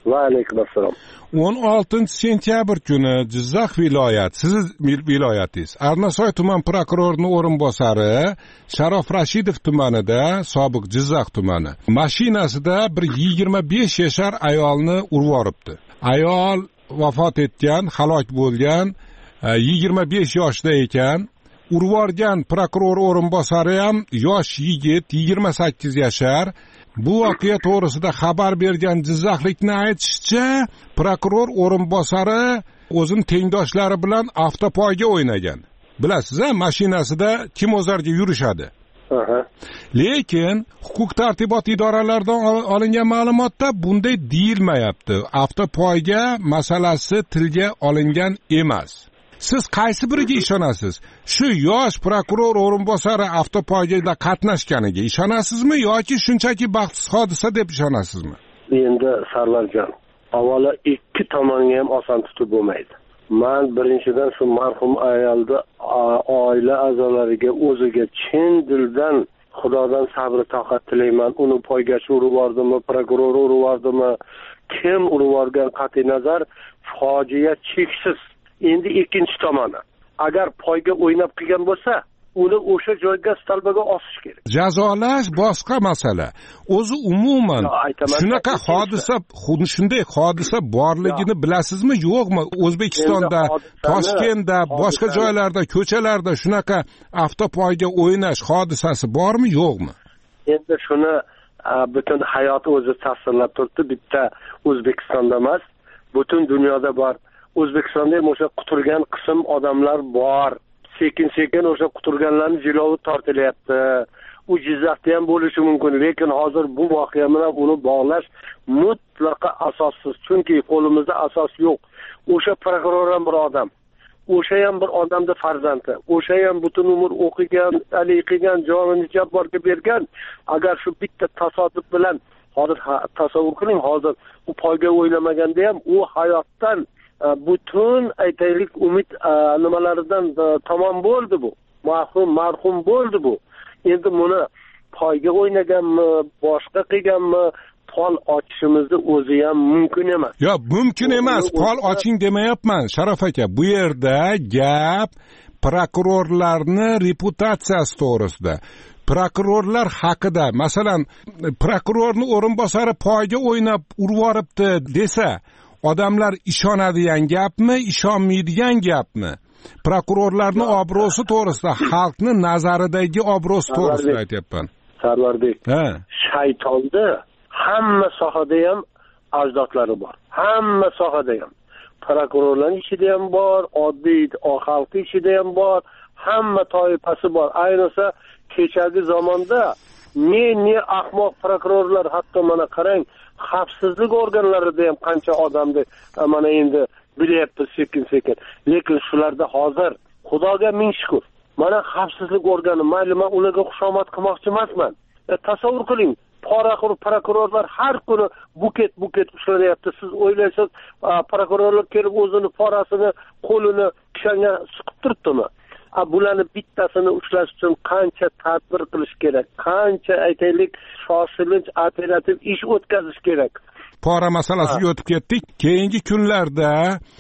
Va alaykum assalom. o'n oltinchi sentyabr kuni Jizzax viloyat, siz viloyatingiz Arnasoy tuman prokurorining o'rinbosari Sharof Rashidov tumanida, sobiq Jizzax tumani, mashinasida bir yigirma besh yashar ayolni urib yoribdi. Ayol vafot etgan, halok bo'lgan, yigirma besh yoshda ekan. Urib yorgan prokuror o'rinbosari ham yosh yigit, yigirma sakkiz yashar. Bu voqea to'g'risida xabar bergan jizzaxlikni aytishicha, prokuror o'rinbosari o'zini tengdoshlari bilan avtopoyga o'ynagan. Bilasiz-a, mashinasida kim o'zarga yurishadi. Aha. Lekin huquq tartibot idoralaridan olingan ma'lumotda bunday deyilmayapti. Avtopoyga masalasi tilga olingan emas. Siz qaysi biriga ishonasiz? Shu yosh prokuror o'rinbosari avtopoygada qatnashganiga ishonasizmi yoki shunchaki baxtsiz hodisa deb ishonasizmi? Endi Sarvarjon, avvalo ikki tomonga ham oson tutib bo'lmaydi. Men birinchidan shu marhum ayolni oila a'zolariga o'ziga chin dildan Xudodan sabr toqat tilayman. Uni poygachi urib yordimi, prokuror urib yordimi, kim urib yorgan qat'iy nazar fojia cheksiz. Endi ikkinchi tomoni, agar poyga o'ynab qilgan bo'lsa, uni o'sha joyga stalbaga osish kerak. Jazolash boshqa masala. O'zi umuman shunaqa hodisa, shunday hodisa borligini bilasizmi, yo'qmi? O'zbekistonda, Toshkentda, boshqa joylarda, ko'chalarda shunaqa avtopoyga o'ynash hodisasi bormi, yo'qmi? Endi shuni butun hayot o'zi tasvirlab turibdi. Bitta O'zbekistonda emas, butun dunyoda bor. O'zbekistonda ham o'sha quturgan qism odamlar bor. Sekin-sekin o'sha quturganlarning jilovi tortilyapti. U Jizzaxda ham bo'lishi mumkin, lekin hozir bu voqea bilan uni bog'lash mutlaqo asossiz. Chunki qo'limizda asos yo'q. O'sha prokuror ham bir odam. O'sha ham bir odamning farzandi. O'sha ham butun umr o'qigan, ali qilgan, jonini jabborga bergan. Agar shu bitta tasodif bilan hozir tasavvur qiling, hozir u poyga o'ynamaganda ham u hayotdan butun aytaylik umid nimalaridan tamom bo'ldi bu. Marhum marhum bo'ldi bu. Endi buni poyga o'ynaganmi, boshqa qilganmi, pol ochishimizni o'zi ham mumkin emas. Yo'q, mumkin emas. Pol oching demayapman, Sharof aka. Bu yerda gap prokurorlarning reputatsiyasi to'g'risida. Prokurorlar haqida, masalan, prokurorning o'rinbosari poyga o'ynab urib yoribdi desa, odamlar ishonadigan gapmi, ishonmaydigan gapmi? Prokurorlarning obro'si to'g'risida, xalqning nazaridagi obro'si to'g'risida aytyapman. Sarvarbek, shaytonni hamma sohada ham ajdodlari bor. Hamma sohada ham. Prokurorlarning ichida ham bor, oddiy xalq ichida ham bor, hamma toifasi bor. Ayniqsa kechagi zamonda ne ne ahmoq prokurorlar, hatto mana qarang, xavfsizlik organlarida ham qancha odamni mana endi bilyapmiz sekin-sekin. Lekin shularda hozir Xudoga ming shukr. Mana xavfsizlik organi, mayli men ularga xushomad qilmoqchi emasman. E, tasavvur qiling, poraxo'r prokurorlar har kuni buket-buket ushlanyapti. Siz o'ylaysiz, prokurorlar kelib o'zini porasini, qo'lini kishanga siqib turibdimi? A bularni bittasini ushlash uchun qancha tadbir qilish kerak, qancha aytaylik shoshilinch operativ ish o'tkazish kerak. Pora masalasiga o'tib ketdik. Keyingi kunlarda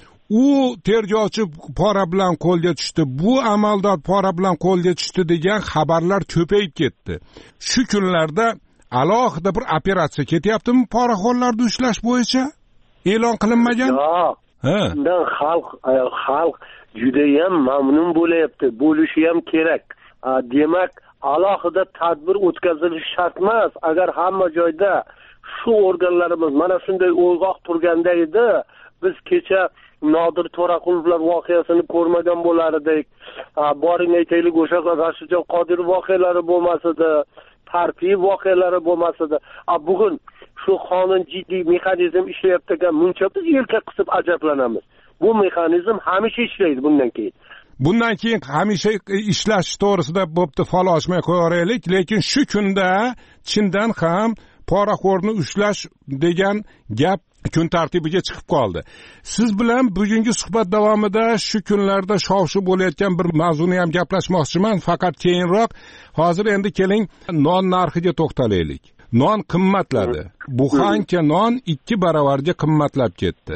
u tergovchi pora bilan qo'lga tushdi, bu amaldor pora bilan qo'lga tushdi degan xabarlar ko'payib ketdi. Shu kunlarda alohida bir operatsiya ketyaptimi poraxo'rlarni ushlash bo'yicha? E'lon qilinmagan? Yo'q. Ha. Undan xalq xalq juda ham mamnun bo'layapti, bo'lishi ham kerak. Demak, alohida tadbir o'tkazilishi shart emas. Agar hamma joyda shu organlarimiz mana shunday o'lg'oq turganda edi, biz kecha Nodir To'raqulovlar voqeasini ko'rmagan bo'lar edik. Boring aytaylik, o'sha Rashidjon Qodirov voqealari bo'lmasdi, tartib voqealari bo'lmasdi. Bugun shu qonun jiddiy mexanizm ishlayapti ekan, muncha biz yelka qisib ajablanamiz. Bu mexanizm hamisha ishlaydi bundan keyin. Bundan keyin hamisha ishlash to'g'risida bo'pti, fol ochmay qo'yaraylik, lekin shu kunda chindan ham poraxo'rni ushlash degan gap kun tartibiga chiqib qoldi. Siz bilan bugungi suhbat davomida shu kunlarda shov-shuv bo'layotgan bir mavzuni ham gaplashmoqchiman, faqat keyinroq. Hozir endi keling non narxiga to'xtalaylik. non qimmatladi. Buxanka non ikki baravarga qimmatlab ketdi.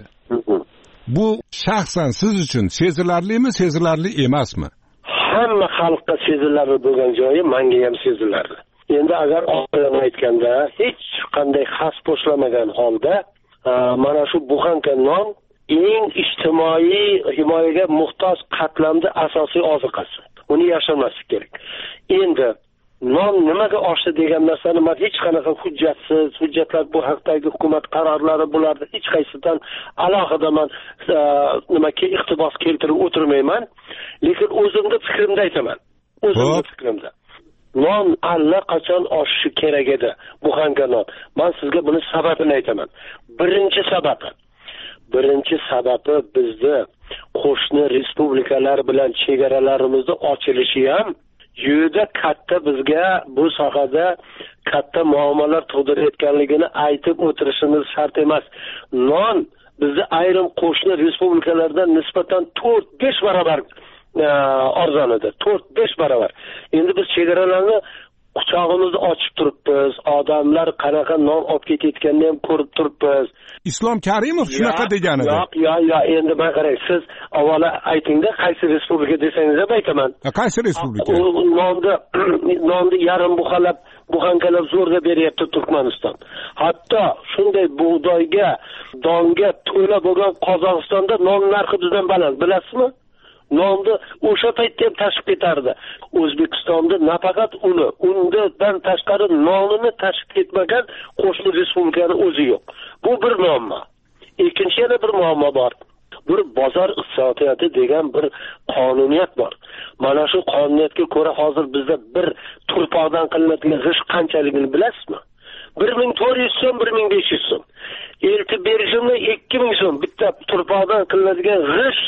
Bu shaxsan siz uchun sezilarlimi, sezilarli emasmi? Hamma xalqqa sezilarli bo'lgan joyi menga ham sezilarli. Endi agar oxirdan aytganda hech qanday xas poshlamagan holda mana shu buxanka non eng ijtimoiy himoyaga muhtoj qatlamda asosiy oziqasi. Uni yashamaslik kerak. Endi non nimaga oshdi degan narsani men hech qanaqa hujjatsiz, hujjatlar bu haqdagi hukumat qarorlari bularni hech qaysidan alohida men nimaga iqtibos keltirib o'tirmayman, lekin o'zimda fikrimni aytaman. O'zimda fikrimda. Non allaqachon oshishi kerak edi, buxanka non. Men sizga buni sababini aytaman. Birinchi sababi Birinchi sababi bizda qo'shni respublikalar bilan chegaralarimizni ochilishi ham juda katta bizga bu sohada katta muammolar tug'dirayotganligini aytib o'tirishimiz shart emas. Non bizda ayrim qo'shni respublikalardan nisbatan to'rt besh barobar arzon edi. to'rt besh barobar. Endi biz chegaralarni quchog'imizni ochib turibmiz. Odamlar qanaqa non olib ketayotganini ham ko'rib turibmiz. Islom Karimov shunaqa deganida. Yo'q, yo'q, yo'q, endi men qarang, siz avvalo aytingda qaysi respublika desangiz ham aytaman. Qaysi respublika? Nonni nonni yarim buxalab, buxankalab zo'rga beryapti Turkmaniston. Hatto shunday bug'doyga, donga to'la bo'lgan Qozog'istonda non narxi bizdan baland, bilasizmi? Nonni o'sha paytda ham tashib ketardi. O'zbekistonda nafaqat uni, undan tashqari nonini tashib ketmagan qo'shni respublikaning o'zi yo'q. Bu bir muammo. Ikkinchi yana bir muammo bor. Bir bozor iqtisodiyoti degan bir qonuniyat bor. Mana shu qonuniyatga ko'ra hozir bizda bir turpoqdan qilinadigan g'isht qanchaligini bilasizmi? bir ming to'rt yuz so'm, bir ming besh yuz so'm. Eltib berishimni ikki ming so'm bitta turpoqdan qilinadigan g'isht.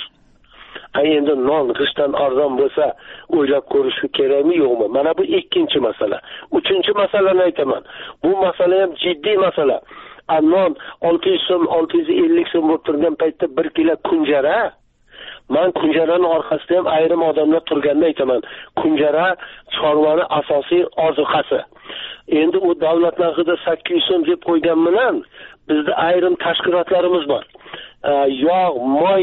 Endi non g'ishtdan arzon bo'lsa, o'ylab ko'rish kerakmi, yo'qmi? Mana bu ikkinchi masala. Uchinchi masalani aytaman. Bu masala ham jiddiy masala. Non olti yuz so'm, olti yuz ellik so'm bo'lib turgan paytda bir kilo kunjara, men kunjaraning orqasida ham ayrim odamlar turganini aytaman. Kunjara chorvani asosiy ozuqasi. Endi u davlat narxida sakkiz yuz so'm deb qo'ygan bilan bizda ayrim tashkilotlarimiz bor. Yog', moy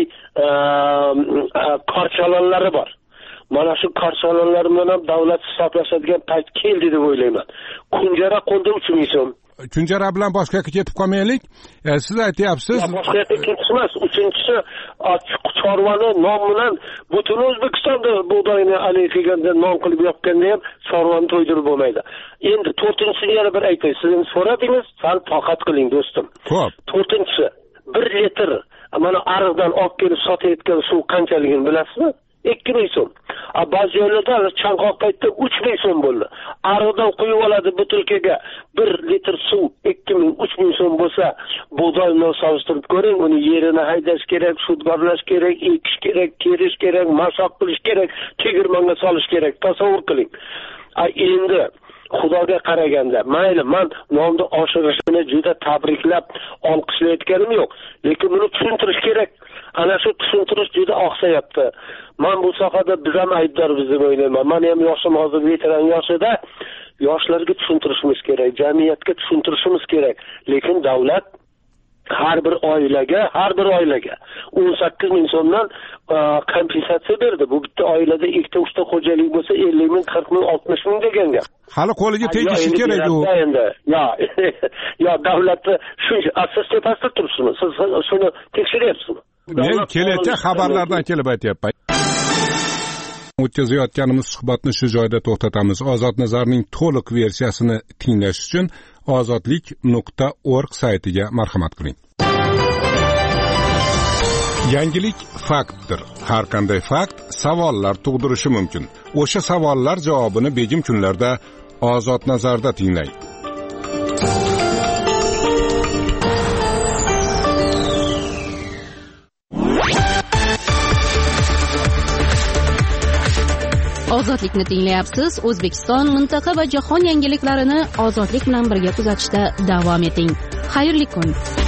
korchalonlari bor. Mana shu korchalonlar bilan ham davlat hisoblashadigan payt keldi deb o'ylayman. Kunjara qo'lda uch ming so'm. Kunjara bilan boshqa yoqqa ketib qolmaylik. E, siz aytyapsiz. Boshqa yoqqa ketishmas. Uchinchisi, chorvani non bilan butun O'zbekistonda bug'doyni alay qilganda non qilib yopganda ham chorvani to'ydirib bo'lmaydi. Endi to'rtinchisini yana bir aytay. Siz so'radingiz, sal toqat qiling do'stim. Xo'p. To'rtinchisi, bir litr mana ariqdan olib kelib sotayotgan suv qanchaligini bilasizmi? ikki ming so'm. A ba'zi joylarda chanqoq paytda uch ming so'm bo'ldi. Ariqdan quyib oladi butilkaga bir litr suv ikki ming, uch ming so'm bo'lsa, bug'doyni solishtirib ko'ring, uni yerini haydash kerak, sudgorlash kerak, ekish kerak, terish kerak, mashoq qilish kerak, tegirmonga solish kerak. Tasavvur qiling. A endi Xudoga qaraganda, mayli, men nonni oshirishini juda tabriklab, olqishlayotganim yo'q, lekin buni tushuntirish kerak. Ana shu tushuntirish juda oqsayapti. Men bu sohada biz ham aybdormiz deb o'ylayman. Men ham yoshim hozir veteran yoshida, yoshlarga tushuntirishimiz kerak, jamiyatga tushuntirishimiz kerak. Lekin davlat har bir oilaga, har bir oilaga o'n sakkiz ming so'mdan kompensatsiya berdi. Bu bitta oilada ikkita uchta xo'jalik bo'lsa ellik ming, qirq ming, oltmish ming degan gap. Hali qo'liga tegishi kerak u. Endi, yo, yo davlatni shu asos tepasida turibsizmi? Siz shuni tekshiryapsizmi? Men kelayotgan xabarlardan kelib aytyapman. O'tkazayotganimiz suhbatni shu joyda to'xtatamiz. Ozod Nazarning to'liq versiyasini tinglash uchun ozodlik nuqta org saytiga marhamat qiling. Yangilik faktdir. Har qanday fakt savollar tug'dirishi mumkin. O'sha savollar javobini begim kunlarda Ozod Nazarda tinglang. Ozodlikni tinglayapsiz. O'zbekiston, mintaqa va jahon yangiliklarini ozodlik bilan birga kuzatishda davom eting. Xayrli kun.